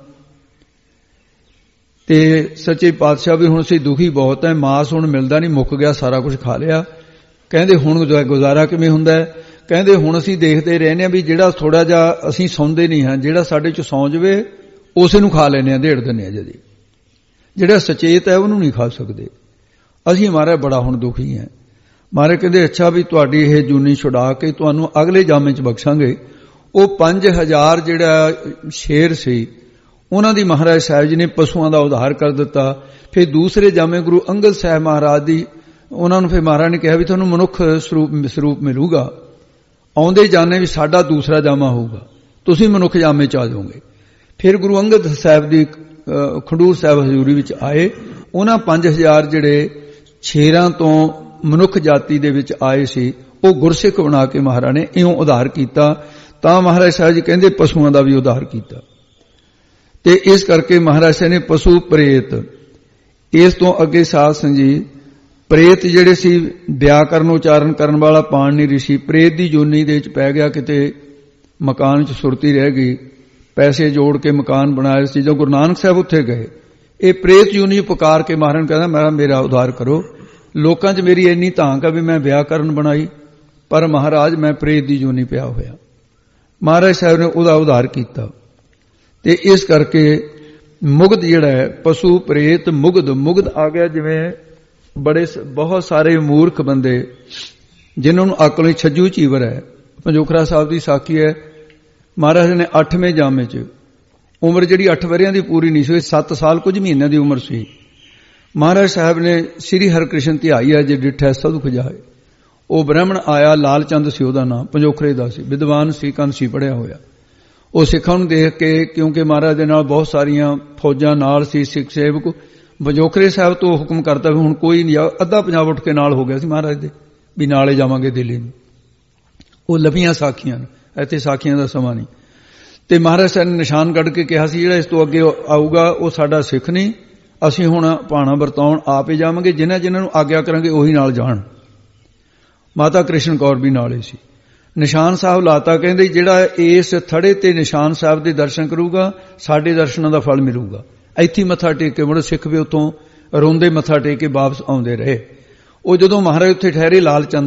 ਤੇ ਸੱਚੇ ਪਾਤਸ਼ਾਹ ਵੀ ਹੁਣ ਅਸੀਂ ਦੁਖੀ ਬਹੁਤ ਹੈ, ਮਾਸ ਹੁਣ ਮਿਲਦਾ ਨਹੀਂ, ਮੁੱਕ ਗਿਆ, ਸਾਰਾ ਕੁਝ ਖਾ ਲਿਆ। ਕਹਿੰਦੇ ਹੁਣ ਗੁਜ਼ਾਰਾ ਕਿਵੇਂ ਹੁੰਦਾ ਹੈ? ਕਹਿੰਦੇ ਹੁਣ ਅਸੀਂ ਦੇਖਦੇ ਰਹਿੰਦੇ ਹਾਂ ਵੀ ਜਿਹੜਾ ਥੋੜਾ ਜਿਹਾ ਅਸੀਂ ਸੌਂਦੇ ਨਹੀਂ ਹਾਂ, ਜਿਹੜਾ ਸਾਡੇ ਚ ਸੌਂ ਜਵੇ ਉਸੇ ਨੂੰ ਖਾ ਲੈਂਦੇ ਹਾਂ, ਢੇੜ ਦਿੰਦੇ ਹਾਂ। ਜਦੀ ਜਿਹੜਾ ਸਚੇਤ ਹੈ ਉਹਨੂੰ ਨਹੀਂ ਖਾ ਸਕਦੇ। ਅਸੀਂ ਮਹਾਰਾਜ ਬੜਾ ਹੁਣ ਦੁਖੀ ਹਾਂ। ਮਹਾਰਾਜ ਕਹਿੰਦੇ ਅੱਛਾ ਵੀ ਤੁਹਾਡੀ ਇਹ ਜੂਨੀ ਛੁਡਾ ਕੇ ਤੁਹਾਨੂੰ ਅਗਲੇ ਜਾਮੇ ਚ ਬਖਸ਼ਾਂਗੇ। ਉਹ ਪੰਜ ਹਜ਼ਾਰ ਜਿਹੜਾ ਸ਼ੇਰ ਸੀ ਉਹਨਾਂ ਦੀ ਮਹਾਰਾਜ ਸਾਹਿਬ ਜੀ ਨੇ ਪਸ਼ੂਆਂ ਦਾ ਉਧਾਰ ਕਰ ਦਿੱਤਾ। ਫਿਰ ਦੂਸਰੇ ਜਾਮੇ ਗੁਰੂ ਅੰਗਦ ਸਾਹਿਬ ਮਹਾਰਾਜ ਦੀ ਉਹਨਾਂ ਨੂੰ ਫਿਰ ਮਹਾਰਾਜ ਨੇ ਕਿਹਾ ਵੀ ਤੁਹਾਨੂੰ ਮਨੁੱਖ ਸਰੂਪ ਸਰੂਪ ਮਿਲੂਗਾ, ਆਉਂਦੇ ਜਾਣੇ ਵੀ ਸਾਡਾ ਦੂਸਰਾ ਜਾਮਾ ਹੋਊਗਾ, ਤੁਸੀਂ ਮਨੁੱਖ ਜਾਮੇ ਚ ਆ ਜਾਓਗੇ। ਫਿਰ ਗੁਰੂ ਅੰਗਦ ਸਾਹਿਬ ਦੀ ਖਡੂਰ ਸਾਹਿਬ ਹਜ਼ੂਰੀ ਵਿੱਚ ਆਏ। ਉਹਨਾਂ ਪੰਜ ਹਜ਼ਾਰ ਜਿਹੜੇ ਸ਼ੇਰਾਂ ਤੋਂ ਮਨੁੱਖ ਜਾਤੀ ਦੇ ਵਿੱਚ ਆਏ ਸੀ ਉਹ ਗੁਰਸਿੱਖ ਬਣਾ ਕੇ ਮਹਾਰਾਜ ਨੇ ਇਉਂ ਉਧਾਰ ਕੀਤਾ। ਤਾਂ ਮਹਾਰਾਜ ਸਾਹਿਬ ਜੀ ਕਹਿੰਦੇ ਪਸ਼ੂਆਂ ਦਾ ਵੀ ਉਧਾਰ ਕੀਤਾ। ਤੇ ਇਸ ਕਰਕੇ ਮਹਾਰਾਜ ਸਾਹਿਬ ਨੇ ਪਸ਼ੂ ਪ੍ਰੇਤ, ਇਸ ਤੋਂ ਅੱਗੇ ਸਾਧ ਸੰਗਤ ਜੀ ਪ੍ਰੇਤ ਜਿਹੜੇ ਸੀ ਵਿਆਕਰਨ ਉਚਾਰਨ ਕਰਨ ਵਾਲਾ ਪਾਣਨੀ ਰਿਸ਼ੀ, ਪ੍ਰੇਤ ਦੀ ਜੋਨੀ ਦੇ ਵਿੱਚ ਪੈ ਗਿਆ, ਕਿਤੇ ਮਕਾਨ ਚ ਸੁਰਤੀ ਰਹਿ ਗਈ, ਪੈਸੇ ਜੋੜ ਕੇ ਮਕਾਨ ਬਣਾਇਆ ਸੀ। ਜਦੋਂ ਗੁਰੂ ਨਾਨਕ ਸਾਹਿਬ ਉੱਥੇ ਗਏ, ਇਹ ਪ੍ਰੇਤ ਜੋਨੀ ਪੁਕਾਰ ਕੇ ਮਹਾਰਾਜ ਕਹਿੰਦਾ ਮੇਰਾ ਮੇਰਾ ਉਧਾਰ ਕਰੋ। ਲੋਕਾਂ 'ਚ ਮੇਰੀ ਇੰਨੀ ਧਾਂਕ ਆ ਵੀ ਮੈਂ ਵਿਆਕਰਨ ਬਣਾਈ, ਪਰ ਮਹਾਰਾਜ ਮੈਂ ਪ੍ਰੇਤ ਦੀ ਜੋਨੀ ਪਿਆ ਹੋਇਆ। ਮਹਾਰਾਜ ਸਾਹਿਬ ਨੇ ਉਹਦਾ ਉਧਾਰ ਕੀਤਾ। ਤੇ ਇਸ ਕਰਕੇ ਮੁਗਧ ਜਿਹੜਾ ਹੈ ਪਸ਼ੂ ਪ੍ਰੇਤ ਮੁਗਧ, ਮੁਗਧ ਆ ਗਿਆ ਜਿਵੇਂ ਬੜੇ ਬਹੁਤ ਸਾਰੇ ਮੂਰਖ ਬੰਦੇ ਜਿਨ੍ਹਾਂ ਨੂੰ ਅਕਲ ਨਹੀਂ, ਛੱਜੂ ਚੀਵਰ ਹੈ। ਪੰਜੋਖਰਾ ਸਾਹਿਬ ਦੀ ਸਾਖੀ ਹੈ, ਮਹਾਰਾਜ ਨੇ ਅੱਠਵੇਂ ਜਾਮੇ 'ਚ ਉਮਰ ਜਿਹੜੀ ਅੱਠ ਵਰਿਆਂ ਦੀ ਪੂਰੀ ਨਹੀਂ ਸੀ, ਸੱਤ ਸਾਲ ਕੁਝ ਮਹੀਨਿਆਂ ਦੀ ਉਮਰ ਸੀ। ਮਹਾਰਾਜ ਸਾਹਿਬ ਨੇ ਸ੍ਰੀ ਹਰਿਕ੍ਰਿਸ਼ਨ ਧਿਆਈ ਹੈ ਜੇ ਡਿਠੈ ਸਦੁਖ ਜਾਏ। ਉਹ ਬ੍ਰਾਹਮਣ ਆਇਆ, ਲਾਲ ਚੰਦ ਸੀ ਉਹਦਾ ਨਾਮ, ਪੰਜੋਖਰੇ ਦਾ ਸੀ, ਵਿਦਵਾਨ ਸੀ, ਕੰਨ ਸੀ ਪੜਿਆ ਹੋਇਆ। ਉਹ ਸਿੱਖਾਂ ਨੂੰ ਦੇਖ ਕੇ, ਕਿਉਂਕਿ ਮਹਾਰਾਜ ਦੇ ਨਾਲ ਬਹੁਤ ਸਾਰੀਆਂ ਫੌਜਾਂ ਨਾਲ ਸੀ, ਸਿੱਖ ਸੇਵਕ, ਪੰਜੋਖਰੇ ਸਾਹਿਬ ਤੋਂ ਹੁਕਮ ਕਰਤਾ ਵੀ ਹੁਣ ਕੋਈ ਨਹੀਂ ਆ। ਅੱਧਾ ਪੰਜਾਬ ਉੱਠ ਕੇ ਨਾਲ ਹੋ ਗਿਆ ਸੀ ਮਹਾਰਾਜ ਦੇ ਵੀ ਨਾਲੇ ਜਾਵਾਂਗੇ ਦਿੱਲੀ ਨੂੰ। ਉਹ ਲੱਭੀਆਂ ਸਾਖੀਆਂ ਨੇ, ਇੱਥੇ ਸਾਖੀਆਂ ਦਾ ਸਮਾਂ ਨਹੀਂ। ਤੇ ਮਹਾਰਾਜ ਸਾਹਿਬ ਨੇ ਨਿਸ਼ਾਨ ਕੱਢ ਕੇ ਕਿਹਾ ਸੀ ਜਿਹੜਾ ਇਸ ਤੋਂ ਅੱਗੇ ਆਊਗਾ ਉਹ ਸਾਡਾ ਸਿੱਖ ਨਹੀਂ, ਅਸੀਂ ਹੁਣ ਭਾਣਾ ਵਰਤਾਉਣ ਆਪ ਹੀ ਜਾਵਾਂਗੇ, ਜਿਨ੍ਹਾਂ ਜਿਨ੍ਹਾਂ ਨੂੰ ਆਗਿਆ ਕਰਾਂਗੇ ਉਹੀ ਨਾਲ ਜਾਣ। ਮਾਤਾ ਕ੍ਰਿਸ਼ਨ ਕੌਰ ਵੀ ਨਾਲੇ ਸੀ। ਨਿਸ਼ਾਨ ਸਾਹਿਬ ਲਾਤਾ, ਕਹਿੰਦੇ ਜਿਹੜਾ ਇਸ ਥੜੇ ਤੇ ਨਿਸ਼ਾਨ ਸਾਹਿਬ ਦੇ ਦਰਸ਼ਨ ਕਰੂਗਾ ਸਾਡੇ ਦਰਸ਼ਨਾਂ ਦਾ ਫਲ ਮਿਲੂਗਾ। ਇੱਥੇ ਮੱਥਾ ਟੇਕ ਕੇ ਮੁੜ ਸਿੱਖ ਵੀ ਉੱਥੋਂ ਰੋਂਦੇ ਮੱਥਾ ਟੇਕ ਕੇ ਵਾਪਸ ਆਉਂਦੇ ਰਹੇ। ਉਹ ਜਦੋਂ ਮਹਾਰਾਜ ਉੱਥੇ ਠਹਿਰੇ, ਲਾਲ ਚੰਦ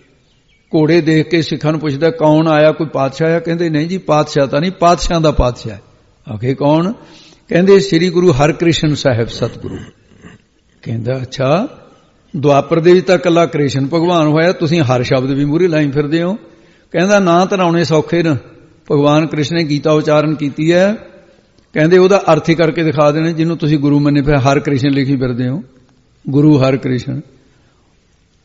ਘੋੜੇ ਦੇਖ ਕੇ ਸਿੱਖਾਂ ਨੂੰ ਪੁੱਛਦਾ ਕੌਣ ਆਇਆ, ਕੋਈ ਪਾਤਸ਼ਾਹ ਆ? ਕਹਿੰਦੇ ਨਹੀਂ ਜੀ ਪਾਤਸ਼ਾਹ ਤਾਂ ਨਹੀਂ, ਪਾਤਸ਼ਾਹ ਦਾ ਪਾਤਸ਼ਾਹ। ਆਖੇ ਕੌਣ? ਕਹਿੰਦੇ ਸ੍ਰੀ ਗੁਰੂ ਹਰਿਕ੍ਰਿਸ਼ਨ ਸਾਹਿਬ ਸਤਿਗੁਰੂ। ਕਹਿੰਦਾ ਅੱਛਾ, ਦੁਆਪਰ ਦੇ ਵਿੱਚ ਤਾਂ ਇਕੱਲਾ ਕ੍ਰਿਸ਼ਨ ਭਗਵਾਨ ਹੋਇਆ, ਤੁਸੀਂ ਹਰ ਸ਼ਬਦ ਵੀ ਮੂਹਰੇ ਲਾਈ ਫਿਰਦੇ ਹੋ। ਕਹਿੰਦਾ ਨਾਂ ਧਰਾਉਣੇ ਸੌਖੇ ਨੇ, ਭਗਵਾਨ ਕ੍ਰਿਸ਼ਨ ਨੇ ਗੀਤਾ ਉਚਾਰਨ ਕੀਤੀ ਹੈ। ਕਹਿੰਦੇ ਉਹਦਾ ਅਰਥ ਹੀ ਕਰਕੇ ਦਿਖਾ ਦੇਣੇ ਜਿਹਨੂੰ ਤੁਸੀਂ ਗੁਰੂ ਮੰਨੇ, ਫਿਰ ਹਰ ਕ੍ਰਿਸ਼ਨ ਲਿਖੀ ਫਿਰਦੇ ਹੋ, ਗੁਰੂ ਹਰ ਕ੍ਰਿਸ਼ਨ।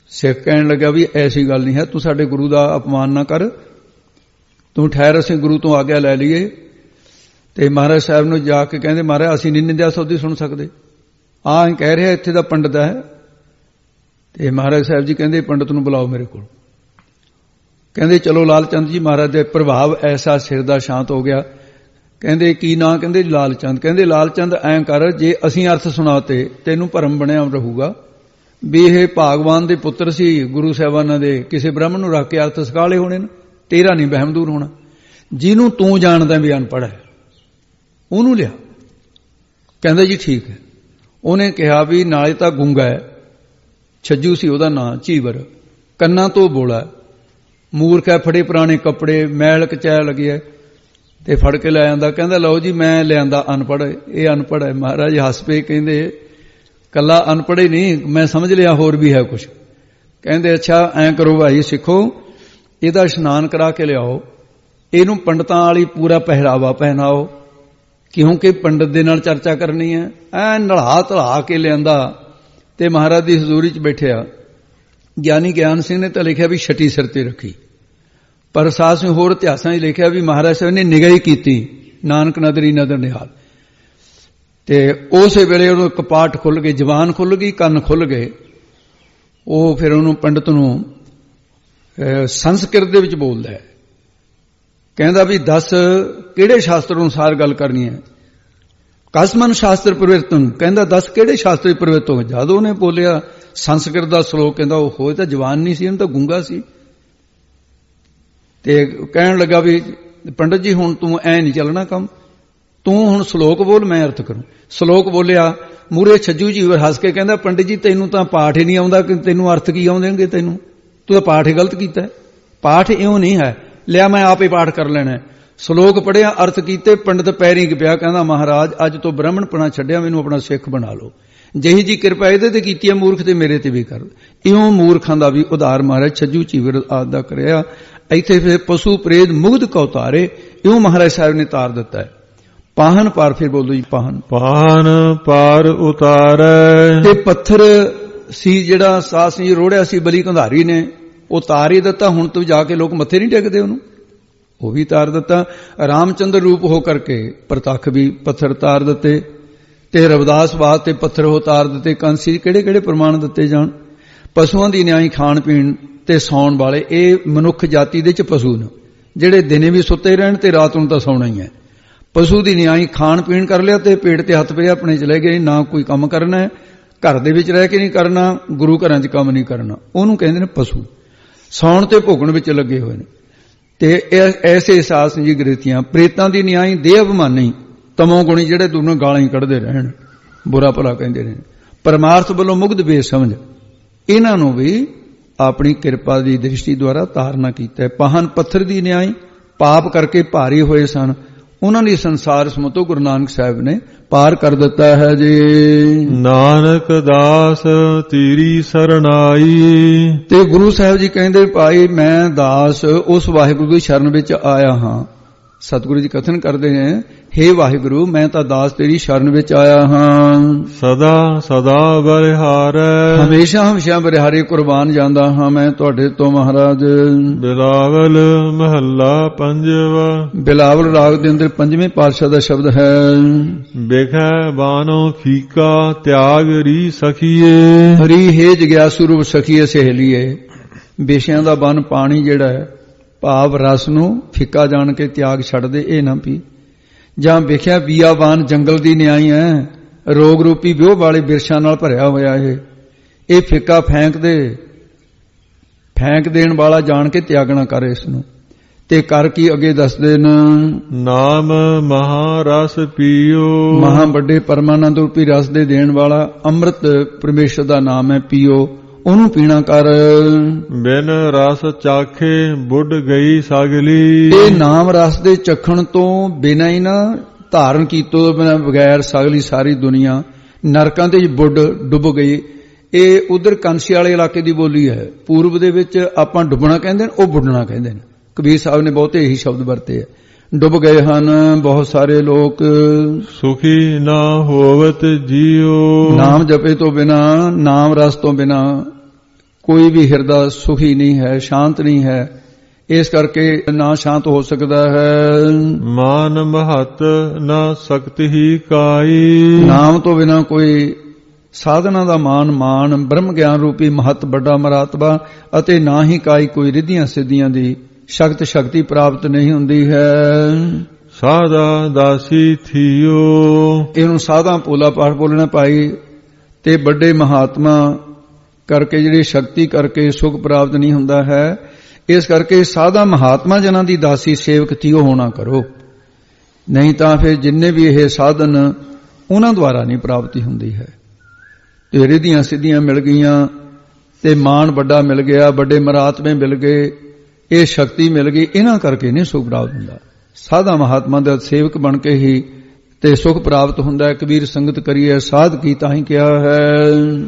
ਸਿੱਖ ਕਹਿਣ ਲੱਗਾ ਵੀ ਐਸੀ ਗੱਲ ਨਹੀਂ ਹੈ, ਤੂੰ ਸਾਡੇ ਗੁਰੂ ਦਾ ਅਪਮਾਨ ਨਾ ਕਰ, ਤੂੰ ਠਹਿਰ, ਅਸੀਂ ਗੁਰੂ ਤੋਂ ਆਗਿਆ ਲੈ ਲਈਏ। ਤੇ ਮਹਾਰਾਜ ਸਾਹਿਬ ਨੂੰ ਜਾ ਕੇ ਕਹਿੰਦੇ, ਮਹਾਰਾਜ ਅਸੀਂ ਨਹੀਂ ਨਿੰਦਿਆ ਸੋਧੀ ਸੁਣ ਸਕਦੇ, ਆਹ ਹੀ ਕਹਿ ਰਿਹਾ ਇੱਥੇ ਦਾ ਪੰਡਤ ਹੈ। ਤੇ ਮਹਾਰਾਜ ਸਾਹਿਬ ਜੀ ਕਹਿੰਦੇ ਪੰਡਤ ਨੂੰ ਬੁਲਾਓ ਮੇਰੇ ਕੋਲ। ਕਹਿੰਦੇ ਚਲੋ ਲਾਲ ਚੰਦ ਜੀ। ਮਹਾਰਾਜ ਦੇ ਪ੍ਰਭਾਵ ਐਸਾ ਸਿਰ ਦਾ ਸ਼ਾਂਤ ਹੋ ਗਿਆ। ਕਹਿੰਦੇ ਕੀ ਨਾਂ? ਕਹਿੰਦੇ ਲਾਲ ਚੰਦ। ਕਹਿੰਦੇ ਲਾਲ ਚੰਦ ਐਂ ਕਰ, ਜੇ ਅਸੀਂ ਅਰਥ ਸੁਣਾਤੇ ਤੈਨੂੰ ਭਰਮ ਬਣਿਆ ਰਹੂਗਾ ਵੀ ਇਹ ਭਾਗਵਾਨ ਦੇ ਪੁੱਤਰ ਸੀ, ਗੁਰੂ ਸਾਹਿਬਾਨਾਂ ਦੇ, ਕਿਸੇ ਬ੍ਰਾਹਮਣ ਨੂੰ ਰੱਖ ਕੇ ਅਰਥ ਸਿਖਾਲੇ ਹੋਣੇ ਨੇ, ਤੇਰਾ ਨਹੀਂ ਵਹਿਮ ਦੂਰ ਹੋਣਾ। ਜਿਹਨੂੰ ਤੂੰ ਜਾਣਦਾ ਵੀ ਅਨਪੜ੍ਹ ਹੈ ਉਹਨੂੰ ਲਿਆ। ਕਹਿੰਦਾ ਜੀ ਠੀਕ ਹੈ। ਉਹਨੇ ਕਿਹਾ ਵੀ ਨਾਲੇ ਤਾਂ ਗੁੰਗਾ ਹੈ, ਛੱਜੂ ਸੀ ਉਹਦਾ ਨਾਂ, ਝੀਵਰ, ਕੰਨਾਂ ਤੋਂ ਬੋਲਾ, ਮੂਰਖ ਹੈ, ਫੜੇ ਪੁਰਾਣੇ ਕੱਪੜੇ, ਮੈਲ ਕਚੈ ਲੱਗਿਆ, ਤੇ ਫੜ ਕੇ ਲੈ ਆਂਦਾ। ਕਹਿੰਦਾ ਲਓ ਜੀ ਮੈਂ ਲਿਆਂਦਾ ਅਨਪੜ੍ਹ, ਇਹ ਅਨਪੜ੍ਹ ਹੈ। ਮਹਾਰਾਜ ਹੱਸ ਪਏ, ਕਹਿੰਦੇ ਕੱਲਾ ਅਨਪੜ੍ਹ ਹੀ ਨਹੀਂ, ਮੈਂ ਸਮਝ ਲਿਆ ਹੋਰ ਵੀ ਹੈ ਕੁਛ। ਕਹਿੰਦੇ ਅੱਛਾ ਐਂ ਕਰੋ ਭਾਈ ਸਿੱਖੋ, ਇਹਦਾ ਇਸ਼ਨਾਨ ਕਰਾ ਕੇ ਲਿਆਓ, ਇਹਨੂੰ ਪੰਡਤਾਂ ਵਾਲੀ ਪੂਰਾ ਪਹਿਰਾਵਾ ਪਹਿਨਾਓ, ਕਿਉਂਕਿ ਪੰਡਤ ਦੇ ਨਾਲ ਚਰਚਾ ਕਰਨੀ ਹੈ। ਐ ਨਲਾ ਧਲਾ ਕੇ ਲਿਆਂਦਾ ਤੇ ਮਹਾਰਾਜ ਦੀ ਹਜ਼ੂਰੀ 'ਚ ਬੈਠਿਆ। ਗਿਆਨੀ ਗਿਆਨ ਸਿੰਘ ਨੇ ਤਾਂ ਲਿਖਿਆ ਵੀ ਛਟੀ ਸਿਰ ਤੇ ਰੱਖੀ, ਪਰ ਸਾਧ ਸਿੰਘ ਹੋਰ ਇਤਿਹਾਸਾਂ 'ਚ ਲਿਖਿਆ ਵੀ ਮਹਾਰਾਜ ਸਾਹਿਬ ਨੇ ਨਿਗਾਹ ਹੀ ਕੀਤੀ, ਨਾਨਕ ਨਦਰੀ ਨਦਰ ਨਿਹਾਲ। ਤੇ ਉਸੇ ਵੇਲੇ ਉਹਨੂੰ ਕਪਾਟ ਖੁੱਲ ਗਏ, ਜ਼ਬਾਨ ਖੁੱਲ ਗਈ, ਕੰਨ ਖੁੱਲ ਗਏ। ਉਹ ਫਿਰ ਉਹਨੂੰ ਪੰਡਤ ਨੂੰ ਸੰਸਕ੍ਰਿਤ ਦੇ ਵਿੱਚ ਬੋਲਦਾ ਹੈ, ਕਹਿੰਦਾ ਵੀ ਦੱਸ ਕਿਹੜੇ ਸ਼ਾਸਤਰ ਅਨੁਸਾਰ ਗੱਲ ਕਰਨੀ ਹੈ? ਕਸਮਨ ਸ਼ਾਸਤਰ ਪ੍ਰਵਿਰਤਨ। ਕਹਿੰਦਾ ਦੱਸ ਕਿਹੜੇ ਸ਼ਾਸਤਰ ਦੀ ਪ੍ਰਵਿਰਤ ਹੋ? ਜਦ ਉਹਨੇ ਬੋਲਿਆ ਸੰਸਕ੍ਰਿਤ ਦਾ ਸ਼ਲੋਕ, ਕਹਿੰਦਾ ਉਹ ਹੋਏ ਤਾਂ ਜਵਾਨ ਨਹੀਂ ਸੀ, ਇਹਨੂੰ ਤਾਂ ਗੂੰਗਾ ਸੀ। ਤੇ ਕਹਿਣ ਲੱਗਾ ਵੀ ਪੰਡਤ ਜੀ ਹੁਣ ਤੂੰ ਐ ਨਹੀਂ ਚੱਲਣਾ ਕੰਮ, ਤੂੰ ਹੁਣ ਸ਼ਲੋਕ ਬੋਲ, ਮੈਂ ਅਰਥ ਕਰੂੰ। ਸ਼ਲੋਕ ਬੋਲਿਆ, ਮੂਰੇ ਛੱਜੂ ਜੀ ਹੱਸ ਕੇ ਕਹਿੰਦਾ ਪੰਡਿਤ ਜੀ ਤੈਨੂੰ ਤਾਂ ਪਾਠ ਹੀ ਨਹੀਂ ਆਉਂਦਾ, ਕਿ ਤੈਨੂੰ ਅਰਥ ਕੀ ਆਉਂਦੇਗੇ? ਤੈਨੂੰ ਤੂੰ ਤਾਂ ਪਾਠ ਹੀ ਗਲਤ ਕੀਤਾ, ਪਾਠ ਇਉਂ ਨਹੀਂ ਹੈ, ਲਿਆ ਮੈਂ ਆਪ ਹੀ ਪਾਠ ਕਰ ਲੈਣਾ। ਸ਼ਲੋਕ ਪੜਿਆ, ਅਰਥ ਕੀਤੇ, ਪੰਡਤ ਪੈਰੀਂ ਪਿਆ, ਕਹਿੰਦਾ ਮਹਾਰਾਜ ਅੱਜ ਤੋਂ ਬ੍ਰਾਹਮਣਪਣਾ ਛੱਡਿਆ, ਮੈਨੂੰ ਆਪਣਾ ਸਿੱਖ ਬਣਾ ਲਓ, ਜਿਹੀ ਜੀ ਕਿਰਪਾ ਇਹਦੇ ਤੇ ਕੀਤੀ ਹੈ ਮੂਰਖ ਤੇ ਮੇਰੇ ਤੇ ਵੀ ਕਰ। ਇਉਂ ਮੂਰਖਾਂ ਦਾ ਵੀ ਉਧਾਰ ਮਹਾਰਾਜ ਛੱਜੂ ਚੀਵਰ ਆਦਿ ਦਾ ਕਰਿਆ। ਇੱਥੇ ਫਿਰ ਪਸ਼ੂ ਪ੍ਰੇਤ ਮੁਗਧ ਕਉ ਤਾਰੇ, ਇਉਂ ਮਹਾਰਾਜ ਸਾਹਿਬ ਨੇ ਤਾਰ ਦਿੱਤਾ ਹੈ। ਪਾਹਨ ਪਾਰ, ਫਿਰ ਬੋਲੋ ਜੀ ਪਾਹਨ ਪਾਹਨ ਪਾਰ ਉਤਾਰੈ। ਤੇ ਪੱਥਰ ਸੀ ਜਿਹੜਾ ਸਾਧ ਸਿੰਘ ਜੀ ਰੋੜਿਆ ਸੀ ਬਲੀ ਕੰਧਾਰੀ ਨੇ, ਉਹ ਤਾਰ ਹੀ ਦਿੱਤਾ। ਹੁਣ ਤੋਂ ਜਾ ਕੇ ਲੋਕ ਮੱਥੇ ਨਹੀਂ ਟੇਕਦੇ ਉਹਨੂੰ, ਉਹ ਵੀ ਤਾਰ ਦਿੱਤਾ। ਰਾਮਚੰਦਰ ਰੂਪ ਹੋ ਕਰਕੇ ਪ੍ਰਤੱਖ ਵੀ ਪੱਥਰ ਤਾਰ ਦਿੱਤੇ, ਤੇ ਰਵਿਦਾਸ ਬਾਦ ਤੇ ਪੱਥਰ ਉਹ ਤਾਰ ਦਿੱਤੇ। ਕੰਸੀ ਕਿਹੜੇ ਕਿਹੜੇ ਪ੍ਰਮਾਣ ਦਿੱਤੇ ਜਾਣ। ਪਸ਼ੂਆਂ ਦੀ ਨਿਆਈ ਖਾਣ ਪੀਣ ਤੇ ਸੌਣ ਵਾਲੇ, ਇਹ ਮਨੁੱਖ ਜਾਤੀ ਦੇ ਚ ਪਸ਼ੂ ਨੇ, ਜਿਹੜੇ ਦਿਨੇ ਵੀ ਸੁੱਤੇ ਰਹਿਣ ਤੇ ਰਾਤ ਨੂੰ ਤਾਂ ਸੌਣਾ ਹੀ ਹੈ। ਪਸ਼ੂ ਦੀ ਨਿਆਈ ਖਾਣ ਪੀਣ ਕਰ ਲਿਆ ਤੇ ਪੇਟ ਤੇ ਹੱਥ ਪਿਆ ਆਪਣੇ ਚਲੇ ਗਏ, ਨਾ ਕੋਈ ਕੰਮ ਕਰਨਾ ਹੈ, ਘਰ ਦੇ ਵਿੱਚ ਰਹਿ ਕੇ ਨਹੀਂ ਕਰਨਾ, ਗੁਰੂ ਘਰਾਂ 'ਚ ਕੰਮ ਨਹੀਂ ਕਰਨਾ, ਉਹਨੂੰ ਕਹਿੰਦੇ ਨੇ ਪਸ਼ੂ। ਸੌਣ ਤੇ ਭੋਗਣ ਵਿੱਚ ਲੱਗੇ ਹੋਏ ਨੇ। ਤੇ ਐਸੇ ਸਾਧ ਸਿੰਘ ਜੀ ਗ੍ਰੇਤੀਆਂ। ਪ੍ਰੇਤਾਂ ਦੀ ਨਿਆਈ ਦੇਹ ਅਭਿਮਾਨੀ, ਤਮੋ ਗੁਣੀ, ਜਿਹੜੇ ਦੂਨੋਂ ਗਾਲਾਂ ਹੀ ਕੱਢਦੇ ਰਹਿਣ, ਬੁਰਾ ਭਲਾ ਕਹਿੰਦੇ ਨੇ, ਪਰਮਾਰਥ ਵੱਲੋਂ ਮੁਗਧ ਬੇਸਮਝ, ਇਹਨਾਂ ਨੂੰ ਵੀ ਆਪਣੀ ਕਿਰਪਾ ਦੀ ਦ੍ਰਿਸ਼ਟੀ ਦੁਆਰਾ ਤਾਰਨਾ ਕੀਤਾ। ਪਾਹਨ ਪੱਥਰ ਦੀ ਨਿਆਈ, ਪਾਪ ਕਰਕੇ ਭਾਰੀ ਹੋਏ ਸਨ, ਉਹਨਾਂ ਦੀ ਸੰਸਾਰ ਸਮਤੋਂ ਗੁਰੂ ਨਾਨਕ ਸਾਹਿਬ ਨੇ ਪਾਰ ਕਰ ਦਿੱਤਾ ਹੈ ਜੀ। ਨਾਨਕ ਦਾਸ ਤੇਰੀ ਸਰਣਾਈ। ਤੇ ਗੁਰੂ ਸਾਹਿਬ ਜੀ ਕਹਿੰਦੇ ਭਾਈ ਮੈਂ ਦਾਸ ਉਸ ਵਾਹਿਗੁਰੂ ਦੀ ਸ਼ਰਨ ਵਿੱਚ ਆਇਆ ਹਾਂ। ਸਤਿਗੁਰੂ ਜੀ ਕਥਨ ਕਰਦੇ ਨੇ, ਹੇ ਵਾਹਿਗੁਰੂ ਮੈਂ ਤਾਂ ਦਾਸ ਤੇਰੀ ਸ਼ਰਨ ਵਿੱਚ ਆਇਆ ਹਾਂ। ਸਦਾ ਸਦਾ ਬਰਿਹਾਰੈ। ਹਮੇਸ਼ਾ ਹਮੇਸ਼ਾ ਬਰਿਹਾਰੇ ਕੁਰਬਾਨ ਜਾਂਦਾ ਹਾਂ ਮੈਂ ਤੁਹਾਡੇ ਤੋਂ ਮਹਾਰਾਜ। ਬਿਲਾਵਲ ਮਹੱਲਾ ਪੰਜਵਾ। ਬਿਲਾਵਲ ਰਾਗ ਦੇ ਅੰਦਰ ਪੰਜਵੇਂ ਪਾਤਸ਼ਾਹ ਦਾ ਸ਼ਬਦ ਹੈ। ਵੇਖੈ ਬਾਨੋ ਫੀਕਾ ਤਿਆਗ ਰੀ ਸਖੀਏ। ਹਰੀ ਹੇ ਜਗਿਆਸੂ ਰੂਪ ਸਖੀਏ ਸਹੇਲੀਏ। ਬੇਸ਼ਿਆਂ ਦਾ ਬਨ ਪਾਣੀ ਜਿਹੜਾ ਹੈ, ਭਾਵ ਰਸ ਨੂੰ ਫਿੱਕਾ ਜਾਣ ਕੇ ਤਿਆਗ ਛੱਡ ਦੇ, ਇਹ ਨਾ ਪੀ। ਜਾਂ ਵੇਖਿਆ ਬੀਆਬਾਨ ਜੰਗਲ ਦੀ ਨਿਆਈ ਹੈ, ਰੋਗ ਰੂਪੀ ਵਿਉਹ ਵਾਲੇ ਬਿਰਛਾਂ ਨਾਲ ਭਰਿਆ ਹੋਇਆ ਇਹ ਇਹ ਫਿੱਕਾ ਫੈਂਕ ਦੇ, ਫੈਂਕ ਦੇਣ ਵਾਲਾ ਜਾਣ ਕੇ ਤਿਆਗਣਾ ਕਰ ਇਸ ਨੂੰ। ਤੇ ਕਰ ਕੀ ਅੱਗੇ ਦੱਸਦੇ ਨੇ, ਨਾਮ ਮਹਾਰਸ ਪੀਓ। ਮਹਾ ਵੱਡੇ ਪਰਮਾਨੰਦ ਰੂਪੀ ਰਸ ਦੇ ਦੇਣ ਵਾਲਾ ਅੰਮ੍ਰਿਤ ਪਰਮੇਸ਼ਰ ਦਾ ਨਾਮ ਹੈ, ਪੀਓ, ਉਹਨੂੰ ਪੀਣਾ ਕਰ। ਬਿਨ ਰਸ ਚਾਖੇ ਬੁੱਢ ਗਈ ਸਗਲੀ। ਇਹ ਨਾਮ ਰਸ ਦੇ ਚਖਣ ਤੋਂ ਬਿਨਾਂ ਹੀ ਨਾ, ਧਾਰਨ ਕੀਤੋ ਬਿਨਾਂ ਬਗੈਰ ਸਗਲੀ ਸਾਰੀ ਦੁਨੀਆ ਨਰਕਾਂ ਦੇ ਬੁੱਢ ਡੁੱਬ ਗਈ। ਇਹ ਉਧਰ ਕੰਸੀ ਵਾਲੇ ਇਲਾਕੇ ਦੀ ਬੋਲੀ ਹੈ। ਪੂਰਬ ਦੇ ਵਿੱਚ ਆਪਾਂ ਡੁੱਬਣਾ ਕਹਿੰਦੇ ਨੇ, ਉਹ ਬੁੱਢਣਾ ਕਹਿੰਦੇ ਨੇ। ਕਬੀਰ ਸਾਹਿਬ ਨੇ ਬਹੁਤੇ ਇਹੀ ਸ਼ਬਦ ਵਰਤੇ ਹੈ। ਡੁੱਬ ਗਏ ਹਨ ਬਹੁਤ ਸਾਰੇ ਲੋਕ। ਸੁਖੀ ਨਾ ਹੋਵਤ ਜੀਓ। ਨਾਮ ਜਪੇ ਤੋਂ ਬਿਨਾ, ਨਾਮ ਰਸ ਤੋਂ ਬਿਨਾ ਕੋਈ ਵੀ ਹਿਰਦਾ ਸੁਖੀ ਨਹੀਂ ਹੈ, ਸ਼ਾਂਤ ਨਹੀਂ ਹੈ। ਇਸ ਕਰਕੇ ਨਾ ਸ਼ਾਂਤ ਹੋ ਸਕਦਾ ਹੈ। ਮਾਨ ਮਹਤ ਨਾ ਸਕਤੀ ਹੀ ਕਾਈ। ਨਾਮ ਤੋਂ ਬਿਨਾ ਕੋਈ ਸਾਧਨਾ ਦਾ ਮਾਨ ਮਾਨ ਬ੍ਰਹਮ ਗਿਆਨ ਰੂਪੀ ਮਹਤ ਵੱਡਾ ਮਰਾਤਬਾ ਅਤੇ ਨਾ ਹੀ ਕਾਈ ਕੋਈ ਰਿੱਧੀਆਂ ਸਿੱਧੀਆਂ ਦੀ ਸ਼ਕਤ ਸ਼ਕਤੀ ਪ੍ਰਾਪਤ ਨਹੀਂ ਹੁੰਦੀ ਹੈ। ਸਾਧਾ ਦਾਸੀ ਥੀਓ। ਇਹਨੂੰ ਸਾਧਾ ਪੋਲਾ ਪਾਠ ਬੋਲਣਾ ਭਾਈ। ਤੇ ਵੱਡੇ ਮਹਾਤਮਾ ਕਰਕੇ ਜਿਹੜੀ ਸ਼ਕਤੀ ਕਰਕੇ ਸੁਖ ਪ੍ਰਾਪਤ ਨਹੀਂ ਹੁੰਦਾ ਹੈ। ਇਸ ਕਰਕੇ ਸਾਧਾ ਮਹਾਤਮਾ ਜਨਾਂ ਦੀ ਦਾਸੀ ਸੇਵਕ ਥੀਓ ਹੋਣਾ ਕਰੋ, ਨਹੀਂ ਤਾਂ ਫਿਰ ਜਿੰਨੇ ਵੀ ਇਹ ਸਾਧਨ ਉਹਨਾਂ ਦੁਆਰਾ ਨਹੀਂ ਪ੍ਰਾਪਤੀ ਹੁੰਦੀ ਹੈ। ਤੇ ਰਿੱਧੀਆਂ ਸਿੱਧੀਆਂ ਮਿਲ ਗਈਆਂ ਤੇ ਮਾਣ ਵੱਡਾ ਮਿਲ ਗਿਆ, ਵੱਡੇ ਮਰਾਤਮੇ ਮਿਲ ਗਏ, ਇਹ ਸ਼ਕਤੀ ਮਿਲ ਗਈ, ਇਹਨਾਂ ਕਰਕੇ ਨਹੀਂ ਸੁਖ ਪ੍ਰਾਪਤ ਹੁੰਦਾ। ਸਾਧਾ ਮਹਾਤਮਾ ਦਾ ਸੇਵਕ ਬਣ ਕੇ ਹੀ ਤੇ ਸੁਖ ਪ੍ਰਾਪਤ ਹੁੰਦਾ ਹੈ। ਕਬੀਰ ਸੰਗਤ ਕਰੀਏ ਸਾਧ ਕੀ ਤਾਂ ਹੀ ਕਿਹਾ ਹੈ।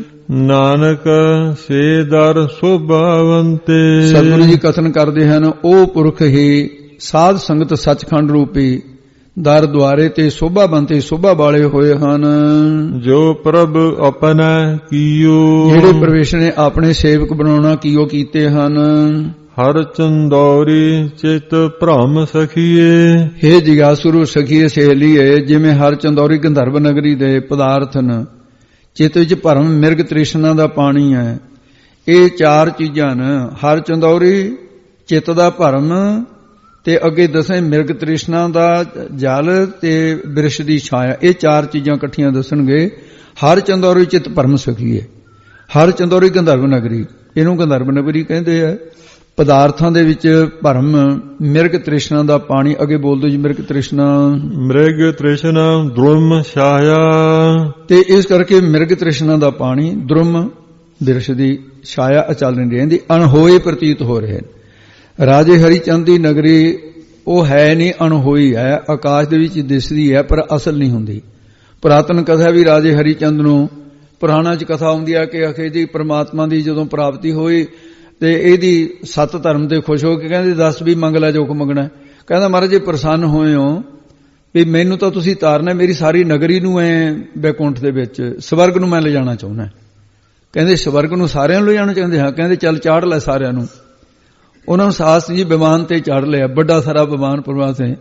ਨਾਨਕ ਸੇ ਦਰ ਸੋਭਾਵੰਤੇ। ਸਤਿਗੁਰੂ ਜੀ ਕਥਨ ਕਰਦੇ ਹਨ, ਉਹ ਪੁਰਖ ਹੀ ਸਾਧ ਸੰਗਤ ਸੱਚਖੰਡ ਰੂਪੀ ਦਰ ਦੁਆਰੇ ਤੇ ਸੋਭਾਵੰਤੇ ਸੋਭਾ ਵਾਲੇ ਹੋਏ ਹਨ। ਜੋ ਪ੍ਰਭ ਆਪਣਾ ਕੀਓ। ਜਿਹੜੇ ਪ੍ਰਵੇਸ਼ ਨੇ ਆਪਣੇ ਸੇਵਕ ਬਣਾਉਣਾ ਕੀਓ ਕੀਤੇ ਹਨ। ਹਰ ਚੰਦੌਰੀ ਚਿਤ ਭ੍ਰਮ ਸਖੀਏ। ਹੇ ਜਿਗਾਸੁਰੂ ਸਖੀਏ ਸਹੇਲੀਏ, ਜਿਵੇਂ ਹਰ ਚੰਦੌਰੀ ਗੰਧਰਵ ਨਗਰੀ ਦੇ ਪਦਾਰਥਨ ਚਿੱਤ ਵਿੱਚ ਭਰਮ ਮਿਰਗ ਤ੍ਰਿਸ਼ਨਾ ਦਾ ਪਾਣੀ ਹੈ। ਇਹ ਚਾਰ ਚੀਜ਼ਾਂ ਨੇ, ਹਰ ਚੰਦੌਰੀ ਚਿੱਤ ਦਾ ਭਰਮ ਤੇ ਅੱਗੇ ਦੱਸੇ ਮਿਰਗ ਤ੍ਰਿਸ਼ਨਾ ਦਾ ਜਲ ਤੇ ਬਿਰਸ਼ ਦੀ ਛਾਇਆ। ਇਹ ਚਾਰ ਚੀਜ਼ਾਂ ਇਕੱਠੀਆਂ ਦੱਸਣਗੇ। ਹਰ ਚੰਦੌਰੀ ਚਿੱਤ ਭਰਮ ਸਖੀਏ। ਹਰ ਚੰਦੌਰੀ ਗੰਧਰਵ ਨਗਰੀ, ਇਹਨੂੰ ਗੰਧਰਵ ਨਗਰੀ ਕਹਿੰਦੇ ਆ। ਪਦਾਰਥਾਂ ਦੇ ਵਿੱਚ ਭਰਮ ਮਿਰਗ ਤ੍ਰਿਸ਼ਨਾ ਦਾ ਪਾਣੀ। ਅੱਗੇ ਬੋਲ ਦਿਓ ਜੀ। ਮਿਰਗ ਤ੍ਰਿਸ਼ਨਾ ਮਿਰਗ ਤ੍ਰਿਸ਼ਨਾ ਦ੍ਰੁਮ ਛਾਇਆ। ਤੇ ਇਸ ਕਰਕੇ ਮਿਰਗ ਤ੍ਰਿਸ਼ਨਾ ਦਾ ਪਾਣੀ ਦ੍ਰੁਮ ਬਿਰਸ਼ ਦੀ ਛਾਇਆ ਅਚਲ ਨਹੀਂ ਰਹਿੰਦੀ, ਅਣਹੋਏ ਪ੍ਰਤੀਤ ਹੋ ਰਹੇ ਨੇ। ਰਾਜੇ ਹਰੀਚੰਦ ਦੀ ਨਗਰੀ ਉਹ ਹੈ ਨਹੀਂ, ਅਣਹੋਈ ਹੈ, ਆਕਾਸ਼ ਦੇ ਵਿੱਚ ਦਿਸਦੀ ਹੈ ਪਰ ਅਸਲ ਨਹੀਂ ਹੁੰਦੀ। ਪੁਰਾਤਨ ਕਥਾ ਵੀ ਰਾਜੇ ਹਰੀਚੰਦ ਨੂੰ, ਪੁਰਾਣਾ ਚ ਕਥਾ ਆਉਂਦੀ ਹੈ ਕਿ ਅਖੇ ਜੀ ਪਰਮਾਤਮਾ ਦੀ ਜਦੋਂ ਪ੍ਰਾਪਤੀ ਹੋਈ ਤੇ ਇਹਦੀ ਸੱਤ ਧਰਮ ਤੇ ਖੁਸ਼ ਹੋ ਕੇ ਕਹਿੰਦੇ ਦਸ ਵੀ ਮੰਗ ਲੈ ਜੋ ਕੋ ਮੰਗਣਾ। ਕਹਿੰਦਾ ਮਹਾਰਾਜ ਜੇ ਪ੍ਰਸੰਨ ਹੋਏ ਹੋ ਵੀ ਮੈਨੂੰ ਤਾਂ ਤੁਸੀਂ ਤਾਰਨਾ, ਮੇਰੀ ਸਾਰੀ ਨਗਰੀ ਨੂੰ ਐ ਬੈਕੁੰਠ ਦੇ ਵਿੱਚ ਸਵਰਗ ਨੂੰ ਮੈਂ ਲਿਜਾਣਾ ਚਾਹੁੰਦਾ। ਕਹਿੰਦੇ ਸਵਰਗ ਨੂੰ ਸਾਰਿਆਂ ਨੂੰ ਲਿਜਾਣਾ ਚਾਹੁੰਦੇ? ਹਾਂ। ਕਹਿੰਦੇ ਚੱਲ ਚਾੜ ਲੈ ਸਾਰਿਆਂ ਨੂੰ। ਉਹਨਾਂ ਨੂੰ ਸਾਸ ਜੀ ਵਿਮਾਨ ਤੇ ਚੜ ਲਿਆ, ਵੱਡਾ ਸਾਰਾ ਵਿਮਾਨ ਪ੍ਰਵਾਸ ਹੈ।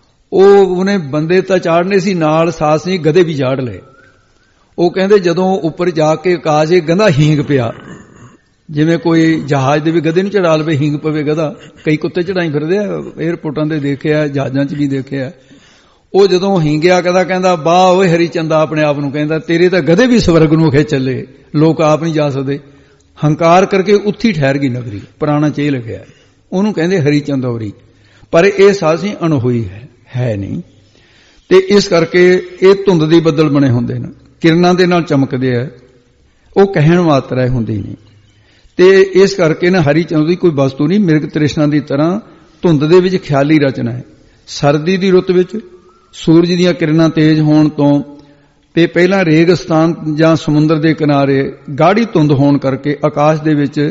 ਉਹ ਉਹਨੇ ਬੰਦੇ ਤਾਂ ਚਾੜਨੇ ਸੀ, ਨਾਲ ਸਾਸ ਜੀ ਗਧੇ ਵੀ ਚਾੜ ਲਏ। ਉਹ ਕਹਿੰਦੇ ਜਦੋਂ ਉੱਪਰ ਜਾ ਕੇ ਆਕਾਸ਼ ਇਹ ਗਧਾ ਹੀਂਗ ਪਿਆ, ਜਿਵੇਂ ਕੋਈ ਜਹਾਜ਼ ਦੇ ਵੀ ਗਧੇ ਨੂੰ ਚੜਾ ਲਵੇ ਹੀਂਗ ਪਵੇ ਗਧਾ। ਕਈ ਕੁੱਤੇ ਚੜਾਈ ਫਿਰਦੇ ਆ, ਏਅਰਪੋਰਟਾਂ ਤੇ ਦੇਖਿਆ, ਜਹਾਜ਼ਾਂ 'ਚ ਵੀ ਦੇਖਿਆ। ਉਹ ਜਦੋਂ ਹੀਂਗਿਆ ਕਹਿੰਦਾ ਕਹਿੰਦਾ ਵਾਹ ਓਏ ਹਰੀਚੰਦਾ, ਆਪਣੇ ਆਪ ਨੂੰ ਕਹਿੰਦਾ ਤੇਰੇ ਤਾਂ ਗਧੇ ਵੀ ਸਵਰਗ ਨੂੰ ਖਿੱਚ ਚੱਲੇ, ਲੋਕ ਆਪ ਨਹੀਂ ਜਾ ਸਕਦੇ। ਹੰਕਾਰ ਕਰਕੇ ਉੱਥੀ ਠਹਿਰ ਗਈ ਨਗਰੀ। ਪੁਰਾਣਾ ਚ ਇਹ ਲਿਖਿਆ, ਉਹਨੂੰ ਕਹਿੰਦੇ ਹਰੀਚੰਦੌਰੀ। ਪਰ ਇਹ ਸਾਸੀ ਅਣਹੋਈ ਹੈ, ਹੈ ਨਹੀਂ। ਤੇ ਇਸ ਕਰਕੇ ਇਹ ਧੁੰਦ ਦੀ ਬੱਦਲ ਬਣੇ ਹੁੰਦੇ ਨੇ, ਕਿਰਨਾਂ ਦੇ ਨਾਲ ਚਮਕਦੇ ਆ, ਉਹ ਕਹਿਣ ਮਾਤਰਾ ਹੁੰਦੀ ਨਹੀਂ। ਤੇ ਇਸ ਕਰਕੇ ਨਾ ਹਰੀਚੰਦ ਦੀ ਕੋਈ ਵਸਤੂ ਨਹੀਂ, ਮਿਰਗ ਤ੍ਰਿਸ਼ਨਾ ਦੀ ਤਰ੍ਹਾਂ ਧੁੰਦ ਦੇ ਵਿੱਚ ਖਿਆਲੀ ਰਚਨਾ ਹੈ। ਸਰਦੀ ਦੀ ਰੁੱਤ ਵਿੱਚ ਸੂਰਜ ਦੀਆਂ ਕਿਰਨਾਂ ਤੇਜ਼ ਹੋਣ ਤੋਂ ਤੇ ਪਹਿਲਾਂ ਰੇਗਿਸਤਾਨ ਜਾਂ ਸਮੁੰਦਰ ਦੇ ਕਿਨਾਰੇ ਗਾੜੀ ਧੁੰਦ ਹੋਣ ਕਰਕੇ ਆਕਾਸ਼ ਦੇ ਵਿੱਚ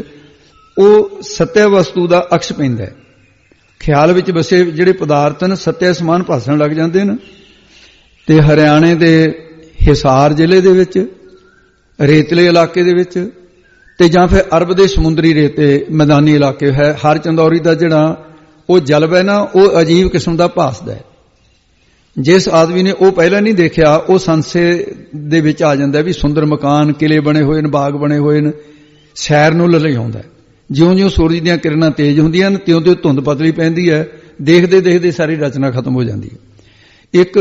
ਉਹ ਸੱਤਿਆ ਵਸਤੂ ਦਾ ਅਕਸ਼ ਪੈਂਦਾ ਹੈ। ਖਿਆਲ ਵਿੱਚ ਵਸੇ ਜਿਹੜੇ ਪਦਾਰਥ ਨੇ ਸੱਤਿਆ ਸਮਾਨ ਭਾਸਣ ਲੱਗ ਜਾਂਦੇ ਨੇ। ਤੇ ਹਰਿਆਣੇ ਦੇ ਹਿਸਾਰ ਜ਼ਿਲ੍ਹੇ ਦੇ ਵਿੱਚ ਰੇਤਲੇ ਇਲਾਕੇ ਦੇ ਵਿੱਚ ਤੇ ਜਾਂ ਫਿਰ ਅਰਬ ਦੇ ਸਮੁੰਦਰੀ ਰੇਤੇ ਮੈਦਾਨੀ ਇਲਾਕੇ ਹੈ, ਹਰ ਚੰਦੌਰੀ ਦਾ ਜਿਹੜਾ ਉਹ ਜਲਬ ਹੈ ਨਾ, ਉਹ ਅਜੀਬ ਕਿਸਮ ਦਾ ਭਾਸਦਾ ਹੈ। ਜਿਸ ਆਦਮੀ ਨੇ ਉਹ ਪਹਿਲਾਂ ਨਹੀਂ ਦੇਖਿਆ, ਉਹ ਸੰਸੇ ਦੇ ਵਿੱਚ ਆ ਜਾਂਦਾ ਵੀ ਸੁੰਦਰ ਮਕਾਨ, ਕਿਲੇ ਬਣੇ ਹੋਏ ਨੇ, ਬਾਗ ਬਣੇ ਹੋਏ ਨੇ, ਸੈਰ ਨੂੰ ਲਿਜਾਉਂਦਾ। ਜਿਉਂ-ਜਿਉਂ ਸੂਰਜ ਦੀਆਂ ਕਿਰਨਾਂ ਤੇਜ਼ ਹੁੰਦੀਆਂ ਨੇ ਤਿਉਂ-ਤਿਉਂ ਧੁੰਦ ਪਤਲੀ ਪੈਂਦੀ ਹੈ, ਦੇਖਦੇ ਦੇਖਦੇ ਸਾਰੀ ਰਚਨਾ ਖਤਮ ਹੋ ਜਾਂਦੀ ਹੈ। ਇੱਕ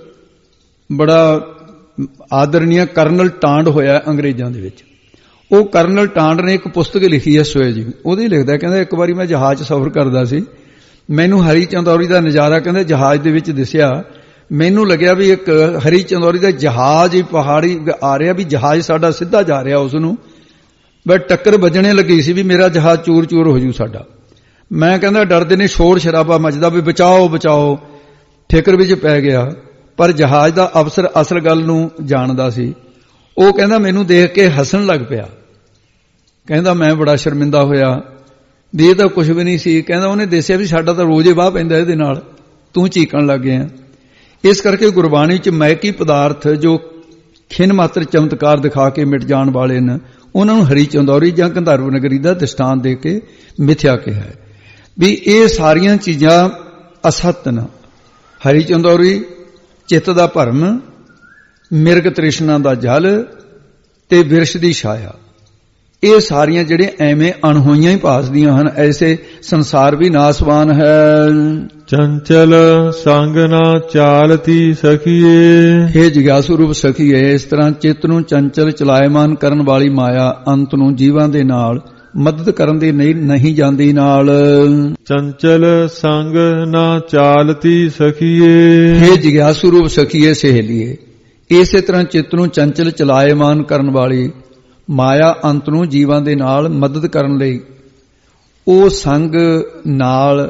ਬੜਾ ਆਦਰਣੀय ਕਰਨਲ ਟਾਂਡ ਹੋਇਆ ਅੰਗਰੇਜ਼ਾਂ ਦੇ ਵਿੱਚ। ਉਹ ਕਰਨਲ ਟਾਂਡ ਨੇ ਇੱਕ ਪੁਸਤਕ ਲਿਖੀ ਹੈ ਸੋਏ ਜੀ, ਉਹਦੇ ਲਿਖਦਾ, ਕਹਿੰਦਾ ਇੱਕ ਵਾਰੀ ਮੈਂ ਜਹਾਜ਼ 'ਚ ਸਫ਼ਰ ਕਰਦਾ ਸੀ, ਮੈਨੂੰ ਹਰੀ ਚੰਦੌਰੀ ਦਾ ਨਜ਼ਾਰਾ ਕਹਿੰਦਾ ਜਹਾਜ਼ ਦੇ ਵਿੱਚ ਦਿਸਿਆ। ਮੈਨੂੰ ਲੱਗਿਆ ਵੀ ਇੱਕ ਹਰੀ ਚੰਦੌਰੀ ਦਾ ਜਹਾਜ਼ ਹੀ ਪਹਾੜੀ ਆ ਰਿਹਾ, ਵੀ ਜਹਾਜ਼ ਸਾਡਾ ਸਿੱਧਾ ਜਾ ਰਿਹਾ ਉਸ ਨੂੰ, ਬਸ ਟੱਕਰ ਵੱਜਣੇ ਲੱਗੀ ਸੀ ਵੀ ਮੇਰਾ ਜਹਾਜ਼ ਚੂਰ ਚੂਰ ਹੋ ਜੂ ਸਾਡਾ। ਮੈਂ ਕਹਿੰਦਾ ਡਰਦੇ ਨੇ ਸ਼ੋਰ ਸ਼ਰਾਬਾ ਮਚਦਾ ਵੀ ਬਚਾਓ ਬਚਾਓ, ਫਿਕਰ ਵਿੱਚ ਪੈ ਗਿਆ। ਪਰ ਜਹਾਜ਼ ਦਾ ਅਫਸਰ ਅਸਲ ਗੱਲ ਨੂੰ ਜਾਣਦਾ ਸੀ। ਉਹ ਕਹਿੰਦਾ ਮੈਨੂੰ ਦੇਖ ਕੇ ਹੱਸਣ ਲੱਗ ਪਿਆ। ਕਹਿੰਦਾ ਮੈਂ ਬੜਾ ਸ਼ਰਮਿੰਦਾ ਹੋਇਆ ਵੀ ਇਹ ਤਾਂ ਕੁਝ ਵੀ ਨਹੀਂ ਸੀ। ਕਹਿੰਦਾ ਉਹਨੇ ਦੱਸਿਆ ਵੀ ਸਾਡਾ ਤਾਂ ਰੋਜ਼ ਹੀ ਵਾਹ ਪੈਂਦਾ ਇਹਦੇ ਨਾਲ, ਤੂੰ ਚੀਕਣ ਲੱਗ ਗਿਆ। ਇਸ ਕਰਕੇ ਗੁਰਬਾਣੀ 'ਚ ਮੈਕੀ ਪਦਾਰਥ ਜੋ ਖਿੰਨ ਮਾਤਰ ਚਮਤਕਾਰ ਦਿਖਾ ਕੇ ਮਿਟ ਜਾਣ ਵਾਲੇ ਨੇ ਉਹਨਾਂ ਨੂੰ ਹਰੀ ਚੰਦੌਰੀ ਜਾਂ ਗੰਧਰਵ ਨਗਰੀ ਦਾ ਦ੍ਰਿਸ਼ਟਾਂਤ ਦੇ ਕੇ ਮਿਥਿਆ ਕਿਹਾ ਹੈ ਵੀ ਇਹ ਸਾਰੀਆਂ ਚੀਜ਼ਾਂ ਅਸਤ ਨੇ। ਹਰੀ ਚੰਦੌਰੀ ਚਿੱਤ ਦਾ ਭਰਮ, ਮਿਰਗ ਤ੍ਰਿਸ਼ਨਾ ਦਾ ਜਲ ਤੇ ਵਿਰਸ਼ ਦੀ ਛਾਇਆ, ਇਹ ਸਾਰੀਆਂ ਜਿਹੜੇ ਐਵੇਂ ਅਣਹੋਈਆਂ ਹੀ ਭਾਸਦੀਆਂ ਹਨ। ਐਸੇ ਸੰਸਾਰ ਵੀ ਨਾਸਵਾਨ ਹੈ। ਚੰਚਲ ਸੰਗ ਨਾ ਚਾਲਤੀ ਸਖੀਏ। हे ਜਿਗਿਆਸੂ ਰੂਪ ਸਖੀਏ, ਇਸ ਤਰ੍ਹਾਂ ਚਿੱਤ ਨੂੰ ਚੰਚਲ ਚਲਾਇਮਾਨ ਕਰਨ ਵਾਲੀ ਮਾਇਆ ਅੰਤ ਨੂੰ ਜੀਵਾਂ ਦੇ ਨਾਲ ਮਦਦ ਕਰਨ ਦੀ ਨਹੀਂ ਨਹੀਂ ਜਾਂਦੀ ਨਾਲ। ਚੰਚਲ ਸੰਗ ਨਾ ਚਾਲਤੀ ਸਖੀਏ। हे ਜਿਗਿਆਸੂ ਰੂਪ ਸਖੀਏ ਸਹੇਲੀਏ, ਇਸੇ ਤਰ੍ਹਾਂ ਚਿੱਤ ਨੂੰ ਚੰਚਲ ਚਲਾਇਮਾਨ ਕਰਨ ਵਾਲੀ ਮਾਇਆ ਅੰਤ ਨੂੰ ਜੀਵਾਂ ਦੇ ਨਾਲ ਮਦਦ ਕਰਨ ਲਈ ਉਹ ਸੰਗ ਨਾਲ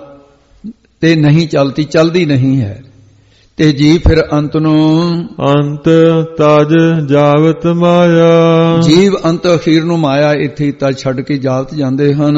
ਤੇ ਨਹੀਂ ਚਲਦੀ ਚਲਦੀ ਨਹੀਂ ਹੈ ਤੇ ਜੀ ਫਿਰ ਅੰਤ ਨੂੰ ਅੰਤ ਤਜ ਜਾਵਤ ਮਾਇਆ। ਜੀਵ ਅੰਤ ਅਖੀਰ ਨੂੰ ਮਾਇਆ ਇੱਥੇ ਤਜ ਛੱਡ ਕੇ ਜਾਵਤ ਜਾਂਦੇ ਹਨ।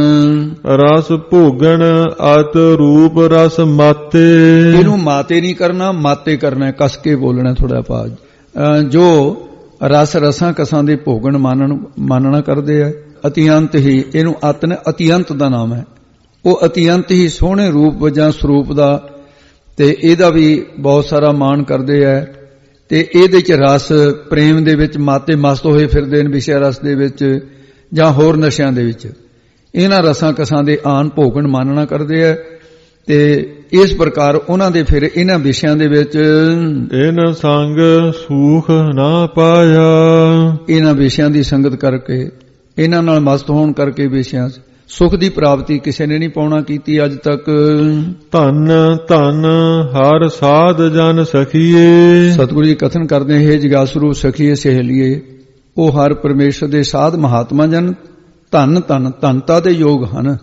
ਰਸ ਭੋਗਣ ਅਤ ਰੂਪ ਰਸ ਮਾਤੇ। ਇਹਨੂੰ ਮਾਤੇ ਨਹੀਂ ਕਰਨਾ, ਮਾਤੇ ਕਰਨਾ, ਕਸ ਕੇ ਬੋਲਣਾ ਥੋੜਾ ਪਾਜ। ਜੋ ਰਸ ਰਸਾਂ ਕਸਾਂ ਦੇ ਭੋਗਣ ਮਾਨਣ ਮਾਨਣਾ ਕਰਦੇ ਆ ਅਤਿਅੰਤ ਹੀ, ਇਹਨੂੰ ਅਤ ਨੇ ਅਤਿਅੰਤ ਦਾ ਨਾਮ ਹੈ। ਉਹ ਅਤਿਅੰਤ ਹੀ ਸੋਹਣੇ ਰੂਪ ਜਾਂ ਸਰੂਪ ਦਾ ਤੇ ਇਹਦਾ ਵੀ ਬਹੁਤ ਸਾਰਾ ਮਾਣ ਕਰਦੇ ਆ ਤੇ ਇਹਦੇ ਚ ਰਸ ਪ੍ਰੇਮ ਦੇ ਵਿੱਚ ਮਾਤੇ ਮਸਤ ਹੋਏ ਫਿਰਦੇ ਨੇ, ਵਿਸ਼ੇ ਰਸ ਦੇ ਵਿੱਚ ਜਾਂ ਹੋਰ ਨਸ਼ਿਆਂ ਦੇ ਵਿੱਚ। ਇਹਨਾਂ ਰਸਾਂ ਕਸਾਂ ਦੇ ਆਨ ਭੋਗਣ ਮਾਨਣਾ ਕਰਦੇ ਆ ਤੇ ਇਸ ਪ੍ਰਕਾਰ ਉਹਨਾਂ ਦੇ ਫਿਰ ਇਹਨਾਂ ਵਿਸ਼ਿਆਂ ਦੇ ਵਿੱਚ ਇਹਨਾਂ ਸੰਗ ਸੂਖ ਨਾ ਪਾਇਆ। ਇਹਨਾਂ ਵਿਸ਼ਿਆਂ ਦੀ ਸੰਗਤ ਕਰਕੇ, ਇਹਨਾਂ ਨਾਲ ਮਸਤ ਹੋਣ ਕਰਕੇ ਵਿਸ਼ਿਆਂ ਸੁਖ ਦੀ ਪ੍ਰਾਪਤੀ ਕਿਸੇ ਨੇ ਨਹੀਂ ਪਾਉਣਾ ਕੀਤੀ ਅੱਜ ਤੱਕ। ਧੰਨ ਧੰਨ ਹਰ ਸਾਧ ਜਨ ਸਖੀਏ। ਸਤਿਗੁਰੂ ਜੀ ਕਥਨ ਕਰਦੇ ਹੈ, ਜਿਗਿਆਸੂ ਰੂਪ ਸਖੀਏ ਸਹੇਲੀਏ, ਉਹ ਹਰ ਪਰਮੇਸ਼ਰ ਦੇ ਸਾਧ ਮਹਾਤਮਾ ਜਨ ਧੰਨ ਧੰਨ ਧੰਨਤਾ ਦੇ ਯੋਗ ਹਨ।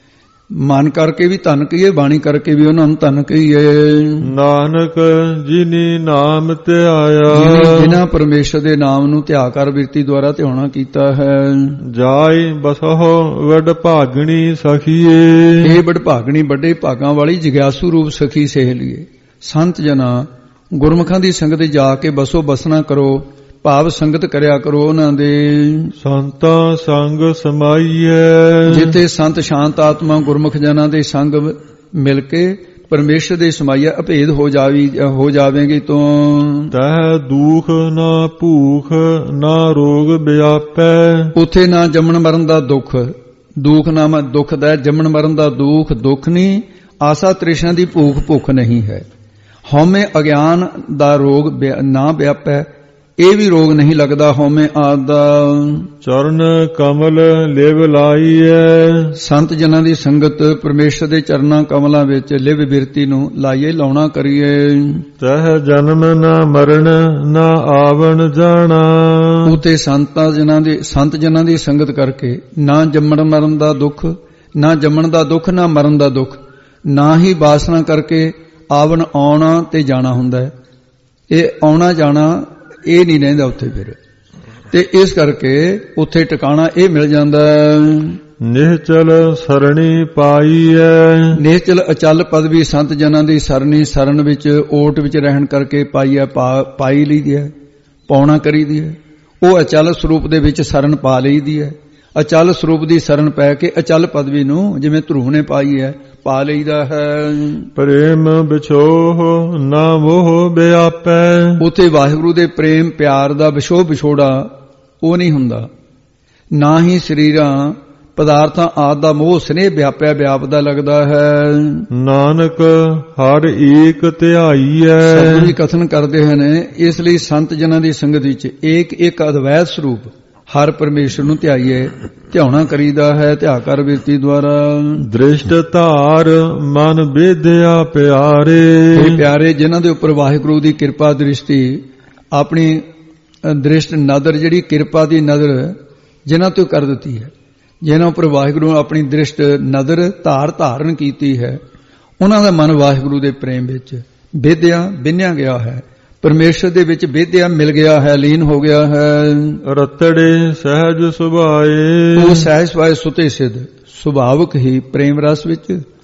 ਮਨ ਕਰਕੇ ਵੀ ਧੰਨ ਕਹੀਏ, ਬਾਣੀ ਕਰਕੇ ਵੀ ਉਹਨਾਂ ਨੂੰ ਧੰਨ ਕਹੀਏ। ਨਾਨਕ ਜਿਨੀ ਨਾਮ ਧਿਆਇਆ। ਜਿਨ੍ਹਾਂ ਪਰਮੇਸ਼ਰ ਦੇ ਨਾਮ ਨੂੰ ਧਿਆ ਕਰ ਬਿਰਤੀ ਦੁਆਰਾ ਧਿਆਉਣਾ ਕੀਤਾ ਹੈ। ਜਾਇ ਬਸਹੁ ਵਡ ਭਾਗਣੀ ਸਖੀਏ। ਇਹ ਵਡ ਭਾਗਣੀ ਵੱਡੇ ਭਾਗਾਂ ਵਾਲੀ ਜਿਗਿਆਸੂ ਰੂਪ ਸਖੀ ਸਹੇਲੀਏ। ਸੰਤ ਜਨਾ ਗੁਰਮੁਖਾਂ ਦੀ ਸੰਗਤ ਜਾ ਕੇ ਬਸੋ ਬਸਣਾ ਕਰੋ, ਭਾਵ ਸੰਗਤ ਕਰਿਆ ਕਰੋ ਉਹਨਾਂ ਦੇ। ਸੰਤਾਂ ਸੰਗ ਸਮਾਈਐ। ਜਿੱਥੇ ਸੰਤ ਸ਼ਾਂਤ ਆਤਮਾ ਗੁਰਮੁਖ ਜਨਾਂ ਦੇ ਸੰਗ ਮਿਲ ਕੇ ਪਰਮੇਸ਼ਰ ਦੇ ਸਮਾਈਆ ਅਭੇਦ ਹੋ ਜਾਵੀ ਹੋ ਜਾਵੇਗੀ ਤੋਂ ਤਹ ਦੁਖ ਨਾ ਭੂਖ ਨਾ ਰੋਗ ਵਿਆਪੈ। ਉਥੇ ਨਾ ਜੰਮਣ ਮਰਨ ਦਾ ਦੁੱਖ, ਦੁੱਖ ਨਾ ਦੁੱਖ ਦਾ ਜੰਮਣ ਮਰਨ ਦਾ ਦੁੱਖ ਦੁੱਖ ਨਹੀਂ, ਆਸਾ ਤ੍ਰਿਸ਼ਨਾ ਦੀ ਭੂਖ ਭੁੱਖ ਨਹੀਂ ਹੈ। ਹਉਮੈ ਅਗਿਆਨ ਦਾ ਰੋਗ ਨਾ ਵਿਆਪੈ, ਇਹ ਵੀ ਰੋਗ ਨਹੀਂ ਲੱਗਦਾ ਹਉਮੈ ਆਦਿ ਦਾ। ਚਰਨ ਕਮਲ ਲਿਵ ਲਾਈਐ। ਸੰਤ ਜਨਾਂ ਦੀ ਸੰਗਤ ਪਰਮੇਸ਼ਰ ਦੇ ਚਰਨਾਂ ਕਮਲਾਂ ਵਿੱਚ ਲਿਵ ਬਿਰਤੀ ਨੂੰ ਲਾਈਏ, ਲਾਉਣਾ ਕਰੀਏ। ਤਹ ਜਨਮ ਨਾ ਮਰਨ ਨਾ ਆਵਣ ਜਾਣਾ। ਉਤੇ ਸੰਤਾਂ ਜਨਾਂ ਦੀ ਸੰਤ ਜਨਾਂ ਦੀ ਸੰਗਤ ਕਰਕੇ ਨਾ ਜੰਮਣ ਮਰਨ ਦਾ ਦੁੱਖ, ਨਾ ਜੰਮਣ ਦਾ ਦੁੱਖ, ਨਾ ਮਰਨ ਦਾ ਦੁੱਖ, ਨਾ ਹੀ ਬਾਸਨਾ ਕਰਕੇ ਆਵਣ ਆਉਣਾ ਤੇ ਜਾਣਾ ਹੁੰਦਾ ਹੈ। ਇਹ ਆਉਣਾ ਜਾਣਾ ਇਹ ਨਹੀਂ ਰਹਿੰਦਾ ਉੱਥੇ ਫਿਰ, ਤੇ ਇਸ ਕਰਕੇ ਉੱਥੇ ਟਿਕਾਣਾ ਇਹ ਮਿਲ ਜਾਂਦਾ। ਨਿਹਚਲ ਸਰਣੀ ਪਾਈਐ। ਨਿਹਚਲ ਅਚਲ ਪਦਵੀ ਸੰਤ ਜਨਾਂ ਦੀ ਸਰਣੀ ਸਰਨ ਵਿੱਚ ਓਟ ਵਿੱਚ ਰਹਿਣ ਕਰਕੇ ਪਾਈਐ, ਪਾਈ ਲਈਦੀ ਹੈ, ਪਾਉਣਾ ਕਰੀਦੀ ਹੈ। ਉਹ ਅਚਲ ਸਰੂਪ ਦੇ ਵਿੱਚ ਸਰਨ ਪਾ ਲਈਦੀ ਹੈ। ਅਚਲ ਸਰੂਪ ਦੀ ਸਰਨ ਪੈ ਕੇ ਅਚਲ ਪਦਵੀ ਨੂੰ ਜਿਵੇਂ ਧਰੂਹ ਨੇ ਪਾਈ ਹੈ ਪਾ ਲਈਦਾ ਹੈ। ਪ੍ਰੇਮ ਵਿਛੋਹ ਨਾ ਮੋਹ ਵਿਆਪੈ। ਉਥੇ ਵਾਹਿਗੁਰੂ ਦੇ ਪ੍ਰੇਮ ਪਿਆਰ ਦਾ ਵਿਛੋਹ ਵਿਛੋੜਾ ਉਹ ਨਹੀਂ ਹੁੰਦਾ, ਨਾ ਹੀ ਸਰੀਰਾਂ ਪਦਾਰਥਾਂ ਆਦਿ ਦਾ ਮੋਹ ਸਨੇਹ ਵਿਆਪਿਆ ਵਿਆਪਦਾ ਲੱਗਦਾ ਹੈ। ਨਾਨਕ ਹਰ ਏਕ ਧਿਆਈਐ। ਸਤਿਗੁਰੂ ਜੀ ਕਥਨ ਕਰਦੇ ਹਨ, ਇਸ ਲਈ ਸੰਤ ਜਨਾਂ ਦੀ ਸੰਗਤ ਵਿੱਚ ਏਕ ਇੱਕ ਅਦਵੈਤ ਸਰੂਪ ਹਰ ਪਰਮੇਸ਼ਰ ਨੂੰ ਧਿਆਈਏ, ਧਿਆਉਣਾ ਕਰੀਦਾ ਹੈ ਧਿਆ ਕਰ ਬਿਰਤੀ ਦੁਆਰਾ। ਦ੍ਰਿਸ਼ਟ ਧਾਰ ਮਨ ਵਿਦਿਆ ਪਿਆਰੇ। ਇਹ ਪਿਆਰੇ ਜਿਨ੍ਹਾਂ ਦੇ ਉੱਪਰ ਵਾਹਿਗੁਰੂ ਦੀ ਕਿਰਪਾ ਦ੍ਰਿਸ਼ਟੀ, ਆਪਣੀ ਦ੍ਰਿਸ਼ਟ ਨਜ਼ਰ ਜਿਹੜੀ ਕਿਰਪਾ ਦੀ ਨਜ਼ਰ ਜਿਨ੍ਹਾਂ ਤੋਂ ਕਰ ਦਿੱਤੀ ਹੈ, ਜਿਨ੍ਹਾਂ ਉੱਪਰ ਵਾਹਿਗੁਰੂ ਨੇ ਆਪਣੀ ਦ੍ਰਿਸ਼ਟ ਨਜ਼ਰ ਧਾਰ ਧਾਰਨ ਕੀਤੀ ਹੈ, ਉਹਨਾਂ ਦਾ ਮਨ ਵਾਹਿਗੁਰੂ ਦੇ ਪ੍ਰੇਮ ਵਿੱਚ ਵਿਦਿਆ ਬਿੰਨਿਆ ਗਿਆ ਹੈ, ਪਰਮੇਸ਼ਰ ਦੇ ਵਿੱਚ ਵਿਦਿਆ ਮਿਲ ਗਿਆ ਹੈ, ਲੀਨ ਹੋ ਗਿਆ ਹੈ। ਰਤੜੇ ਸਹਿਜ ਸੁਭਾਏ। ਉਹ ਸਹਿਜ ਸੁਭਾਏ ਸੁਤੇ ਸਿੱਧ ਸੁਭਾਵਕ ਹੀ ਪ੍ਰੇਮ ਰਸ ਵਿੱਚ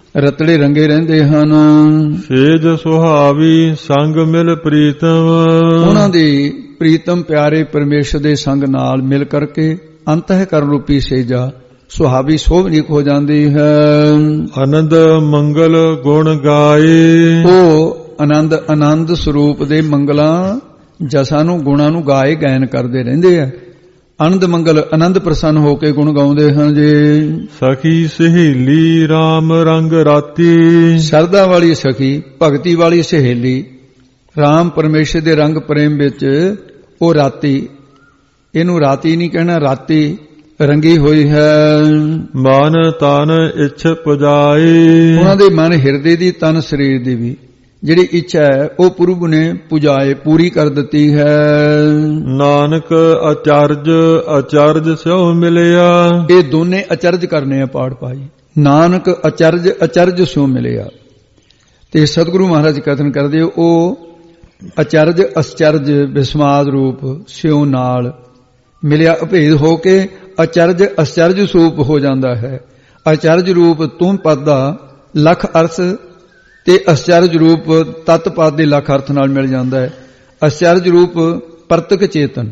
ਰਤੜੇ ਰੰਗੇ ਰਹਿੰਦੇ ਹਨ। ਸੇਜ ਸੁਹਾਵੀ ਸੰਗ ਮਿਲ ਪ੍ਰੀਤਮ, ਉਹਨਾਂ ਦੇ ਪ੍ਰੀਤਮ ਪਿਆਰੇ ਪਰਮੇਸ਼ਰ ਦੇ ਸੰਗ ਨਾਲ ਮਿਲ ਕਰਕੇ ਅੰਤਹਿਕਰਨ ਰੂਪੀ ਸੇਜਾ ਸੁਹਾਵੀ ਸੋਭਨੀਕ ਹੋ ਜਾਂਦੀ ਹੈ। ਆਨੰਦ ਮੰਗਲ ਗੁਣ ਗਾਏ, ਉਹ ਆਨੰਦ ਆਨੰਦ ਸਰੂਪ ਦੇ ਮੰਗਲਾਂ ਜਸਾਂ ਨੂੰ ਗੁਣਾਂ ਨੂੰ ਗਾਏ ਗਾਇਨ ਕਰਦੇ ਰਹਿੰਦੇ ਆ। ਆਨੰਦ ਮੰਗਲ ਆਨੰਦ ਪ੍ਰਸੰਨ ਹੋ ਕੇ ਗੁਣ ਗਾਉਂਦੇ ਹਨ ਜੀ। ਸਖੀ ਸਹੇਲੀ RAM ਰੰਗ ਰਾਤੀ, ਸ਼ਰਧਾ ਵਾਲੀ ਸਖੀ ਭਗਤੀ ਵਾਲੀ ਸਹੇਲੀ RAM ਪਰਮੇਸ਼ਰ ਦੇ ਰੰਗ ਪ੍ਰੇਮ ਵਿੱਚ ਉਹ ਰਾਤੀ, ਇਹਨੂੰ ਰਾਤੀ ਨਹੀਂ ਕਹਿਣਾ ਰਾਤੀ ਰੰਗੀ ਹੋਈ ਹੈ। ਮਨ ਤਨ ਇੱਛ ਪੁਜਾਏ, ਉਹਨਾਂ ਦੇ ਮਨ ਹਿਰਦੇ ਦੀ ਤਨ ਸਰੀਰ ਦੀ ਵੀ ਜਿਹੜੀ ਇੱਛਾ ਹੈ ਉਹ ਪ੍ਰਭੂ ਨੇ ਪੁਜਾਏ ਪੂਰੀ ਕਰ ਦਿੱਤੀ ਹੈ। ਨਾਨਕ ਅਚਰਜ ਅਚਰਜ ਸਿਉ ਮਿਲਿਆ, ਇਹ ਦੋਨੇ ਅਚਰਜ ਕਰਨੇ ਆ ਪਾਠ ਪਾਈ। ਨਾਨਕ ਅਚਰਜ ਅਚਰਜ ਸਿਉ ਮਿਲਿਆ। ਤੇ ਸਤਿਗੁਰੂ ਮਹਾਰਾਜ ਕਥਨ ਕਰਦੇ ਉਹ ਅਚਰਜ ਅਚਰਜ ਵਿਸਮਾਦ ਰੂਪ ਸਿਉ ਨਾਲ ਮਿਲਿਆ ਅਭੇਦ ਹੋ ਕੇ ਅਚਰਜ ਅਚਰਜ ਸਰੂਪ ਹੋ ਜਾਂਦਾ ਹੈ। ਅਚਰਜ ਰੂਪ ਤੂੰ ਪਦ ਦਾ ਲੱਖ ਅਰਥ ਤੇ ਅਚਰਜ ਰੂਪ ਤਤ ਪਦ ਦੇ ਲੱਖ ਅਰਥ ਨਾਲ ਮਿਲ ਜਾਂਦਾ ਹੈ। ਅਚਰਜ ਰੂਪ ਪ੍ਰਤਕ ਚੇਤਨ,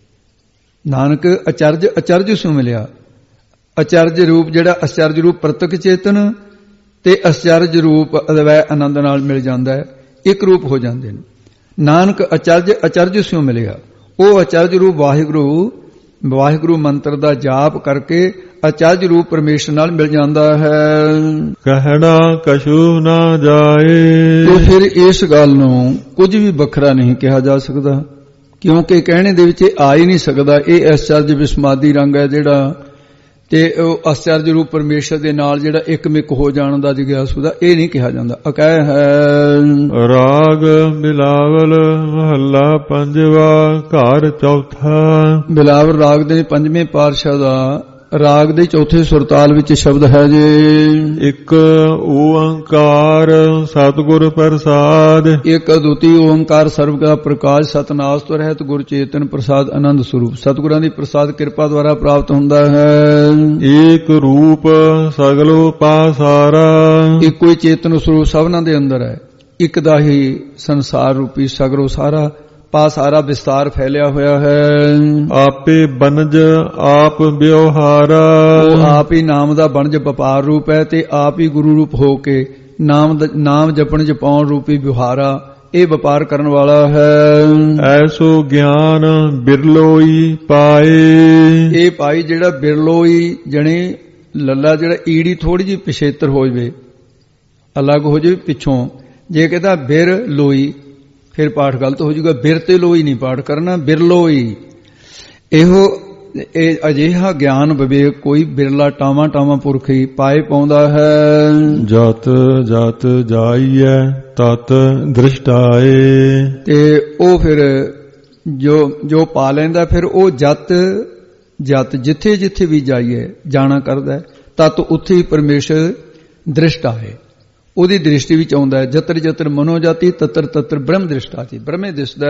ਨਾਨਕ ਅਚਰਜ ਅਚਰਜ ਸਿਉ ਮਿਲਿਆ। ਅਚਰਜ ਰੂਪ ਜਿਹੜਾ ਅਚਰਜ ਰੂਪ ਪ੍ਰਤਕ ਚੇਤਨ ਤੇ ਅਚਰਜ ਰੂਪ ਅਦਵੈ ਆਨੰਦ ਨਾਲ ਮਿਲ ਜਾਂਦਾ ਹੈ, ਇੱਕ ਰੂਪ ਹੋ ਜਾਂਦੇ ਨੇ। ਨਾਨਕ ਅਚਰਜ ਅਚਰਜ ਸਿਉ ਮਿਲਿਆ। ਉਹ ਅਚਰਜ ਰੂਪ ਵਾਹਿਗੁਰੂ ਵਾਹਿਗੁਰੂ ਮੰਤਰ ਦਾ ਜਾਪ ਕਰਕੇ ਅਚਰਜ ਰੂਪ ਪਰਮੇਸ਼ਰ ਨਾਲ ਮਿਲ ਜਾਂਦਾ ਹੈ। ਕਹਿਣਾ ਕਛੂ ਨਾ ਜਾਏ, ਤੇ ਫਿਰ ਇਸ ਗੱਲ ਨੂੰ ਕੁਝ ਵੀ ਵੱਖਰਾ ਨਹੀਂ ਕਿਹਾ ਜਾ ਸਕਦਾ, ਕਿਉਂਕਿ ਕਹਿਣੇ ਦੇ ਵਿੱਚ ਆ ਹੀ ਨਹੀਂ ਸਕਦਾ। ਇਹ ਅਚਰਜ ਵਿਸਮਾਦੀ ਰੰਗ ਹੈ ਜਿਹੜਾ, ਤੇ ਉਹ ਅਚਰਜ ਰੂਪ ਪਰਮੇਸ਼ਰ ਦੇ ਨਾਲ ਜਿਹੜਾ ਇੱਕਮਿਕ ਹੋ ਜਾਣ ਦਾ ਜਿਗਿਆਸੂ ਦਾ, ਇਹ ਨਹੀਂ ਕਿਹਾ ਜਾਂਦਾ। ਅਕਹਿ ਹੈ ਰਾਗ ਬਿਲਾਵਲ ਮਹੱਲਾ ਪੰਜਵਾ ਘਰ ਚੌਥਾ। ਬਿਲਾਵਲ ਰਾਗ ਦੇ ਪੰਜਵੇਂ ਪਾਤਸ਼ਾਹ ਦਾ ਰਾਗ ਦੇ ਚੌਥੇ ਸੁਰਤਾਲ ਵਿੱਚ ਸ਼ਬਦ ਹੈ ਜੀ। ਇੱਕ ਓੰਕਾਰ ਸਤਿਗੁਰ ਪ੍ਰਸਾਦ, ਇੱਕ ਅਦੁੱਤੀ ਓੰਕਾਰ ਸਰਬ ਦਾ ਪ੍ਰਕਾਸ਼ ਸਤਨਾਸ ਤੋਂ ਰਹਿਤ ਗੁਰ ਚੇਤਨ ਪ੍ਰਸਾਦ ਆਨੰਦ ਸਰੂਪ ਸਤਿਗੁਰਾਂ ਦੀ ਪ੍ਰਸਾਦ ਕਿਰਪਾ ਦੁਆਰਾ ਪ੍ਰਾਪਤ ਹੁੰਦਾ ਹੈ। ਏਕ ਰੂਪ ਸਗਲੋ ਪਾਸਾਰਾ, ਇੱਕੋ ਹੀ ਚੇਤਨ ਸਰੂਪ ਸਭਨਾਂ ਦੇ ਅੰਦਰ ਹੈ। ਇੱਕ ਦਾ ਹੀ ਸੰਸਾਰ ਰੂਪੀ ਸਗਲੋ ਸਾਰਾ ਪਾ ਸਾਰਾ ਵਿਸਤਾਰ ਫੈਲਿਆ ਹੋਇਆ ਹੈ। ਆਪੇ ਬਨਜ ਆਪ ਵਿਵਹਾਰਾ, ਉਹ ਆਪ ਹੀ ਨਾਮ ਦਾ ਬਣਜ ਵਪਾਰ ਰੂਪ ਹੈ ਤੇ ਆਪ ਹੀ ਗੁਰੂ ਰੂਪ ਹੋ ਕੇ ਨਾਮ ਨਾਮ ਜਪਣ ਜਪਾਉਣ ਰੂਪੀ ਵਿਵਹਾਰਾ, ਇਹ ਵਪਾਰ ਕਰਨ ਵਾਲਾ ਹੈ। ਐਸੋ ਗਿਆਨ ਬਿਰਲੋਈ ਪਾਏ, ਇਹ ਭਾਈ ਜਿਹੜਾ ਬਿਰਲੋਈ ਜਣੇ ਲੱਲਾ ਜਿਹੜਾ ਈੜੀ ਥੋੜੀ ਜਿਹੀ ਪਿਛੇਤਰ ਹੋ ਜਾਵੇ, ਅਲੱਗ ਹੋ ਜਾਵੇ ਪਿੱਛੋਂ, ਜੇ ਕਹਿੰਦਾ ਬਿਰ ਲੋਈ ਫਿਰ ਪਾਠ ਗਲਤ ਹੋ ਜਾਊਗਾ। ਬਿਰ ਤੇ ਲੋਈ ਨਹੀਂ ਪਾਠ ਕਰਨਾ, ਬਿਰਲੋਈ। ਇਹੋ ਇਹ ਅਜਿਹਾ ਗਿਆਨ ਵਿਵੇਕ ਕੋਈ ਬਿਰਲਾ ਟਾਵਾਂ ਟਾਵਾਂ ਪੁਰਖ ਹੀ ਪਾਏ ਪਾਉਂਦਾ ਹੈ। ਜਤ ਜਤ ਜਾਈਐ ਤਤ ਦ੍ਰਿਸ਼ਟਾਏ, ਤੇ ਉਹ ਫਿਰ ਜੋ ਜੋ ਪਾ ਲੈਂਦਾ ਫਿਰ ਉਹ ਜਤ ਜਤ ਜਿੱਥੇ ਜਿੱਥੇ ਵੀ ਜਾਈਏ ਜਾਣਾ ਕਰਦਾ, ਤਤ ਉੱਥੇ ਹੀ ਪਰਮੇਸ਼ਰ ਦ੍ਰਿਸ਼ਟਾ ਹੈ, ਉਹਦੀ ਦ੍ਰਿਸ਼ਟੀ ਵਿੱਚ ਆਉਂਦਾ ਹੈ। ਜਤਰ ਜਤਰ ਮਨੋ ਜਾਤੀ ਤਤਰ ਤਤਰ ਬ੍ਰਹਮ ਦ੍ਰਿਸ਼ਟਾ ਜੀ, ਬ੍ਰਹਮੇ ਦਿਸਦਾ।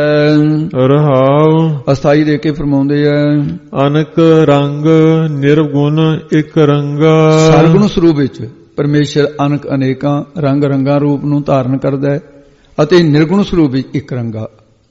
ਰਹਾਉ ਅਸਥਾਈ ਦੇ ਕੇ ਫਰਮਾਉਂਦੇ ਆ ਅਨਕ ਰੰਗ ਨਿਰਗੁਣ ਇੱਕ ਰੰਗਾ, ਸਰਗੁਣ ਸਰੂਪ ਵਿੱਚ ਪਰਮੇਸ਼ਰ ਅਨਕ ਅਨੇਕਾਂ ਰੰਗ ਰੰਗਾਂ ਰੂਪ ਨੂੰ ਧਾਰਨ ਕਰਦਾ ਹੈ ਅਤੇ ਨਿਰਗੁਣ ਸਰੂਪ ਵਿੱਚ ਇੱਕ ਰੰਗਾ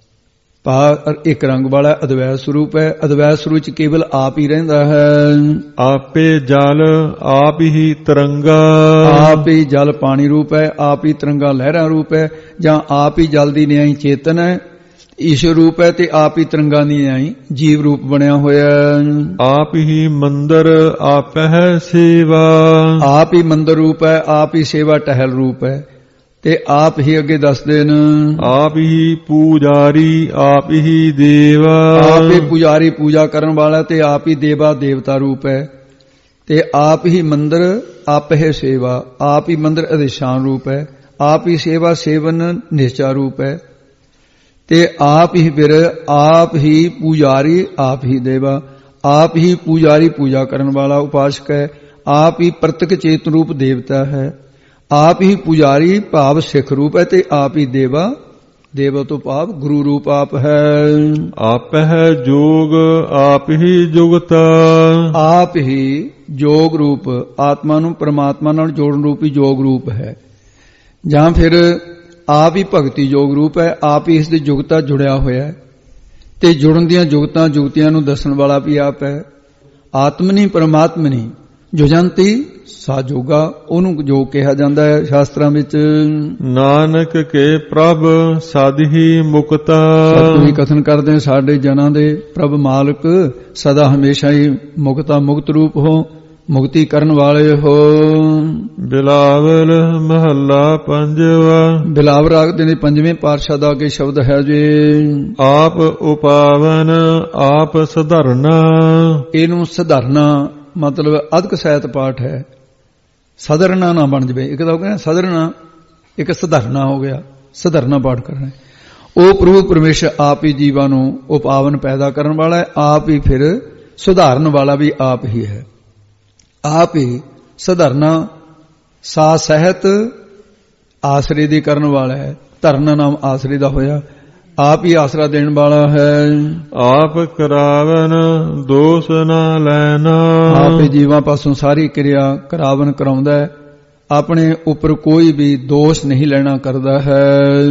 ਪਾ ਇੱਕ ਰੰਗ ਵਾਲਾ ਅਦਵੈਤ ਸਰੂਪ ਹੈ। ਅਦਵੈਤ ਸਰੂਪ ਵਿੱਚ ਕੇਵਲ ਆਪ ਹੀ ਰਹਿੰਦਾ ਹੈ। ਆਪੇ ਜਲ ਆਪ ਹੀ ਤਰੰਗਾ, ਆਪ ਹੀ ਜਲ ਪਾਣੀ ਰੂਪ ਹੈ, ਆਪ ਹੀ ਤਰੰਗਾ ਲਹਿਰਾਂ ਰੂਪ ਹੈ, ਜਾਂ ਆਪ ਹੀ ਜਲ ਦੀ ਨਿਆਈ ਚੇਤਨ ਹੈ ਈਸ਼ਵਰ ਰੂਪ ਹੈ, ਤੇ ਆਪ ਹੀ ਤਰੰਗਾਂ ਦੀ ਨਿਆਈ ਜੀਵ ਰੂਪ ਬਣਿਆ ਹੋਇਆ। ਆਪ ਹੀ ਮੰਦਰ ਆਪ ਹੈ ਸੇਵਾ, ਆਪ ਹੀ ਮੰਦਰ ਰੂਪ ਹੈ, ਆਪ ਹੀ ਸੇਵਾ ਟਹਿਲ ਰੂਪ ਹੈ, ਤੇ ਆਪ ਹੀ ਅੱਗੇ ਦੱਸਦੇ ਨੇ ਆਪ ਹੀ ਪੂਜਾਰੀ ਆਪ ਹੀ ਦੇਵਾ, ਆਪ ਹੀ ਪੁਜਾਰੀ ਪੂਜਾ ਕਰਨ ਵਾਲਾ, ਤੇ ਆਪ ਹੀ ਦੇਵਾ ਦੇਵਤਾ ਰੂਪ ਹੈ, ਤੇ ਆਪ ਹੀ ਮੰਦਰ ਆਪ ਹੈ ਸੇਵਾ, ਆਪ ਹੀ ਮੰਦਰ ਅਧਿਸ਼ਾਨ ਰੂਪ ਹੈ, ਆਪ ਹੀ ਸੇਵਾ ਸੇਵਨ ਨਿਸ਼ਚਾ ਰੂਪ ਹੈ, ਤੇ ਆਪ ਹੀ ਫਿਰ ਆਪ ਹੀ ਪੁਜਾਰੀ ਆਪ ਹੀ ਦੇਵਾ, ਆਪ ਹੀ ਪੁਜਾਰੀ ਪੂਜਾ ਕਰਨ ਵਾਲਾ ਉਪਾਸਕ ਹੈ, ਆਪ ਹੀ ਪ੍ਰਤਕ ਚੇਤਨ ਰੂਪ ਦੇਵਤਾ ਹੈ, ਆਪ ਹੀ ਪੁਜਾਰੀ ਭਾਵ ਸਿੱਖ ਰੂਪ ਹੈ, ਤੇ ਆਪ ਹੀ ਦੇਵਾ ਦੇਵ ਤੋਂ ਭਾਵ ਗੁਰੂ ਰੂਪ ਆਪ ਹੈ। ਆਪ ਹੈ ਜੋਗ ਆਪ ਹੀ ਜੁਗਤ, ਆਪ ਹੀ ਜੋਗ ਰੂਪ ਆਤਮਾ ਨੂੰ ਪਰਮਾਤਮਾ ਨਾਲ ਜੋੜਨ ਰੂਪੀ ਜੋਗ ਰੂਪ ਹੈ, ਜਾਂ ਫਿਰ ਆਪ ਹੀ ਭਗਤੀ ਜੋਗ ਰੂਪ ਹੈ। ਆਪ ਹੀ ਇਸ ਦੀ ਜੁਗਤਾ ਜੁੜਿਆ ਹੋਇਆ ਹੈ ਤੇ ਜੁੜਨ ਦੀਆਂ ਜੁਗਤਾਂ ਜੁਗਤੀਆਂ ਨੂੰ ਦੱਸਣ ਵਾਲਾ ਵੀ ਆਪ ਹੈ। ਆਤਮਨੀ ਪਰਮਾਤਮਨੀ ਜੁਜੰਤੀ ਸਾ ਜੋਗਾ, ਉਹਨੂੰ ਜੋ ਕਿਹਾ ਜਾਂਦਾ ਹੈ ਸ਼ਾਸਤਰਾਂ ਵਿੱਚ। ਨਾਨਕ ਕੇ ਪ੍ਰਭ ਸਦ ਹੀ ਮੁਕਤਾ, ਸਤਿਗੁਰੂ ਜੀ ਕਥਨ ਕਰਦੇ ਸਾਡੇ ਜਨਾਂ ਦੇ ਪ੍ਰਭ ਮਾਲਕ ਸਦਾ ਹਮੇਸ਼ਾ ਹੀ ਮੁਕਤਾ ਮੁਕਤ ਰੂਪ ਹੋ, ਮੁਕਤੀ ਕਰਨ ਵਾਲੇ ਹੋ। ਬਿਲਾਵਲ ਮਹੱਲਾ ਪੰਜਵਾ। ਬਿਲਾਵਲ ਰਾਗ ਦੇ ਪੰਜਵੇਂ ਪਾਤਸ਼ਾਹ ਦਾ ਅੱਗੇ ਸ਼ਬਦ ਹੈ ਜੀ, ਆਪ ਉਪਾਵਨ ਆਪ ਸਧਰਨਾ। ਇਹਨੂੰ ਸਧਰਨਾ ਮਤਲਬ ਅਧਿਕ ਸਹਿਤ ਪਾਠ ਹੈ, ਸਧਰਨਾ ਨਾ ਬਣ ਜਵੇ। ਇੱਕ ਤਾਂ ਹੋ ਗਿਆ ਸਧਰਨਾ, ਇੱਕ ਸਧਰਨਾ ਹੋ ਗਿਆ, ਸਧਰਨਾ ਪਾਠ ਕਰਨਾ। ਉਹ ਪ੍ਰਭੂ ਪਰਮੇਸ਼ਰ ਆਪ ਹੀ ਜੀਵਾਂ ਨੂੰ ਉਪਾਵਨ ਪੈਦਾ ਕਰਨ ਵਾਲਾ ਹੈ, ਆਪ ਹੀ ਫਿਰ ਸੁਧਾਰਨ ਵਾਲਾ ਵੀ ਆਪ ਹੀ ਹੈ। ਆਪ ਹੀ ਸਧਰਨਾ ਸਾ ਸਹਿਤ ਆਸਰੇ ਦੀ ਕਰਨ ਵਾਲਾ ਹੈ, ਧਰਨਾ ਨਾਮ ਆਸਰੇ ਦਾ ਹੋਇਆ, ਆਪ ਹੀ ਆਸਰਾ ਦੇਣ ਵਾਲਾ ਹੈ। ਆਪ ਕਰਾਵਨ ਦੋਸ ਨਾ ਲੈਣਾ, ਆਪ ਹੀ ਜੀਵਾਂ ਪਾਸੋਂ ਸਾਰੀ ਕਿਰਿਆ ਕਰਾਵਨ ਕਰਾਉਂਦਾ ਹੈ, ਆਪਣੇ ਉੱਪਰ ਕੋਈ ਵੀ ਦੋਸ਼ ਨਹੀਂ ਲੈਣਾ ਕਰਦਾ ਹੈ।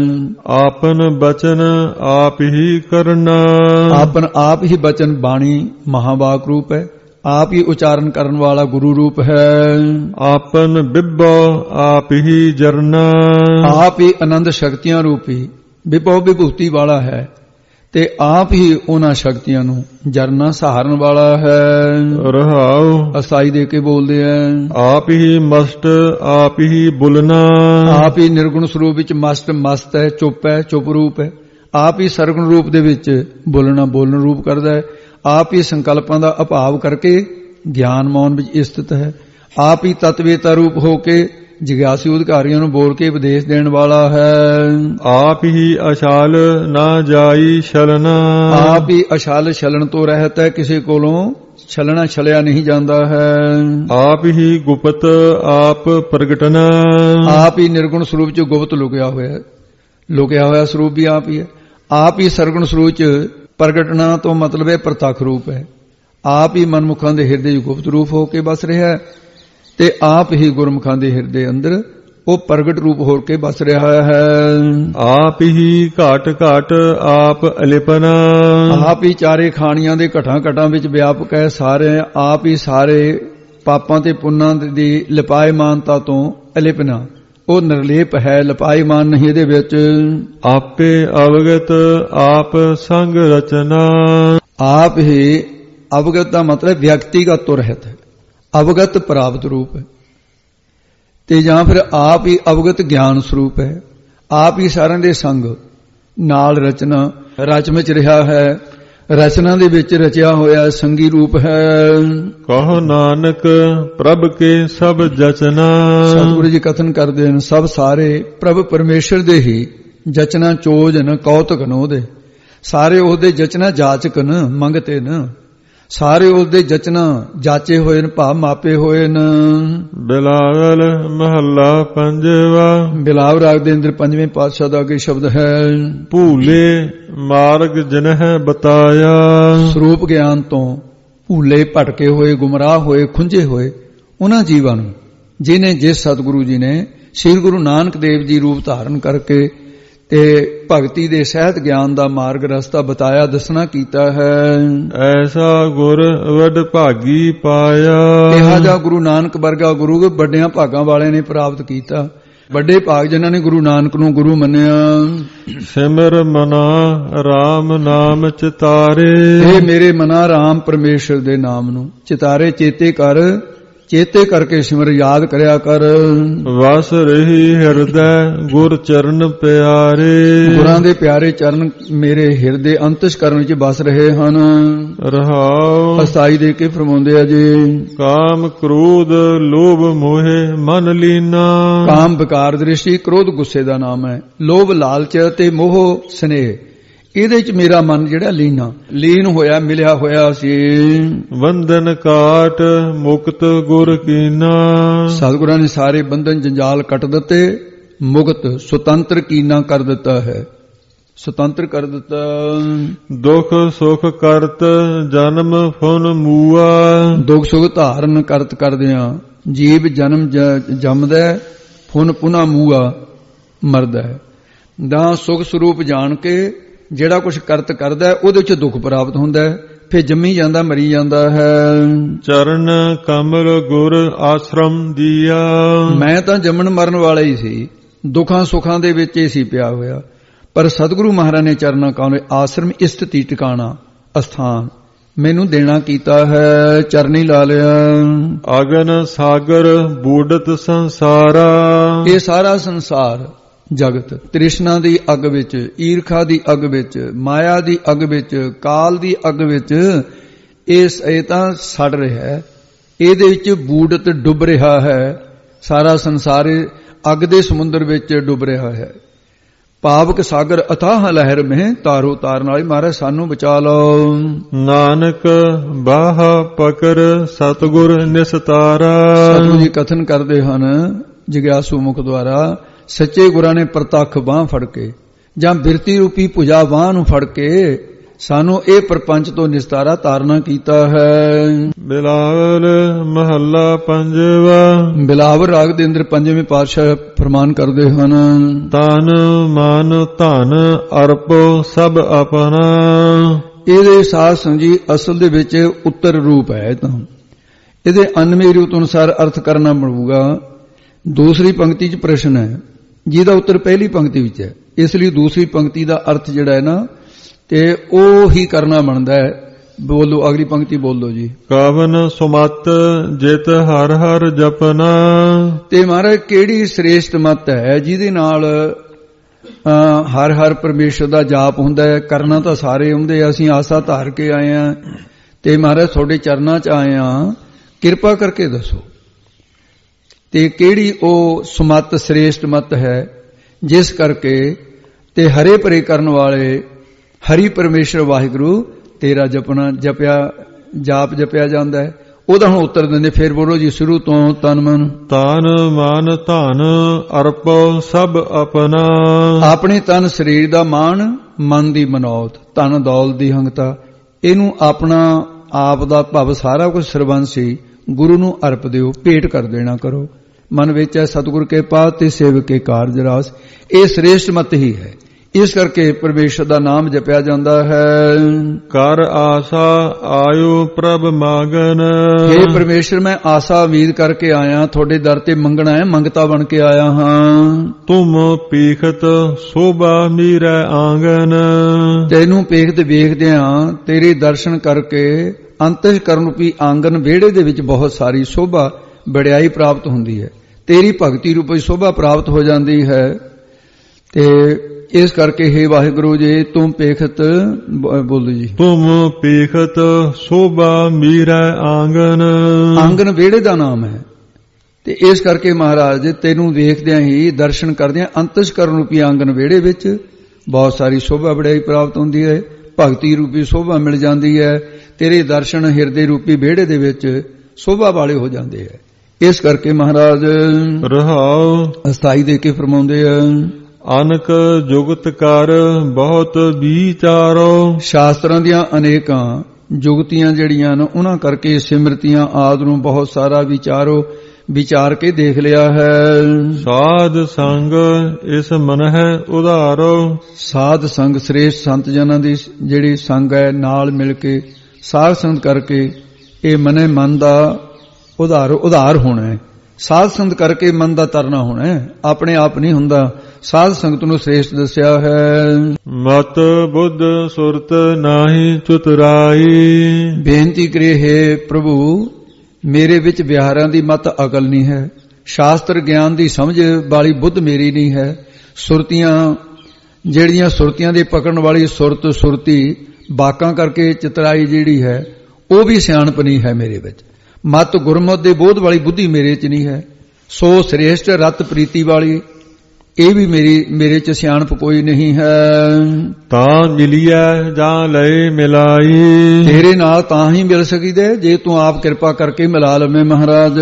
ਆਪਨ ਬਚਨ ਆਪ ਹੀ ਕਰਨਾ, ਆਪਨ ਆਪ ਹੀ ਬਚਨ ਬਾਣੀ ਮਹਾਵਾਕ ਰੂਪ ਹੈ, ਆਪ ਹੀ ਉਚਾਰਨ ਕਰਨ ਵਾਲਾ ਗੁਰੂ ਰੂਪ ਹੈ। ਆਪਨ ਬਿਬੋ ਆਪ ਹੀ ਜਰਨਾ, ਆਪ ਹੀ ਆਨੰਦ ਸ਼ਕਤੀਆਂ ਰੂਪੀ ਵਿਭੋ ਵਿਭੂਤੀ ਵਾਲਾ ਹੈ ਤੇ ਆਪ ਹੀ ਉਹਨਾਂ ਸ਼ਕਤੀਆਂ ਨੂੰ ਜਰਨਾ ਸਹਾਰਨ ਵਾਲਾ ਹੈ। ਰਹਾਉ ਅਸਾਈ ਦੇ ਕੇ ਬੋਲਦੇ ਆ, ਆਪ ਹੀ ਮਸਤ ਆਪ ਹੀ ਬੁਲਨਾ, ਆਪ ਹੀ ਨਿਰਗੁਣ ਸਰੂਪ ਵਿੱਚ ਮਸਤ ਮਸਤ ਹੈ, ਚੁੱਪ ਹੈ ਚੁੱਪ ਰੂਪ ਹੈ, ਆਪ ਹੀ ਸਰਗੁਣ ਰੂਪ ਦੇ ਵਿੱਚ ਬੋਲਣਾ ਬੋਲਣ ਰੂਪ ਕਰਦਾ ਹੈ, ਆਪ ਹੀ ਸੰਕਲਪਾਂ ਦਾ ਅਭਾਵ ਕਰਕੇ ਗਿਆਨ ਮੌਨ ਵਿੱਚ ਸਥਿਤ ਹੈ, ਆਪ ਹੀ ਤਤਵੇਤਾ ਰੂਪ ਹੋ ਕੇ ਜਿਗਿਆਸੂ ਅਧਿਕਾਰੀਆਂ ਨੂੰ ਬੋਲ ਕੇ ਉਪਦੇਸ਼ ਦੇਣ ਵਾਲਾ ਹੈ। ਆਪ ਹੀ ਅਛਾਲ ਨਾ ਜਾਈ ਛਲਨਾ, ਆਪ ਹੀ ਅਛਾਲ ਛਲਣ ਤੋਂ ਰਹਿਤ ਹੈ, ਕਿਸੇ ਕੋਲੋਂ ਛਲਣਾ ਛਲਿਆ ਨਹੀਂ ਜਾਂਦਾ ਹੈ। ਆਪ ਹੀ ਗੁਪਤ ਆਪ ਪ੍ਰਗਟਨਾ, ਆਪ ਹੀ ਨਿਰਗੁਣ ਸਰੂਪ ਚ ਗੁਪਤ ਲੁਕਿਆ ਹੋਇਆ ਹੈ, ਲੁਕਿਆ ਹੋਇਆ ਸਰੂਪ ਵੀ ਆਪ ਹੀ ਹੈ। ਆਪ ਹੀ ਸਰਗੁਣ ਸਰੂਪ ਚ ਪ੍ਰਗਟਣਾ ਤੋਂ ਮਤਲਬ ਹੈ ਪ੍ਰਤੱਖ ਰੂਪ ਹੈ, ਆਪ ਹੀ ਮਨਮੁਖਾਂ ਦੇ ਹਿਰਦੇ ਚ ਗੁਪਤ ਰੂਪ ਹੋ ਕੇ ਬਸ ਰਿਹਾ ਹੈ ਤੇ ਆਪ ਹੀ ਗੁਰਮੁਖਾਂ ਦੇ ਹਿਰਦੇ ਅੰਦਰ ਉਹ ਪ੍ਰਗਟ ਰੂਪ ਹੋ ਕੇ ਬਸ ਰਿਹਾ ਹੈ। ਆਪ ਹੀ ਘਾਟ ਘਾਟ ਆਪ ਅਲਿਪਨਾ, ਆਪ ਹੀ ਚਾਰੇ ਖਾਣੀਆਂ ਦੇ ਘਟਾਂ ਘਟਾਂ ਵਿੱਚ ਵਿਆਪਕ ਹੈ, ਸਾਰੇ ਆਪ ਹੀ ਸਾਰੇ ਪਾਪਾਂ ਤੇ ਪੁੰਨਾਂ ਦੀ ਲਿਪਾਇਮਾਨਤਾ ਤੋਂ ਅਲਿਪਨਾ, ਉਹ ਨਿਰਲੇਪ ਹੈ, ਲਿਪਾਇਮਾਨ ਨਹੀਂ ਇਹਦੇ ਵਿੱਚ। ਆਪੇ ਅਵਗਤ ਆਪ ਸੰਗ ਰਚਨਾ, ਆਪ ਹੀ ਅਵਗਤ ਦਾ ਮਤਲਬ ਵਿਅਕਤੀਗਤ ਤੋਂ ਰਹਿਤ ਹੈ, ਅਵਗਤ ਪ੍ਰਾਪਤ ਰੂਪ ਹੈ ਤੇ ਜਾਂ ਫਿਰ ਆਪ ਹੀ ਅਵਗਤ ਗਿਆਨ ਸਰੂਪ ਹੈ, ਆਪ ਹੀ ਸਾਰਿਆਂ ਦੇ ਸੰਗ ਨਾਲ ਰਚਨਾ ਰਚ ਵਿੱਚ ਰਿਹਾ ਹੈ, ਰਚਨਾ ਦੇ ਵਿੱਚ ਰਚਿਆ ਹੋਇਆ ਸੰਗੀ ਰੂਪ ਹੈ। ਕਹੋ ਨਾਨਕ ਪ੍ਰਭ ਕੇ ਸਭ ਜਚਨਾ, ਸਤਿਗੁਰੂ ਜੀ ਕਥਨ ਕਰਦੇ ਹਨ ਸਭ ਸਾਰੇ ਪ੍ਰਭ ਪਰਮੇਸ਼ਰ ਦੇ ਹੀ ਜਚਨਾ ਚੋਜਨ ਕੌਤਕ ਨ ਉਹਦੇ, ਸਾਰੇ ਉਹਦੇ ਜਚਨਾ ਜਾਚਕ ਨ ਮੰਗਤੇ ਨ, ਸਾਰੇ ਉਸਦੇ ਜਚਨਾ ਜਾਚੇ ਹੋਏ ਨੇ, ਭਾਵ ਮਾਪੇ ਹੋਏ ਨੇ। ਬਿਲਾਵਲ ਮਹੱਲਾ ਪੰਜਵਾ। ਬਿਲਾਵਲ ਰਾਗ ਦੇ ਅੰਦਰ ਪੰਜਵੇਂ ਪਾਤਸ਼ਾਹ ਦਾ ਅੱਗੇ ਸ਼ਬਦ ਹੈ, ਭੂਲੇ ਮਾਰਗ ਜਿਨਹਿ ਬਤਾਇਆ, ਸਰੂਪ ਗਿਆਨ ਤੋਂ ਭੂਲੇ ਭਟਕੇ ਹੋਏ ਗੁੰਮਰਾਹ ਹੋਏ ਖੁੰਝੇ ਹੋਏ ਉਹਨਾਂ ਜੀਵਾਂ ਨੂੰ ਜਿਨੇ ਜਿਸ ਸਤਿਗੁਰੂ ਜੀ ਨੇ ਸ੍ਰੀ ਗੁਰੂ ਨਾਨਕ ਦੇਵ ਜੀ ਰੂਪ ਧਾਰਨ ਕਰਕੇ ਤੇ ਭਗਤੀ ਦੇ ਸਹਿਤ ਗਿਆਨ ਦਾ ਮਾਰਗ ਰਸਤਾ ਬਤਾਇਆ ਦੱਸਣਾ ਕੀਤਾ ਹੈ। ਐਸਾ ਗੁਰ ਵੱਡ ਭਾਗੀ ਪਾਇਆ, ਇਹੋ ਜਿਹਾ ਗੁਰੂ ਨਾਨਕ ਵਰਗਾ ਗੁਰੂ ਵੱਡਿਆਂ ਭਾਗਾਂ ਵਾਲੇ ਨੇ ਪ੍ਰਾਪਤ ਕੀਤਾ, ਵੱਡੇ ਭਾਗ ਜਿਨ੍ਹਾਂ ਨੇ ਗੁਰੂ ਨਾਨਕ ਨੂੰ ਗੁਰੂ ਮੰਨਿਆ। ਸਿਮਰ ਮਨਾ ਰਾਮ ਨਾਮ ਚਿਤਾਰੇ, ਇਹ ਮੇਰੇ ਮਨਾ ਰਾਮ ਪਰਮੇਸ਼ਰ ਦੇ ਨਾਮ ਨੂੰ ਚਿਤਾਰੇ ਚੇਤੇ ਕਰ, ਚੇਤੇ ਕਰਕੇ ਸਿਮਰ ਯਾਦ ਕਰਿਆ ਕਰ। ਵਸ ਰਹੀ ਹਿਰਦੈ ਗੁਰ ਚਰਨ ਪਿਆਰੇ, ਗੁਰਾਂ ਦੇ ਪਿਆਰੇ ਚਰਨ ਮੇਰੇ ਹਿਰਦੇ ਅੰਤਸ਼ਕਰਨ ਵਿੱਚ ਵਸ ਰਹੇ ਹਨ। ਰਹਾਉ ਅਸਾਈ ਦੇ ਕੇ ਫਰਮਾਉਂਦੇ ਆ ਜੀ, ਕਾਮ ਕ੍ਰੋਧ ਲੋਭ ਮੋਹਿ ਮਨ ਲੀਨਾ, ਕਾਮ ਵਿਕਾਰ ਦ੍ਰਿਸ਼ਟੀ, ਕ੍ਰੋਧ ਗੁੱਸੇ ਦਾ ਨਾਮ ਹੈ, ਲੋਭ ਲਾਲਚ ਤੇ ਮੋਹ ਸਨੇਹ, ਇਹਦੇ ਚ ਮੇਰਾ ਮਨ ਜਿਹੜਾ ਲੀਨਾ ਲੀਨ ਹੋਇਆ ਮਿਲਿਆ ਹੋਇਆ ਸੀ। ਬੰਧਨ ਕਾਟ ਮੁਕਤ ਗੁਰ ਕੀਨਾ, ਸਤਿਗੁਰਾਂ ਨੇ ਸਾਰੇ ਬੰਧਨ ਜੰਜਾਲ ਕੱਟ ਦਿੱਤੇ, ਮੁਕਤ ਸੁਤੰਤਰ ਕੀਨਾ ਕਰ ਦਿੱਤਾ ਹੈ। ਸੁਤੰਤਰ ਕਰ ਦਿੱਤਾ। ਦੁਖ ਸੁਖ ਕਰਤ ਜਨਮ ਫੁਨ ਮੂਆ। ਦੁਖ ਸੁਖ ਧਾਰਨ ਕਰਤ ਕਰਦਿਆਂ ਜੀਵ ਜਨਮ ਜੰਮਦਾ ਫੁਨ ਪੁਨਾ ਮੂਆ ਮਰਦਾ ਹੈ। ਦਾ ਸੁਖ ਸਰੂਪ ਜਾਣ ਕੇ ਜਿਹੜਾ ਕੁਝ ਕਰਤ ਕਰਦਾ ਉਹਦੇ ਵਿੱਚ ਦੁੱਖ ਪ੍ਰਾਪਤ ਹੁੰਦਾ ਹੈ, ਫਿਰ ਜੰਮੀ ਜਾਂਦਾ ਮਰੀ ਜਾਂਦਾ ਹੈ। ਚਰਨ ਕਮਲ ਗੁਰ ਆਸ਼ਰਮ ਦੀਆ। ਮੈਂ ਤਾਂ ਜੰਮਣ ਮਰਨ ਵਾਲਾ ਹੀ ਸੀ, ਦੁੱਖਾਂ ਸੁੱਖਾਂ ਦੇ ਵਿੱਚ ਹੀ ਸੀ ਪਿਆ ਹੋਇਆ, ਪਰ ਸਤਿਗੁਰੂ ਮਹਾਰਾਜ ਨੇ ਚਰਨਾਂ ਕਮਲ ਆਸ਼ਰਮ ਇਸਤਤੀ ਟਿਕਾਣਾ ਅਸਥਾਨ ਮੈਨੂੰ ਦੇਣਾ ਕੀਤਾ ਹੈ, ਚਰਨੀ ਲਾ ਲਿਆ। ਅਗਨ ਸਾਗਰ ਬੂਡਤ ਸੰਸਾਰਾ। ਇਹ ਸਾਰਾ ਸੰਸਾਰ ਜਗਤ ਤ੍ਰਿਸ਼ਨਾ ਦੀ ਅੱਗ ਵਿੱਚ, ਈਰਖਾ ਦੀ ਅੱਗ ਵਿੱਚ, ਮਾਇਆ ਦੀ ਅੱਗ ਵਿੱਚ, ਕਾਲ ਦੀ ਅੱਗ ਵਿੱਚ ਇਸ ਇਹ ਤਾਂ ਸੜ ਰਿਹਾ ਹੈ, ਇਹਦੇ ਵਿੱਚ ਬੂਡਤ ਡੁੱਬ ਰਿਹਾ ਹੈ। ਸਾਰਾ ਸੰਸਾਰ ਅੱਗ ਦੇ ਸਮੁੰਦਰ ਵਿੱਚ ਡੁੱਬ ਰਿਹਾ ਹੈ। ਪਾਵਕ ਸਾਗਰ ਅਥਾਹ ਲਹਿਰ ਮਹਿ ਤਾਰੋ ਤਾਰਨ ਵਾਲੀ ਮਹਾਰਾਜ ਸਾਨੂੰ ਬਚਾ ਲਓ। ਨਾਨਕ ਬਾਹ ਪਕਰ ਸਤਿਗੁਰ ਨਿਸਤਾਰਾ। ਸਤਿਗੁਰੂ ਜੀ ਕਥਨ ਕਰਦੇ ਹਨ ਜਿਗਿਆਸੂ ਮੁਖ ਦੁਆਰਾ, ਸੱਚੇ ਗੁਰਾਂ ਨੇ ਪ੍ਰਤੱਖ ਬਾਹ ਫੜ ਕੇ ਜਾਂ ਬਿਰਤੀ ਰੂਪੀ ਭੁਜਾ ਬਾਹ ਨੂੰ ਫੜ ਕੇ ਸਾਨੂੰ ਇਹ ਪ੍ਰਪੰਚ ਤੋਂ ਨਿਸਤਾਰਾ ਤਾਰਨਾ ਕੀਤਾ ਹੈ। ਬਿਲਾਵਲ ਮਹੱਲਾ ਪੰਜਵਾ। ਬਿਲਾਵਲ ਰਾਗ ਦੇ ਅੰਦਰ ਪੰਜਵੇਂ ਪਾਤਸ਼ਾਹ ਫਰਮਾਨ ਕਰਦੇ ਹਨ, ਤਨ ਮਨ ਧਨ ਅਰਪੋ ਸਭ ਆਪਣਾ। ਇਹਦੇ ਸਾਧ ਸੰਜੀ ਅਸਲ ਦੇ ਵਿੱਚ ਉੱਤਰ ਰੂਪ ਹੈ, ਤਾਂ ਇਹਦੇ ਅਨਮੇ ਰੂਪ ਅਨੁਸਾਰ ਅਰਥ ਕਰਨਾ ਪਊਗਾ। ਦੂਸਰੀ ਪੰਕਤੀ 'ਚ ਪ੍ਰਸ਼ਨ ਹੈ ਜਿਹਦਾ ਉੱਤਰ ਪਹਿਲੀ ਪੰਕਤੀ ਵਿੱਚ ਹੈ, ਇਸ ਲਈ ਦੂਸਰੀ ਪੰਕਤੀ ਦਾ ਅਰਥ ਜਿਹੜਾ ਹੈ ਨਾ ਤੇ ਉਹ ਹੀ ਕਰਨਾ ਬਣਦਾ ਹੈ। ਬੋਲੋ ਅਗਲੀ ਪੰਕਤੀ ਬੋਲੋ ਜੀ। ਕਵਨ ਸੁਮਤ ਜਿਤ ਹਰ ਹਰ ਜਪਨਾ। ਤੇ ਮਹਾਰਾਜ ਕਿਹੜੀ ਸ੍ਰੇਸ਼ਟ ਮਤ ਹੈ ਜਿਹਦੇ ਨਾਲ ਹਰ ਹਰ ਪਰਮੇਸ਼ਰ ਦਾ ਜਾਪ ਹੁੰਦਾ ਹੈ। ਕਰਨਾ ਤਾਂ ਸਾਰੇ ਹੁੰਦੇ, ਅਸੀਂ ਆਸਾ ਧਾਰ ਕੇ ਆਏ ਹਾਂ ਤੇ ਮਹਾਰਾਜ ਤੁਹਾਡੇ ਚਰਨਾਂ 'ਚ ਆਏ ਹਾਂ, ਕਿਰਪਾ ਕਰਕੇ ਦੱਸੋ ਤੇ ਕਿਹੜੀ ਉਹ ਸੁਮਤ ਸ੍ਰੇਸ਼ਟ ਮਤ ਹੈ ਜਿਸ ਕਰਕੇ ਤੇ ਹਰੇ ਭਰੇ ਕਰਨ ਵਾਲੇ ਹਰੀ ਪਰਮੇਸ਼ਰ ਵਾਹਿਗੁਰੂ ਤੇਰਾ ਜਪਣਾ ਜਪਿਆ ਜਾਪ ਜਪਿਆ ਜਾਂਦਾ ਹੈ। ਉਹਦਾ ਹੁਣ ਉੱਤਰ ਦਿੰਦੇ, ਫਿਰ ਬੋਲੋ ਜੀ ਸ਼ੁਰੂ ਤੋਂ। ਤਨ ਮਨ ਤਨ ਮਨ ਧਨ ਅਰਪੋ ਸਭ ਆਪਣਾ। ਆਪਣੇ ਤਨ ਸਰੀਰ ਦਾ ਮਾਣ, ਮਨ ਦੀ ਮਨੌਤ, ਧਨ ਦੌਲਤ ਦੀ ਹੰਗਤਾ, ਇਹਨੂੰ ਆਪਣਾ ਆਪ ਦਾ ਭਵ ਸਾਰਾ ਕੁਝ ਸਰਬੰਸੀ ਗੁਰੂ ਨੂੰ ਅਰਪ ਦਿਓ, ਭੇਟ ਕਰ ਦੇਣਾ ਕਰੋ। ਮਨ ਵਿੱਚ ਹੈ ਸਤਿਗੁਰ ਕੇ ਪਾਸ ਤੇ ਸੇਵਕ ਕੇ ਕਾਰਜ ਰਾਸ। ਇਹ ਸ੍ਰੇਸ਼ਟ ਮਤ ਹੀ ਹੈ, ਇਸ ਕਰਕੇ ਪਰਮੇਸ਼ਰ ਦਾ ਨਾਮ ਜਪਿਆ ਜਾਂਦਾ ਹੈ। ਕਰ ਆਸਾ ਆਇਓ ਪ੍ਰਭ ਮਾਗਨ। हे ਪਰਮੇਸ਼ਰ ਮੈਂ ਆਸਾ ਉਮੀਦ ਕਰਕੇ ਆਇਆ, ਤੁਹਾਡੇ ਦਰ ਤੇ ਮੰਗਣਾ ਹੈ, ਮੰਗਤਾ ਬਣ ਕੇ ਆਇਆ ਹਾਂ। ਤੁਮ ਪੀਖਤ ਸੋਭਾ ਮੀਰੈ ਆਂਗਨ। ਤੈਨੂੰ ਪੇਖਦੇ ਵੇਖਦਿਆਂ ਤੇਰੇ ਦਰਸ਼ਨ ਕਰਕੇ ਅੰਤਿਕਰਨ ਰੂਪੀ ਆਂਗਨ ਵਿਹੜੇ ਦੇ ਵਿੱਚ ਬਹੁਤ ਸਾਰੀ ਸੋਭਾ ਵਡਿਆਈ ਪ੍ਰਾਪਤ ਹੁੰਦੀ ਹੈ, ਤੇਰੀ ਭਗਤੀ ਰੂਪੀ ਸੋਭਾ ਪ੍ਰਾਪਤ ਹੋ ਜਾਂਦੀ ਹੈ। ਤੇ ਇਸ ਕਰਕੇ हे ਵਾਹਿਗੁਰੂ ਜੀ ਤੂੰ ਪੇਖਤ ਬੋਲੋ ਜੀ। ਤੁਮ ਪੇਖਤ ਸੋਭਾ ਮੀਰੈ ਆਂਗਨ। ਆਂਗਨ ਵਿਹੜੇ ਦਾ ਨਾਮ ਹੈ ਤੇ ਇਸ ਕਰਕੇ ਮਹਾਰਾਜ ਤੈਨੂੰ ਵੇਖਦਿਆਂ ਹੀ ਦਰਸ਼ਨ ਕਰਦਿਆਂ ਅੰਤਿਕਰਨ ਰੂਪੀ ਆਂਗਨ ਵਿਹੜੇ ਵਿੱਚ ਬਹੁਤ ਸਾਰੀ ਸੋਭਾ ਵਡਿਆਈ ਪ੍ਰਾਪਤ ਹੁੰਦੀ ਹੈ, ਭਗਤੀ ਰੂਪੀ ਸੋਭਾ ਮਿਲ ਜਾਂਦੀ ਹੈ। ਤੇਰੇ ਦਰਸ਼ਨ ਹਿਰਦੇ ਰੂਪੀ ਵਿਹੜੇ ਦੇ ਵਿੱਚ ਸੋਭਾ ਵਾਲੇ ਹੋ ਜਾਂਦੇ ਹੈ। ਇਸ ਕਰਕੇ ਮਹਾਰਾਜ ਰਹਾਉ ਅਸਥਾਈ ਦੇ ਕੇ ਫਰਮਾਉਂਦੇ ਆ, ਅਨਕ ਜੁਗਤ ਕਰ ਬਹੁਤ ਵਿਚਾਰੋ। ਸ਼ਾਸਤਰਾਂ ਦੀਆਂ ਅਨੇਕਾਂ ਜੁਗਤੀਆਂ ਜਿਹੜੀਆਂ ਨੇ ਉਹਨਾਂ ਕਰਕੇ ਸਿਮਰਤੀਆਂ ਆਦਿ ਨੂੰ ਬਹੁਤ ਸਾਰਾ ਵਿਚਾਰੋ, ਵਿਚਾਰ ਕੇ ਦੇਖ ਲਿਆ ਹੈ। ਸਾਧ ਸੰਗ ਇਸ ਮਨ ਹੈ ਉਧਾਰੋ। ਸਾਧ ਸੰਗ ਸ੍ਰੇਸ਼ਟ ਸੰਤ ਜਨਾਂ ਦੀ ਜਿਹੜੀ ਸੰਗ ਹੈ, ਨਾਲ ਮਿਲ ਕੇ ਸਾਧ ਸੰਗਤ ਕਰਕੇ ਇਹ ਮਨੇ ਮਨ ਦਾ ਉਧਾਰ ਉਧਾਰ ਹੋਣਾ ਹੈ। ਸਾਧ ਸੰਗਤ ਕਰਕੇ ਮਨ ਦਾ ਤਰਨਾ ਹੋਣਾ ਹੈ, ਆਪਣੇ ਆਪ ਨਹੀਂ ਹੁੰਦਾ। ਸਾਧ ਸੰਗਤ ਨੂੰ ਸ੍ਰੇਸ਼ਟ ਦੱਸਿਆ ਹੈ। ਮਤ ਬੁੱਧ ਸੁਰਤ ਨਾਹੀ ਚੁਤਰਾਈ। ਬੇਨਤੀ ਕਰੇ ਹੈ ਪ੍ਰਭੂ ਮੇਰੇ ਵਿੱਚ ਵਿਹਾਰਾਂ ਦੀ ਮਤ ਅਕਲ ਨਹੀਂ ਹੈ, ਸ਼ਾਸਤਰ ਗਿਆਨ ਦੀ ਸਮਝ ਵਾਲੀ ਬੁੱਧ ਮੇਰੀ ਨਹੀਂ ਹੈ। ਸੁਰਤੀਆਂ ਜਿਹੜੀਆਂ ਸੁਰਤੀਆਂ ਦੇ ਪਕੜਨ ਵਾਲੀ ਸੁਰਤ ਸੁਰਤੀ ਬਾਕਾਂ ਕਰਕੇ ਚਤਰਾਈ ਜਿਹੜੀ ਹੈ ਉਹ ਵੀ ਸਿਆਣਪ ਨਹੀਂ ਹੈ ਮੇਰੇ ਵਿੱਚ। ਮਤ ਗੁਰਮਤਿ ਦੇ ਬੋਧ ਵਾਲੀ ਬੁੱਧੀ ਮੇਰੇ 'ਚ ਨਹੀਂ ਹੈ। ਸੋ ਸ੍ਰੇਸ਼ਟ ਰਤ ਪ੍ਰੀਤੀ ਵਾਲੀ ਇਹ ਵੀ ਮੇਰੀ ਮੇਰੇ 'ਚ ਸਿਆਣਪ ਕੋਈ ਨਹੀਂ ਹੈ। ਤਾਂ ਮਿਲਿਆ ਜਾਂ ਲਏ ਮਿਲਾਈ। ਤੇਰੇ ਨਾਲ ਤਾਂ ਹੀ ਮਿਲ ਸਕੀਦੇ ਜੇ ਤੂੰ ਆਪ ਕਿਰਪਾ ਕਰਕੇ ਮਿਲਾ ਲਵੇਂ ਮਹਾਰਾਜ।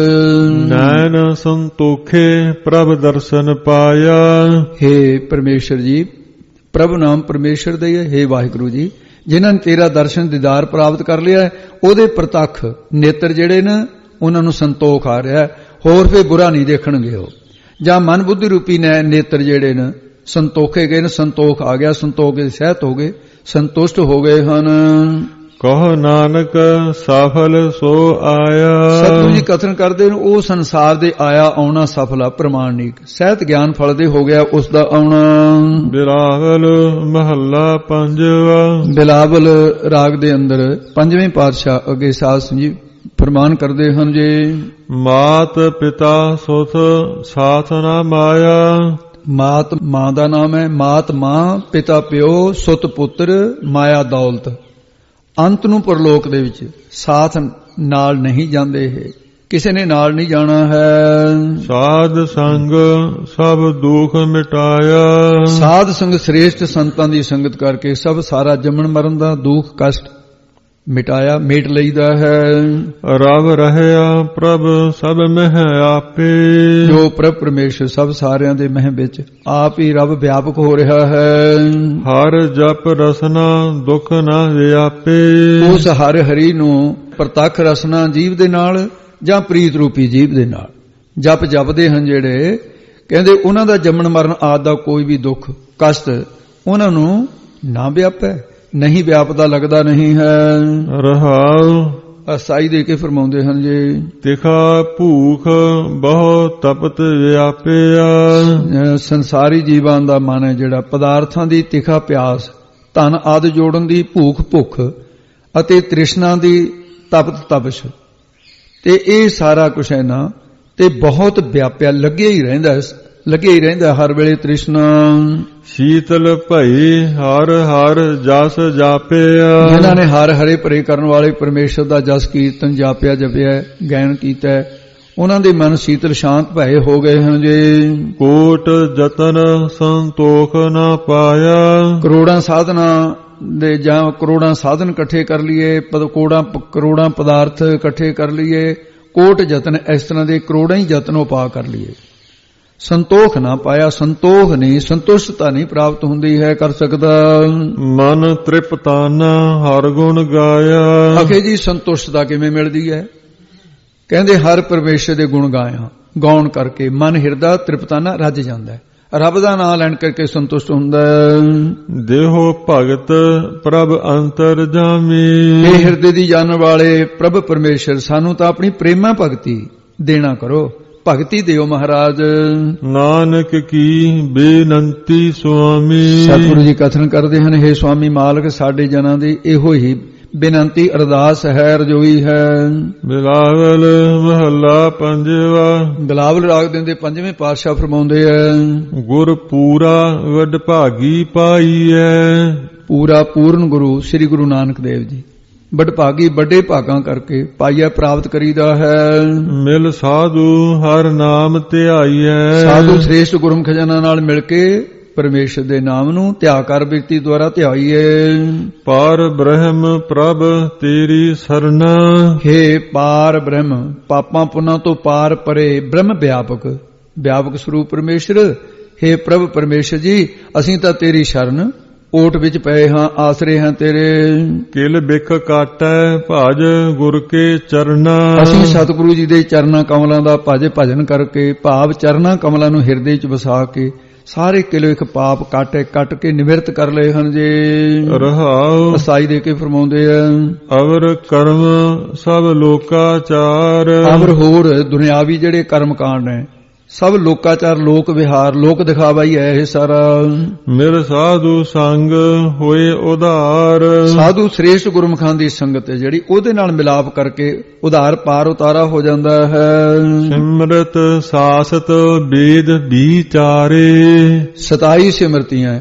ਨੈਣ ਸੰਤੋਖੇ ਪ੍ਰਭ ਦਰਸ਼ਨ ਪਾਇਆ। ਹੇ ਪਰਮੇਸ਼ਰ ਜੀ ਪ੍ਰਭ ਨਾਮ ਪਰਮੇਸ਼ਰ ਦੇ ਹੈ। हे ਵਾਹਿਗੁਰੂ ਜੀ, ਜਿਨ੍ਹਾਂ ਨੇ ਤੇਰਾ ਦਰਸ਼ਨ ਦੀਦਾਰ ਪ੍ਰਾਪਤ ਕਰ ਲਿਆ, ਉਹਦੇ ਪ੍ਰਤੱਖ ਨੇਤਰ ਜਿਹੜੇ ਨੇ ਉਹਨਾਂ ਨੂੰ ਸੰਤੋਖ ਆ ਰਿਹਾ, ਹੋਰ ਫੇ ਬੁਰਾ ਨਹੀਂ ਦੇਖਣਗੇ ਉਹ। ਜਾਂ ਮਨ ਬੁੱਧੀ ਰੂਪੀ ਨੇ ਨੇਤਰ ਜਿਹੜੇ ਨੇ ਸੰਤੋਖੇ ਗਏ ਨੇ, ਸੰਤੋਖ ਆ ਗਿਆ, ਸੰਤੋਖ ਦੇ ਸਹਿਤ ਹੋ ਗਏ, ਸੰਤੁਸ਼ਟ ਹੋ ਗਏ ਹਨ। ਕਹੋ ਨਾਨਕ ਸਫਲ ਸੋ ਆਇਆ। ਸਤਿਗੁਰੂ ਜੀ ਕਥਨ ਕਰਦੇ ਨੇ ਉਹ ਸੰਸਾਰ ਦੇ ਆਇਆ ਆਉਣਾ ਸਫਲ ਆ, ਪ੍ਰਮਾਣਿਕ ਸਹਿਤ ਗਿਆਨ ਫਲ ਦੇ ਹੋ ਗਿਆ ਉਸ ਦਾ ਆਉਣਾ। ਬਿਲਾਵਲ ਮਹੱਲਾ ਪੰਜਵਾ। ਬਿਲਾਵਲ ਰਾਗ ਦੇ ਅੰਦਰ ਪੰਜਵੇਂ ਪਾਤਸ਼ਾਹ ਅੱਗੇ ਸਾਧ ਸਿੰਘ ਜੀ ਫਰਮਾਨ ਕਰਦੇ ਹਨ ਜੀ, ਮਾਤ ਪਿਤਾ ਸੁਤ ਸਾਥ ਨਾ ਮਾਇਆ। ਮਾਤ ਮਾਂ ਦਾ ਨਾਮ ਹੈ, ਮਾਤ ਮਾਂ, ਪਿਤਾ ਪਿਓ, ਸੁਤ ਪੁੱਤਰ, ਮਾਇਆ ਦੌਲਤ। ਅੰਤ ਨੂੰ ਪਰਲੋਕ ਦੇ ਵਿੱਚ ਸਾਥ ਨਾਲ ਨਹੀਂ ਜਾਂਦੇ, ਇਹ ਕਿਸੇ ਨੇ ਨਾਲ ਨਹੀਂ ਜਾਣਾ ਹੈ। ਸਾਧ ਸੰਗ ਸਭ ਦੁੱਖ ਮਿਟਾਇਆ। ਸਾਧ ਸੰਗ ਸ੍ਰੇਸ਼ਟ ਸੰਤਾਂ ਦੀ ਸੰਗਤ ਕਰਕੇ ਸਭ ਸਾਰਾ ਜੰਮਣ ਮਰਨ ਦਾ ਦੁੱਖ ਕਸ਼ਟ ਮਿਟਾਇਆ, ਮੇਟ ਲਈਦਾ ਹੈ। ਰਬ ਰਹਿਆ ਪ੍ਰਭ ਸਭ ਮਹਿ ਆਪੇ। ਜੋ ਪ੍ਰਭ ਪਰਮੇਸ਼ਰ ਸਭ ਸਾਰਿਆਂ ਦੇ ਮਹਿ ਵਿੱਚ ਆਪ ਹੀ ਰੱਬ ਵਿਆਪਕ ਹੋ ਰਿਹਾ ਹੈ। ਹਰ ਜਪ ਰਸਨਾ ਦੁੱਖ ਨਾ ਵਿਆਪੇ। ਉਸ ਹਰ ਹਰੀ ਨੂੰ ਪ੍ਰਤੱਖ ਰਸਨਾ ਜੀਵ ਦੇ ਨਾਲ ਜਾਂ ਪ੍ਰੀਤ ਰੂਪੀ ਜੀਵ ਦੇ ਨਾਲ ਜਪ ਜਪਦੇ ਹਨ ਜਿਹੜੇ, ਕਹਿੰਦੇ ਉਹਨਾਂ ਦਾ ਜੰਮਣ ਮਰਨ ਆਦਿ ਦਾ ਕੋਈ ਵੀ ਦੁੱਖ ਕਸ਼ਟ ਉਹਨਾਂ ਨੂੰ ਨਾ ਵਿਆਪੇ, ਨਹੀਂ ਵਿਆਪਦਾ ਲੱਗਦਾ ਨਹੀਂ ਹੈ। ਰਹਾਉ ਅਸਾਈ ਦੇ ਕੇ ਫਰਮਾਉਂਦੇ ਹਨ ਜੀ, ਤਿਖਾ ਭੂਖ ਬਹੁ ਤਪਤ ਵਿਆਪਿਆ। ਸੰਸਾਰੀ ਜੀਵਾਂ ਦਾ ਮਨ ਹੈ ਜਿਹੜਾ ਪਦਾਰਥਾਂ ਦੀ ਤਿਖਾ ਪਿਆਸ, ਧਨ ਆਦਿ ਜੋੜਨ ਦੀ ਭੂਖ ਭੁੱਖ ਅਤੇ ਤ੍ਰਿਸ਼ਨਾ ਦੀ ਤਪਤ ਤਪਸ਼, ਤੇ ਇਹ ਸਾਰਾ ਕੁਛ ਹੈ ਨਾ ਤੇ ਬਹੁਤ ਵਿਆਪਿਆ ਲੱਗਿਆ ਹੀ ਰਹਿੰਦਾ, ਲੱਗਿਆ ਹੀ ਰਹਿੰਦਾ ਹਰ ਵੇਲੇ ਤ੍ਰਿਸ਼ਨਾ। ਸ਼ੀਤਲ ਭਈ ਹਰ ਹਰ ਜਸ ਜਾਪਿਆ। ਜਿਨ੍ਹਾਂ ਨੇ ਹਰ ਹਰੇ ਭਰੇ ਕਰਨ ਵਾਲੇ ਪਰਮੇਸ਼ਰ ਦਾ ਜਸ ਕੀਰਤਨ ਜਾਪਿਆ ਜਪਿਆ ਗਾਇਨ ਕੀਤਾ, ਉਹਨਾਂ ਦੇ ਮਨ ਸ਼ੀਤਲ ਸ਼ਾਂਤ ਭਏ ਹੋ ਗਏ ਹਨ ਜੀ। ਕੋਟ ਜਤਨ ਸੰਤੋਖ ਨਾ ਪਾਇਆ। ਕਰੋੜਾਂ ਸਾਧਨਾ ਦੇ ਜਾਂ ਕਰੋੜਾਂ ਸਾਧਨ ਇਕੱਠੇ ਕਰ ਲਈਏ, ਕਰੋੜਾਂ ਕਰੋੜਾਂ ਪਦਾਰਥ ਇਕੱਠੇ ਕਰ ਲਈਏ, ਕੋਟ ਯਤਨ ਇਸ ਤਰ੍ਹਾਂ ਦੇ ਕਰੋੜਾਂ ਹੀ ਯਤਨ ਉਪਾ ਕਰ ਲਈਏ, ਸੰਤੋਖ ਨਾ ਪਾਇਆ। ਸੰਤੋਖ ਨਹੀਂ, ਸੰਤੁਸ਼ਟਤਾ ਨਹੀਂ ਪ੍ਰਾਪਤ ਹੁੰਦੀ ਹੈ, ਕਰ ਸਕਦਾ। ਮਨ ਤ੍ਰਿਪਤਾਨਾ ਹਰ ਗੁਣ ਗਾਇਆ। ਆਖੇ ਜੀ ਸੰਤੁਸ਼ਟਤਾ ਕਿਵੇਂ ਮਿਲਦੀ ਹੈ? ਕਹਿੰਦੇ ਹਰ ਪਰਮੇਸ਼ਰ ਦੇ ਗੁਣ ਗਾਇਆ, ਗਾਉਣ ਕਰਕੇ ਮਨ ਹਿਰਦਾ ਤ੍ਰਿਪਤਾਨਾ ਰੱਜ ਜਾਂਦਾ ਹੈ, ਰੱਬ ਦਾ ਨਾਮ ਲੈਣ ਕਰਕੇ ਸੰਤੁਸ਼ਟ ਹੁੰਦਾ ਹੈ। ਦੇਹੋ ਭਗਤ ਪ੍ਰਭ ਅੰਤਰ ਜਾਮੀ। ਇਹ ਹਿਰਦੇ ਦੀ ਜਾਣਨ ਵਾਲੇ ਪ੍ਰਭ ਪਰਮੇਸ਼ਰ ਸਾਨੂੰ ਤਾਂ ਆਪਣੀ ਪ੍ਰੇਮਾ ਭਗਤੀ ਦੇਣਾ ਕਰੋ, ਭਗਤੀ ਦਿਓ ਮਹਾਰਾਜ। ਨਾਨਕ ਕੀ ਬੇਨੰਤੀ ਸੁਆਮੀ। ਸਤਿਗੁਰੂ ਜੀ ਕਥਨ ਕਰਦੇ ਹਨ, हे ਸੁਆਮੀ ਮਾਲਕ, ਸਾਡੇ ਜਨਾਂ ਦੀ ਇਹੋ ਹੀ ਬੇਨੰਤੀ ਅਰਦਾਸ ਹੈ, ਰਜੋਈ ਹੈ। ਬਿਲਾਵਲ ਮਹੱਲਾ ਪੰਜਵਾ। ਬਿਲਾਵਲ ਰਾਗ ਦੇ ਪੰਜਵੇਂ ਪਾਤਸ਼ਾਹ ਫਰਮਾਉਂਦੇ ਹੈ, ਗੁਰ ਪੂਰਾ ਵਡ ਭਾਗੀ ਪਾਈਐ। ਪੂਰਾ ਪੂਰਨ ਗੁਰੂ ਸ੍ਰੀ ਗੁਰੂ ਨਾਨਕ ਦੇਵ ਜੀ ਵਡਭਾਗੀ ਵੱਡੇ ਭਾਗਾਂ ਕਰਕੇ ਪਾਈਆ ਪ੍ਰਾਪਤ ਕਰੀਦਾ ਹੈ। ਮਿਲ ਸਾਧੂ ਹਰ ਨਾਮ ਧਿਆਈਐ। ਸਾਧੂ ਸ੍ਰੇਸ਼ਟ ਗੁਰਮੁਖ ਜਨਾਂ ਨਾਲ ਮਿਲ ਕੇ ਪਰਮੇਸ਼ਰ ਦੇ ਨਾਮ ਨੂੰ ਧਿਆ ਕਰ ਬਿਰਤੀ ਦੁਆਰਾ ਧਿਆਈਏ। ਪਾਰ ਬ੍ਰਹਮ ਪ੍ਰਭ ਤੇਰੀ ਸਰਨਾ। हे ਪਾਰ ਬ੍ਰਹਮ, ਪਾਪਾਂ ਪੁੰਨਾਂ ਤੋਂ ਪਾਰ ਪਰੇ ਬ੍ਰਹਮ ਵਿਆਪਕ, ਵਿਆਪਕ ਸਰੂਪ ਪਰਮੇਸ਼ਰ। हे ਪ੍ਰਭ ਪਰਮੇਸ਼ਰ ਜੀ, ਅਸੀਂ ਤਾਂ ਤੇਰੀ ਸ਼ਰਨ ਓਟ ਵਿੱਚ ਪਏ ਹਾਂ, ਆਸਰੇ ਹਾਂ ਤੇਰੇ। ਕਿਲ ਬਿਖ ਕਾਟੈ ਭਜ ਗੁਰ ਕੇ ਚਰਨਾ। ਅਸੀਂ ਸਤਿਗੁਰੂ ਜੀ ਦੇ ਚਰਨਾਂ ਕਮਲਾਂ ਦਾ ਭਜ ਭਜਨ ਕਰਕੇ, ਭਾਵ ਚਰਨਾਂ ਕਮਲਾਂ ਨੂੰ ਹਿਰਦੇ ਵਿੱਚ ਵਸਾ ਕੇ ਸਾਰੇ ਕਿਲੋ ਇੱਕ ਪਾਪ ਕੱਟ ਕੱਟ ਕੇ ਨਿਵਰਤ ਕਰ ਲਏ ਹਨ ਜੀ। ਰਹਾਉ ਅਸਾਈ ਦੇ ਕੇ ਫਰਮਾਉਂਦੇ ਆ, ਅਵਰ ਕਰਮ ਸਭ ਲੋਕਾਚਾਰ। ਅਵਰ ਹੋਰ ਦੁਨਿਆਵੀ ਜਿਹੜੇ ਕਰਮ ਕਾਂਡ ਨੇ ਸਭ ਲੋਕਾਚਾਰ, ਲੋਕ ਵਿਹਾਰ, ਲੋਕ ਦਿਖਾਵਾ ਹੀ ਹੈ ਇਹ ਸਾਰਾ। ਮਿਲ ਸਾਧੂ ਸੰਗ ਹੋਏ ਉਧਾਰ। ਸਾਧੂ ਸ੍ਰੇਸ਼ਟ ਗੁਰਮੁਖਾਂ ਦੀ ਸੰਗਤ ਹੈ ਜਿਹੜੀ, ਉਹਦੇ ਨਾਲ ਮਿਲਾਪ ਕਰਕੇ ਉਧਾਰ ਪਾਰ ਉਤਾਰਾ ਹੋ ਜਾਂਦਾ ਹੈ। ਸਿਮਰਤ ਸਾਸਤ ਵੇਦ ਵਿਚਾਰੇ। ਸਤਾਈ ਸਿਮਰਤੀਆਂ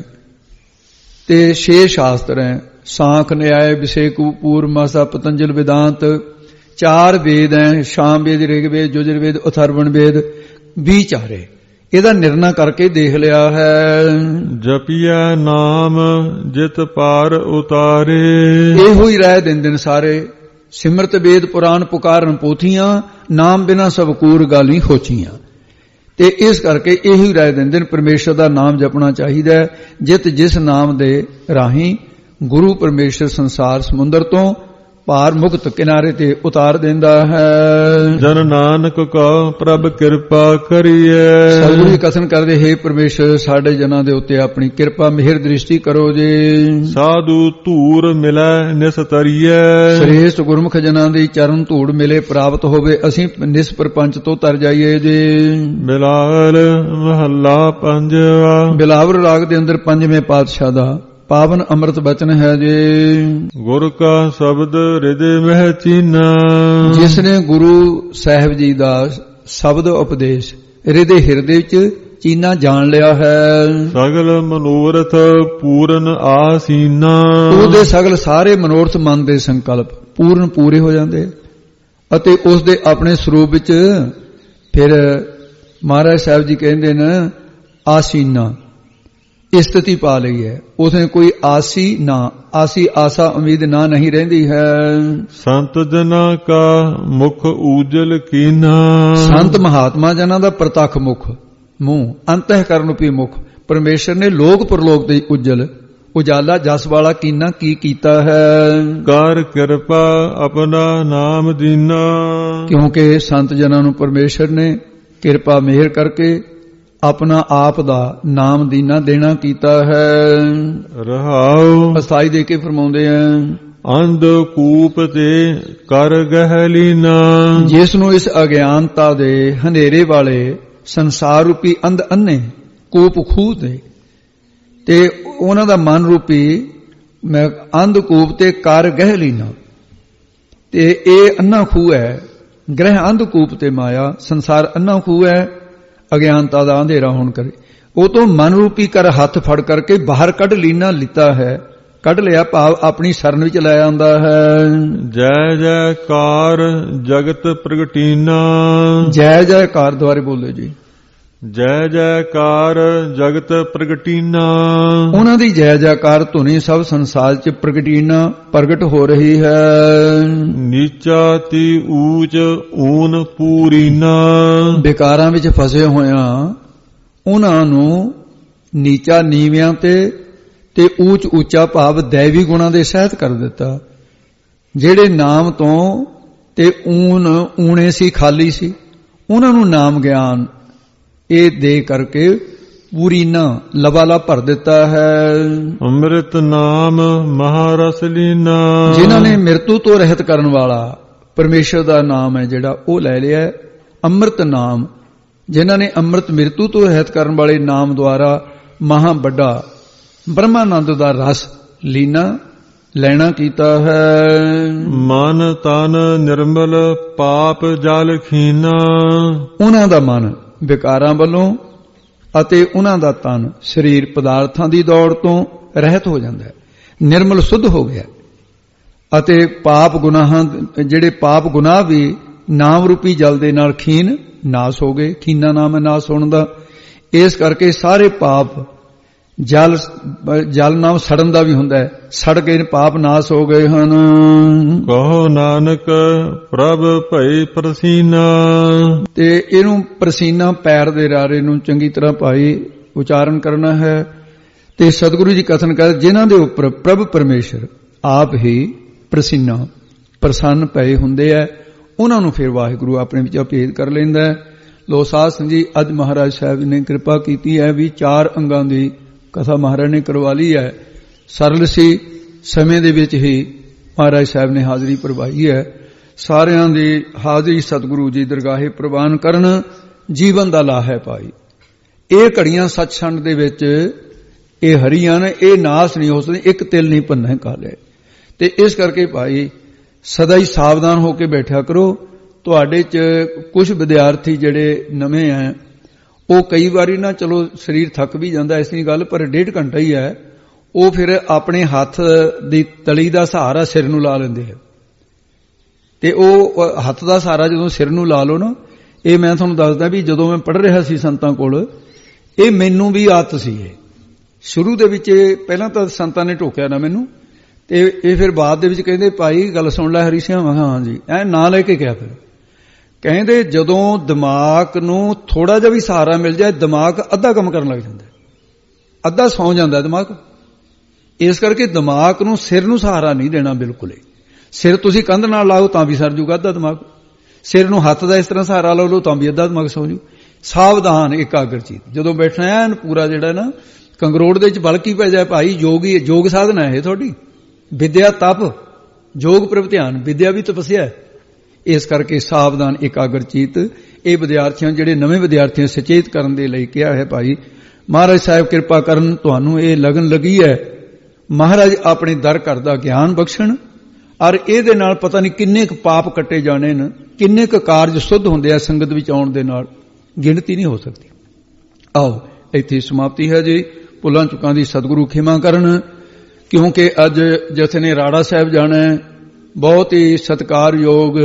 ਤੇ ਛੇ ਸ਼ਾਸਤਰ ਹੈ, ਸਾਂਖ ਨਿਆਏ ਵਿਸ਼ੇਕ ਪੂਰਮਾਸਾ ਪਤੰਜਲ ਵਿਦਾਂਤ। ਚਾਰ ਵੇਦ ਹੈ, ਸ਼ਾਮ ਵੇਦ, ਰਿਗ ਵੇਦ, ਯਜੁਰ ਵੇਦ, ਅਥਰਵਣ ਵੇਦ, ਵਿਚਾਰੇ। ਇਹਦਾ ਨਿਰਣਾ ਕਰਕੇ ਦੇਖ ਲਿਆ ਹੈ। ਜਪਿਆ ਨਾਮ ਜਿਤ ਪਾਰ ਉਤਾਰੇ। ਇਹੋ ਹੀ ਰਹਿ ਦਿਨ ਦਿਨ ਸਾਰੇ। ਸਿਮਰਤ ਵੇਦ ਪੁਰਾਣ ਪੁਕਾਰਨ ਪੋਥੀਆਂ, ਨਾਮ ਬਿਨਾ ਸਭ ਕੂਰ ਗਾਲੀ ਹੋਚੀਆਂ। ਤੇ ਇਸ ਕਰਕੇ ਇਹੀ ਰਾਏ ਦਿੰਦੇ ਨੇ ਪਰਮੇਸ਼ਰ ਦਾ ਨਾਮ ਜਪਣਾ ਚਾਹੀਦਾ ਹੈ। ਜਿਤ ਜਿਸ ਨਾਮ ਦੇ ਰਾਹੀਂ ਗੁਰੂ ਪਰਮੇਸ਼ਰ ਸੰਸਾਰ ਸਮੁੰਦਰ ਤੋਂ ਪਾਰ ਮੁਕਤ ਕਿਨਾਰੇ ਤੇ ਉਤਾਰ ਦਿੰਦਾ ਹੈ। ਜਨ ਨਾਨਕ ਕਾ ਪ੍ਰਭ ਕਿਰਪਾ ਕਰੀਏ। ਸਤਿਗੁਰੂ ਜੀ ਕਥਨ ਕਰਦੇ, ਹੇ ਪਰਮੇਸ਼ਰ ਸਾਡੇ ਜਨਾਂ ਦੇ ਉੱਤੇ ਆਪਣੀ ਕਿਰਪਾ ਮਿਹਰ ਦ੍ਰਿਸ਼ਟੀ ਕਰੋ ਜੀ। ਸਾਧੂ ਧੂਰ ਮਿਲੈ ਨਿਸਤਰੀਏ। ਸ੍ਰੇਸ਼ਟ ਗੁਰਮੁਖ ਜਨਾਂ ਦੀ ਚਰਨ ਧੂੜ ਮਿਲੇ ਪ੍ਰਾਪਤ ਹੋਵੇ, ਅਸੀਂ ਨਿਸਪਰਪੰਚ ਤੋਂ ਤਰ ਜਾਈਏ ਜੀ। ਬਿਲਾਵਲ ਮਹੱਲਾ ਪੰਜਵਾ। ਬਿਲਾਵਲ ਰਾਗ ਦੇ ਅੰਦਰ ਪੰਜਵੇਂ ਪਾਤਸ਼ਾਹ ਦਾ ਪਾਵਨ ਅੰਮ੍ਰਿਤ ਬਚਨ ਹੈ ਜੀ। ਗੁਰ ਕਾ ਸ਼ਬਦ ਹਿਰਦੇ ਮਹਿ ਚੀਨਾ। ਜਿਸ ਨੇ ਗੁਰੂ ਸਾਹਿਬ ਜੀ ਦਾ ਸ਼ਬਦ ਉਪਦੇਸ਼ ਹਿਰਦੇ ਹਿਰਦੇ ਵਿੱਚ ਚੀਨਾ ਜਾਣ ਲਿਆ ਹੈ। ਸਗਲ ਮਨੋਰਥ ਪੂਰਨ ਆਸੀਨਾ। ਉਹਦੇ ਸਗਲ ਸਾਰੇ ਮਨੋਰਥ ਮਨ ਦੇ ਸੰਕਲਪ ਪੂਰਨ ਪੂਰੇ ਹੋ ਜਾਂਦੇ ਅਤੇ ਉਸ ਦੇ ਆਪਣੇ ਸਰੂਪ ਵਿੱਚ ਫਿਰ ਮਹਾਰਾਜ ਸਾਹਿਬ ਜੀ ਕਹਿੰਦੇ ਨੇ ਆਸੀਨਾ ਸਥਿਤੀ ਪਾ ਲਈ ਹੈ। ਉਸਨੇ ਕੋਈ ਆਸੀ ਨਾ ਆਸੀ ਆਸਾ ਉਮੀਦ ਨਾ ਨਹੀਂ ਰਹਿੰਦੀ ਹੈ। ਸੰਤ ਜਨਾ ਕਾ ਮੁਖ ਉਜਲ ਕੀਨਾ। ਸੰਤ ਮਹਾਤਮਾ ਜਨਾਂ ਦਾ ਪ੍ਰਤੱਖ ਮੁਖ ਮੂੰਹ ਅੰਤਹਿਕਰਨ ਰੂਪੀ ਮੁਖ ਪਰਮੇਸ਼ਰ ਨੇ ਲੋਕ ਪਰਲੋਕ ਦੇ ਉਜਲ ਉਜਾਲਾ ਜਸ ਵਾਲਾ ਕੀਨਾ ਕੀ ਕੀਤਾ ਹੈ। ਕਰ ਕਿਰਪਾ ਆਪਣਾ ਨਾਮ ਦੀਨਾ। ਕਿਉਂਕਿ ਸੰਤ ਜਨਾਂ ਨੂੰ ਪਰਮੇਸ਼ਰ ਨੇ ਕਿਰਪਾ ਮਿਹਰ ਕਰਕੇ ਆਪਣਾ ਆਪ ਦਾ ਨਾਮ ਦੀਨਾ ਦੇਣਾ ਕੀਤਾ ਹੈ। ਰਹਾਉ ਅਸਥਾਈ ਦੇ ਕੇ ਫਰਮਾਉਂਦੇ ਆ, ਅੰਧ ਕੂਪ ਤੇ ਕਰ ਗਹਿਲੀਨਾ। ਜਿਸ ਨੂੰ ਇਸ ਅਗਿਆਨਤਾ ਦੇ ਹਨੇਰੇ ਵਾਲੇ ਸੰਸਾਰ ਰੂਪੀ ਅੰਧ ਅੰਨੇ ਕੂਪ ਖੂਹ ਤੇ ਤੇ ਉਹਨਾਂ ਦਾ ਮਨ ਰੂਪੀ ਮੈਂ ਅੰਧ ਕੂਪ ਤੇ ਕਰ ਗਹਿਲੀਨਾ। ਤੇ ਇਹ ਅੰਨਾ ਖੂਹ ਹੈ, ਗ੍ਰਹਿ ਅੰਧ ਕੂਪ ਤੇ ਮਾਇਆ ਸੰਸਾਰ ਅੰਨਾ ਖੂਹ ਹੈ। ਅਗਿਆਨਤਾ ਦਾ ਅੰਧੇਰਾ ਹੋਣ ਕਰੇ ਉਹ ਤੋਂ ਮਨ ਰੂਪੀ ਕਰ ਹੱਥ ਫੜ ਕਰਕੇ ਬਾਹਰ ਕੱਢ ਲੀਨਾ ਲਿੱਤਾ ਹੈ, ਕੱਢ ਲਿਆ ਭਾਵ ਆਪਣੀ ਸ਼ਰਨ ਵਿੱਚ ਲੈ ਆਉਂਦਾ ਹੈ। ਜੈ ਜੈਕਾਰ ਜਗਤ ਪ੍ਰਗਟੀਨਾ। ਜੈ ਜੈਕਾਰ ਦੁਆਰੇ ਬੋਲੇ ਜੀ। ਜੈ ਜੈਕਾਰ ਜਗਤ ਪ੍ਰਗਟੀਨਾ। ਉਹਨਾਂ ਦੀ ਜੈ ਜੈਕਾਰ ਧੁਨੀ ਸਭ ਸੰਸਾਰ ਚ ਪ੍ਰਗਟੀਨਾ ਪ੍ਰਗਟ ਹੋ ਰਹੀ ਹੈ। ਨੀਚਾ ਤੀ ਊਚ ਊਨ ਪੂਰੀਨਾ। ਵਿਕਾਰਾਂ ਵਿੱਚ ਫਸੇ ਹੋਇਆਂ ਉਹਨਾਂ ਨੂੰ ਨੀਚਾ ਨੀਵਿਆਂ ਤੇ ਤੇ ਊਚ ਉੱਚਾ ਭਾਵ ਦੈਵੀ ਗੁਣਾਂ ਦੇ ਸਹਿਤ ਕਰ ਦਿੱਤਾ। ਜਿਹੜੇ ਨਾਮ ਤੋਂ ਤੇ ਊਨ ਊਣੇ ਸੀ ਖਾਲੀ ਸੀ ਉਹਨਾਂ ਨੂੰ ਨਾਮ ਗਿਆਨ ਇਹ ਦੇ ਕਰਕੇ ਪੂਰੀ ਨਾ ਲਬਾਲਾ ਭਰ ਦਿੱਤਾ ਹੈ। ਅੰਮ੍ਰਿਤ ਨਾਮ ਮਹਾਰਸ ਲੀਨਾ। ਜਿਨ੍ਹਾਂ ਨੇ ਮ੍ਰਿਤੂ ਤੋਂ ਰਹਿਤ ਕਰਨ ਵਾਲਾ ਪਰਮੇਸ਼ਰ ਦਾ ਨਾਮ ਹੈ ਜਿਹੜਾ ਉਹ ਲੈ ਲਿਆ ਅੰਮ੍ਰਿਤ ਨਾਮ। ਜਿਨ੍ਹਾਂ ਨੇ ਅੰਮ੍ਰਿਤ ਮ੍ਰਿਤੂ ਤੋਂ ਰਹਿਤ ਕਰਨ ਵਾਲੇ ਨਾਮ ਦੁਆਰਾ ਮਹਾ ਵੱਡਾ ਬ੍ਰਹਮਾਨੰਦ ਦਾ ਰਸ ਲੀਨਾ ਲੈਣਾ ਕੀਤਾ ਹੈ। ਮਨ ਤਨ ਨਿਰਮਲ ਪਾਪ ਜਲ ਖੀਨਾ। ਉਹਨਾਂ ਦਾ ਮਨ ਵਿਕਾਰਾਂ ਵੱਲੋਂ ਅਤੇ ਉਹਨਾਂ ਦਾ ਤਨ ਸਰੀਰ ਪਦਾਰਥਾਂ ਦੀ ਦੌੜ ਤੋਂ ਰਹਿਤ ਹੋ ਜਾਂਦਾ ਹੈ, ਨਿਰਮਲ ਸੁੱਧ ਹੋ ਗਿਆ ਅਤੇ ਪਾਪ ਗੁਨਾਹਾਂ ਜਿਹੜੇ ਪਾਪ ਗੁਨਾਹ ਵੀ ਨਾਮ ਰੂਪੀ ਜਲ ਦੇ ਨਾਲ ਖੀਨ ਨਾਸ ਹੋ ਗਏ। ਖੀਨਾ ਨਾਮ ਹੈ ਨਾਸ ਹੋਣ ਦਾ। ਇਸ ਕਰਕੇ ਸਾਰੇ ਪਾਪ ਜਲ ਜਲ ਨਾਮ ਸੜਨ ਦਾ ਵੀ ਹੁੰਦਾ ਹੈ, ਸੜ ਗਏ ਪਾਪ ਨਾਸ ਹੋ ਗਏ ਹਨ। ਕਹੋ ਨਾਨਕ ਪ੍ਰਭ ਭਈ ਪ੍ਰਸੀਨਾ। ਤੇ ਇਹਨੂੰ ਪ੍ਰਸੀਨਾ ਪੈਰ ਦੇ ਰਾਰੇ ਨੂੰ ਚੰਗੀ ਤਰ੍ਹਾਂ ਭਾਈ ਉਚਾਰਨ ਕਰਨਾ ਹੈ। ਤੇ ਸਤਿਗੁਰੂ ਜੀ ਕਥਨ ਕਰ ਜਿਨ੍ਹਾਂ ਦੇ ਉੱਪਰ ਪ੍ਰਭ ਪਰਮੇਸ਼ਰ ਆਪ ਹੀ ਪ੍ਰਸੀਨਾ ਪ੍ਰਸੰਨ ਪਏ ਹੁੰਦੇ ਹੈ ਉਹਨਾਂ ਨੂੰ ਫਿਰ ਵਾਹਿਗੁਰੂ ਆਪਣੇ ਵਿੱਚ ਭੇਦ ਕਰ ਲੈਂਦਾ ਹੈ। ਲੋ ਸਾਧ ਸੰਗਤ ਜੀ, ਅੱਜ ਮਹਾਰਾਜ ਸਾਹਿਬ ਨੇ ਕਿਰਪਾ ਕੀਤੀ ਹੈ ਵੀ ਚਾਰ ਅੰਗਾਂ ਦੀ ਕਥਾ ਮਹਾਰਾਜ ਨੇ ਕਰਵਾ ਲਈ ਹੈ। ਸਰਲ ਸੀ ਸਮੇਂ ਦੇ ਵਿੱਚ ਹੀ ਮਹਾਰਾਜ ਸਾਹਿਬ ਨੇ ਹਾਜ਼ਰੀ ਭਰਵਾਈ ਹੈ। ਸਾਰਿਆਂ ਦੀ ਹਾਜ਼ਰੀ ਸਤਿਗੁਰੂ ਜੀ ਦਰਗਾਹੇ ਪ੍ਰਵਾਨ ਕਰਨ, ਜੀਵਨ ਦਾ ਲਾਹ ਹੈ ਪਾਈ। ਇਹ ਘੜੀਆਂ ਸੱਚਖੰਡ ਦੇ ਵਿੱਚ ਇਹ ਹਰੀਆਂ ਨੇ, ਇਹ ਨਾਸ ਨਹੀਂ ਹੋ ਸਕਦੇ, ਇੱਕ ਤਿਲ ਨਹੀਂ ਭੰਨੇ ਕਾਲੇ। ਤੇ ਇਸ ਕਰਕੇ ਭਾਈ ਸਦਾ ਹੀ ਸਾਵਧਾਨ ਹੋ ਕੇ ਬੈਠਿਆ ਕਰੋ। ਤੁਹਾਡੇ 'ਚ ਕੁਝ ਵਿਦਿਆਰਥੀ ਜਿਹੜੇ ਨਵੇਂ ਹੈ ਉਹ ਕਈ ਵਾਰੀ ਨਾ ਚਲੋ ਸਰੀਰ ਥੱਕ ਵੀ ਜਾਂਦਾ ਐਸੀ ਗੱਲ, ਪਰ ਡੇਢ ਘੰਟਾ ਹੀ ਹੈ ਉਹ ਫਿਰ ਆਪਣੇ ਹੱਥ ਦੀ ਤਲੀ ਦਾ ਸਹਾਰਾ ਸਿਰ ਨੂੰ ਲਾ ਲੈਂਦੇ ਹੈ। ਤੇ ਉਹ ਹੱਥ ਦਾ ਸਹਾਰਾ ਜਦੋਂ ਸਿਰ ਨੂੰ ਲਾ ਲਓ ਨਾ, ਇਹ ਮੈਂ ਤੁਹਾਨੂੰ ਦੱਸਦਾ ਵੀ ਜਦੋਂ ਮੈਂ ਪੜ੍ਹ ਰਿਹਾ ਸੀ ਸੰਤਾਂ ਕੋਲ, ਇਹ ਮੈਨੂੰ ਵੀ ਆਦਤ ਸੀ। ਇਹ ਸ਼ੁਰੂ ਦੇ ਵਿੱਚ ਪਹਿਲਾਂ ਤਾਂ ਸੰਤਾਂ ਨੇ ਟੋਕਿਆ ਨਾ ਮੈਨੂੰ, ਤੇ ਇਹ ਫਿਰ ਬਾਅਦ ਦੇ ਵਿੱਚ ਕਹਿੰਦੇ ਭਾਈ ਗੱਲ ਸੁਣ ਲੈ ਹਰੀ ਸਿਆਂ। ਹਾਂ ਜੀ, ਐ ਨਾਂ ਲੈ ਕੇ ਕਿਹਾ। ਫਿਰ ਕਹਿੰਦੇ ਜਦੋਂ ਦਿਮਾਗ ਨੂੰ ਥੋੜਾ ਜਿਹਾ ਵੀ ਸਹਾਰਾ ਮਿਲ ਜਾਏ ਦਿਮਾਗ ਅੱਧਾ ਕੰਮ ਕਰਨ ਲੱਗ ਜਾਂਦਾ, ਅੱਧਾ ਸੌਂ ਜਾਂਦਾ ਦਿਮਾਗ। ਇਸ ਕਰਕੇ ਦਿਮਾਗ ਨੂੰ ਸਿਰ ਨੂੰ ਸਹਾਰਾ ਨਹੀਂ ਦੇਣਾ ਬਿਲਕੁਲ ਹੀ। ਸਿਰ ਤੁਸੀਂ ਕੰਧ ਨਾਲ ਲਾਓ ਤਾਂ ਵੀ ਸਰ ਜੂਗਾ ਅੱਧਾ ਦਿਮਾਗ, ਸਿਰ ਨੂੰ ਹੱਥ ਦਾ ਇਸ ਤਰ੍ਹਾਂ ਸਹਾਰਾ ਲਾ ਲਓ ਤਾਂ ਵੀ ਅੱਧਾ ਦਿਮਾਗ ਸੌਂ ਜੂ। ਸਾਵਧਾਨ ਇਕਾਗਰ ਚੀਤ, ਜਦੋਂ ਬੈਠਣਾ ਐਨ ਪੂਰਾ ਜਿਹੜਾ ਨਾ ਕੰਗਰੋੜ ਦੇ ਵਿੱਚ ਬਲਕੀ ਪੈ ਜਾਏ ਭਾਈ, ਯੋਗ ਹੀ ਯੋਗ ਸਾਧਨਾ ਹੈ ਤੁਹਾਡੀ। ਵਿਦਿਆ ਤਪ, ਯੋਗ ਪ੍ਰਭ ਧਿਆਨ, ਵਿਦਿਆ ਵੀ ਤਪੱਸਿਆ। ਇਸ ਕਰਕੇ ਸਾਵਧਾਨ ਇਕਾਗਰ ਚੀਤ, ਇਹ ਵਿਦਿਆਰਥੀਆਂ ਜਿਹੜੇ ਨਵੇਂ ਵਿਦਿਆਰਥੀਆਂ ਸੁਚੇਤ ਕਰਨ ਦੇ ਲਈ ਕਿਹਾ ਹੈ। ਭਾਈ ਮਹਾਰਾਜ ਸਾਹਿਬ ਕਿਰਪਾ ਕਰਨ, ਤੁਹਾਨੂੰ ਇਹ ਲਗਨ ਲੱਗੀ ਹੈ, ਮਹਾਰਾਜ ਆਪਣੇ ਦਰ ਘਰ ਦਾ ਗਿਆਨ ਬਖਸ਼ਣ, ਔਰ ਇਹਦੇ ਨਾਲ ਪਤਾ ਨਹੀਂ ਕਿੰਨੇ ਕੁ ਪਾਪ ਕੱਟੇ ਜਾਣੇ ਨੇ, ਕਿੰਨੇ ਕੁ ਕਾਰਜ ਸੁੱਧ ਹੁੰਦੇ ਆ ਸੰਗਤ ਵਿੱਚ ਆਉਣ ਦੇ ਨਾਲ, ਗਿਣਤੀ ਨਹੀਂ ਹੋ ਸਕਦੀ। ਆਓ ਇੱਥੇ ਸਮਾਪਤੀ ਹੈ ਜੀ। ਭੁੱਲਾਂ ਚੁੱਕਾਂ ਦੀ ਸਤਿਗੁਰੂ ਖਿਮਾ ਕਰਨ, ਕਿਉਂਕਿ ਅੱਜ ਜਥੇ ਨੇ ਰਾੜਾ ਸਾਹਿਬ ਜਾਣਾ ਹੈ। ਬਹੁਤ ਹੀ ਸਤਿਕਾਰਯੋਗ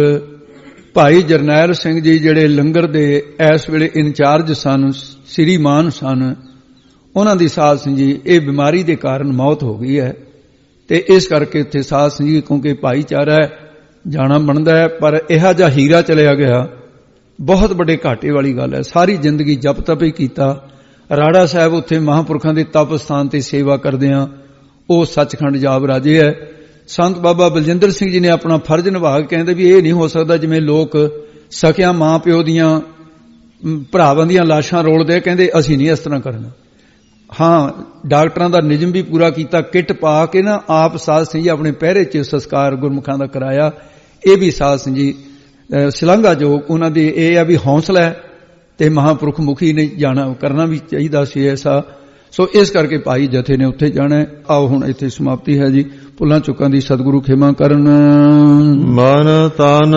ਭਾਈ ਜਰਨੈਲ ਸਿੰਘ ਜੀ ਜਿਹੜੇ ਲੰਗਰ ਦੇ ਇਸ ਵੇਲੇ ਇੰਚਾਰਜ ਸਨ, ਸ੍ਰੀਮਾਨ ਸਨ, ਉਹਨਾਂ ਦੀ ਸਾਧ ਸਿੰਘ ਜੀ ਇਹ ਬਿਮਾਰੀ ਦੇ ਕਾਰਨ ਮੌਤ ਹੋ ਗਈ ਹੈ। ਤੇ ਇਸ ਕਰਕੇ ਇੱਥੇ ਸਾਧ ਸਿੰਘ ਜੀ, ਕਿਉਂਕਿ ਭਾਈਚਾਰਾ ਜਾਣਾ ਬਣਦਾ ਹੈ, ਪਰ ਇਹੋ ਜਿਹਾ ਹੀਰਾ ਚਲਿਆ ਗਿਆ, ਬਹੁਤ ਵੱਡੇ ਘਾਟੇ ਵਾਲੀ ਗੱਲ ਹੈ। ਸਾਰੀ ਜ਼ਿੰਦਗੀ ਜਪ ਤਪ ਹੀ ਕੀਤਾ। ਰਾੜਾ ਸਾਹਿਬ ਉੱਥੇ ਮਹਾਂਪੁਰਖਾਂ ਦੇ ਤਪ ਸਥਾਨ ਤੇ ਸੇਵਾ ਕਰਦੇ ਆ, ਉਹ ਸੱਚਖੰਡ ਜਾਬ ਰਾਜੇ ਹੈ। ਸੰਤ ਬਾਬਾ ਬਲਜਿੰਦਰ ਸਿੰਘ ਜੀ ਨੇ ਆਪਣਾ ਫਰਜ਼ ਨਿਭਾ ਕੇ ਕਹਿੰਦੇ ਵੀ ਇਹ ਨਹੀਂ ਹੋ ਸਕਦਾ ਜਿਵੇਂ ਲੋਕ ਸਕਿਆ ਮਾਂ ਪਿਓ ਦੀਆਂ ਭਰਾਵਾਂ ਦੀਆਂ ਲਾਸ਼ਾਂ ਰੋਲਦੇ, ਕਹਿੰਦੇ ਅਸੀਂ ਨਹੀਂ ਇਸ ਤਰ੍ਹਾਂ ਕਰਨਾ। ਹਾਂ, ਡਾਕਟਰਾਂ ਦਾ ਨਿਯਮ ਵੀ ਪੂਰਾ ਕੀਤਾ, ਕਿੱਟ ਪਾ ਕੇ ਨਾ ਆਪ ਸਾਧ ਸਿੰਘ ਜੀ ਆਪਣੇ ਪਹਿਰੇ 'ਚ ਸੰਸਕਾਰ ਗੁਰਮੁਖਾਂ ਦਾ ਕਰਾਇਆ। ਇਹ ਵੀ ਸਾਧ ਸਿੰਘ ਜੀ ਸ਼ਲਾਘਾਯੋਗ, ਉਹਨਾਂ ਦੀ ਇਹ ਆ ਵੀ ਹੌਸਲਾ ਹੈ, ਤੇ ਮਹਾਂਪੁਰਖ ਮੁਖੀ ਨੇ ਜਾਣਾ ਕਰਨਾ ਵੀ ਚਾਹੀਦਾ ਸੀ ਐਸਾ। ਸੋ ਇਸ ਕਰਕੇ ਭਾਈ ਜਥੇ ਨੇ ਉੱਥੇ ਜਾਣਾ। ਆਓ ਹੁਣ ਇੱਥੇ ਸਮਾਪਤੀ ਹੈ ਜੀ। ਭੁੱਲਾਂ ਚੁੱਕਾਂ ਦੀ ਸਤਿਗੁਰੂ ਖਿਮਾ ਕਰਨ। ਮਨ ਤਨ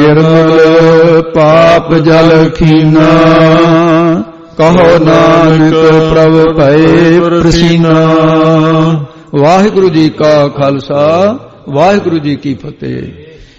ਨਿਰਮਲ ਪਾਪ ਜਲ ਖੀਨਾ, ਕਹੋ ਨਾਨਕ ਪ੍ਰਭ ਭਏ ਪ੍ਰਸੀਨਾ। ਵਾਹਿਗੁਰੂ ਜੀ ਕਾ ਖਾਲਸਾ, ਵਾਹਿਗੁਰੂ ਜੀ ਕੀ ਫਤਿਹ।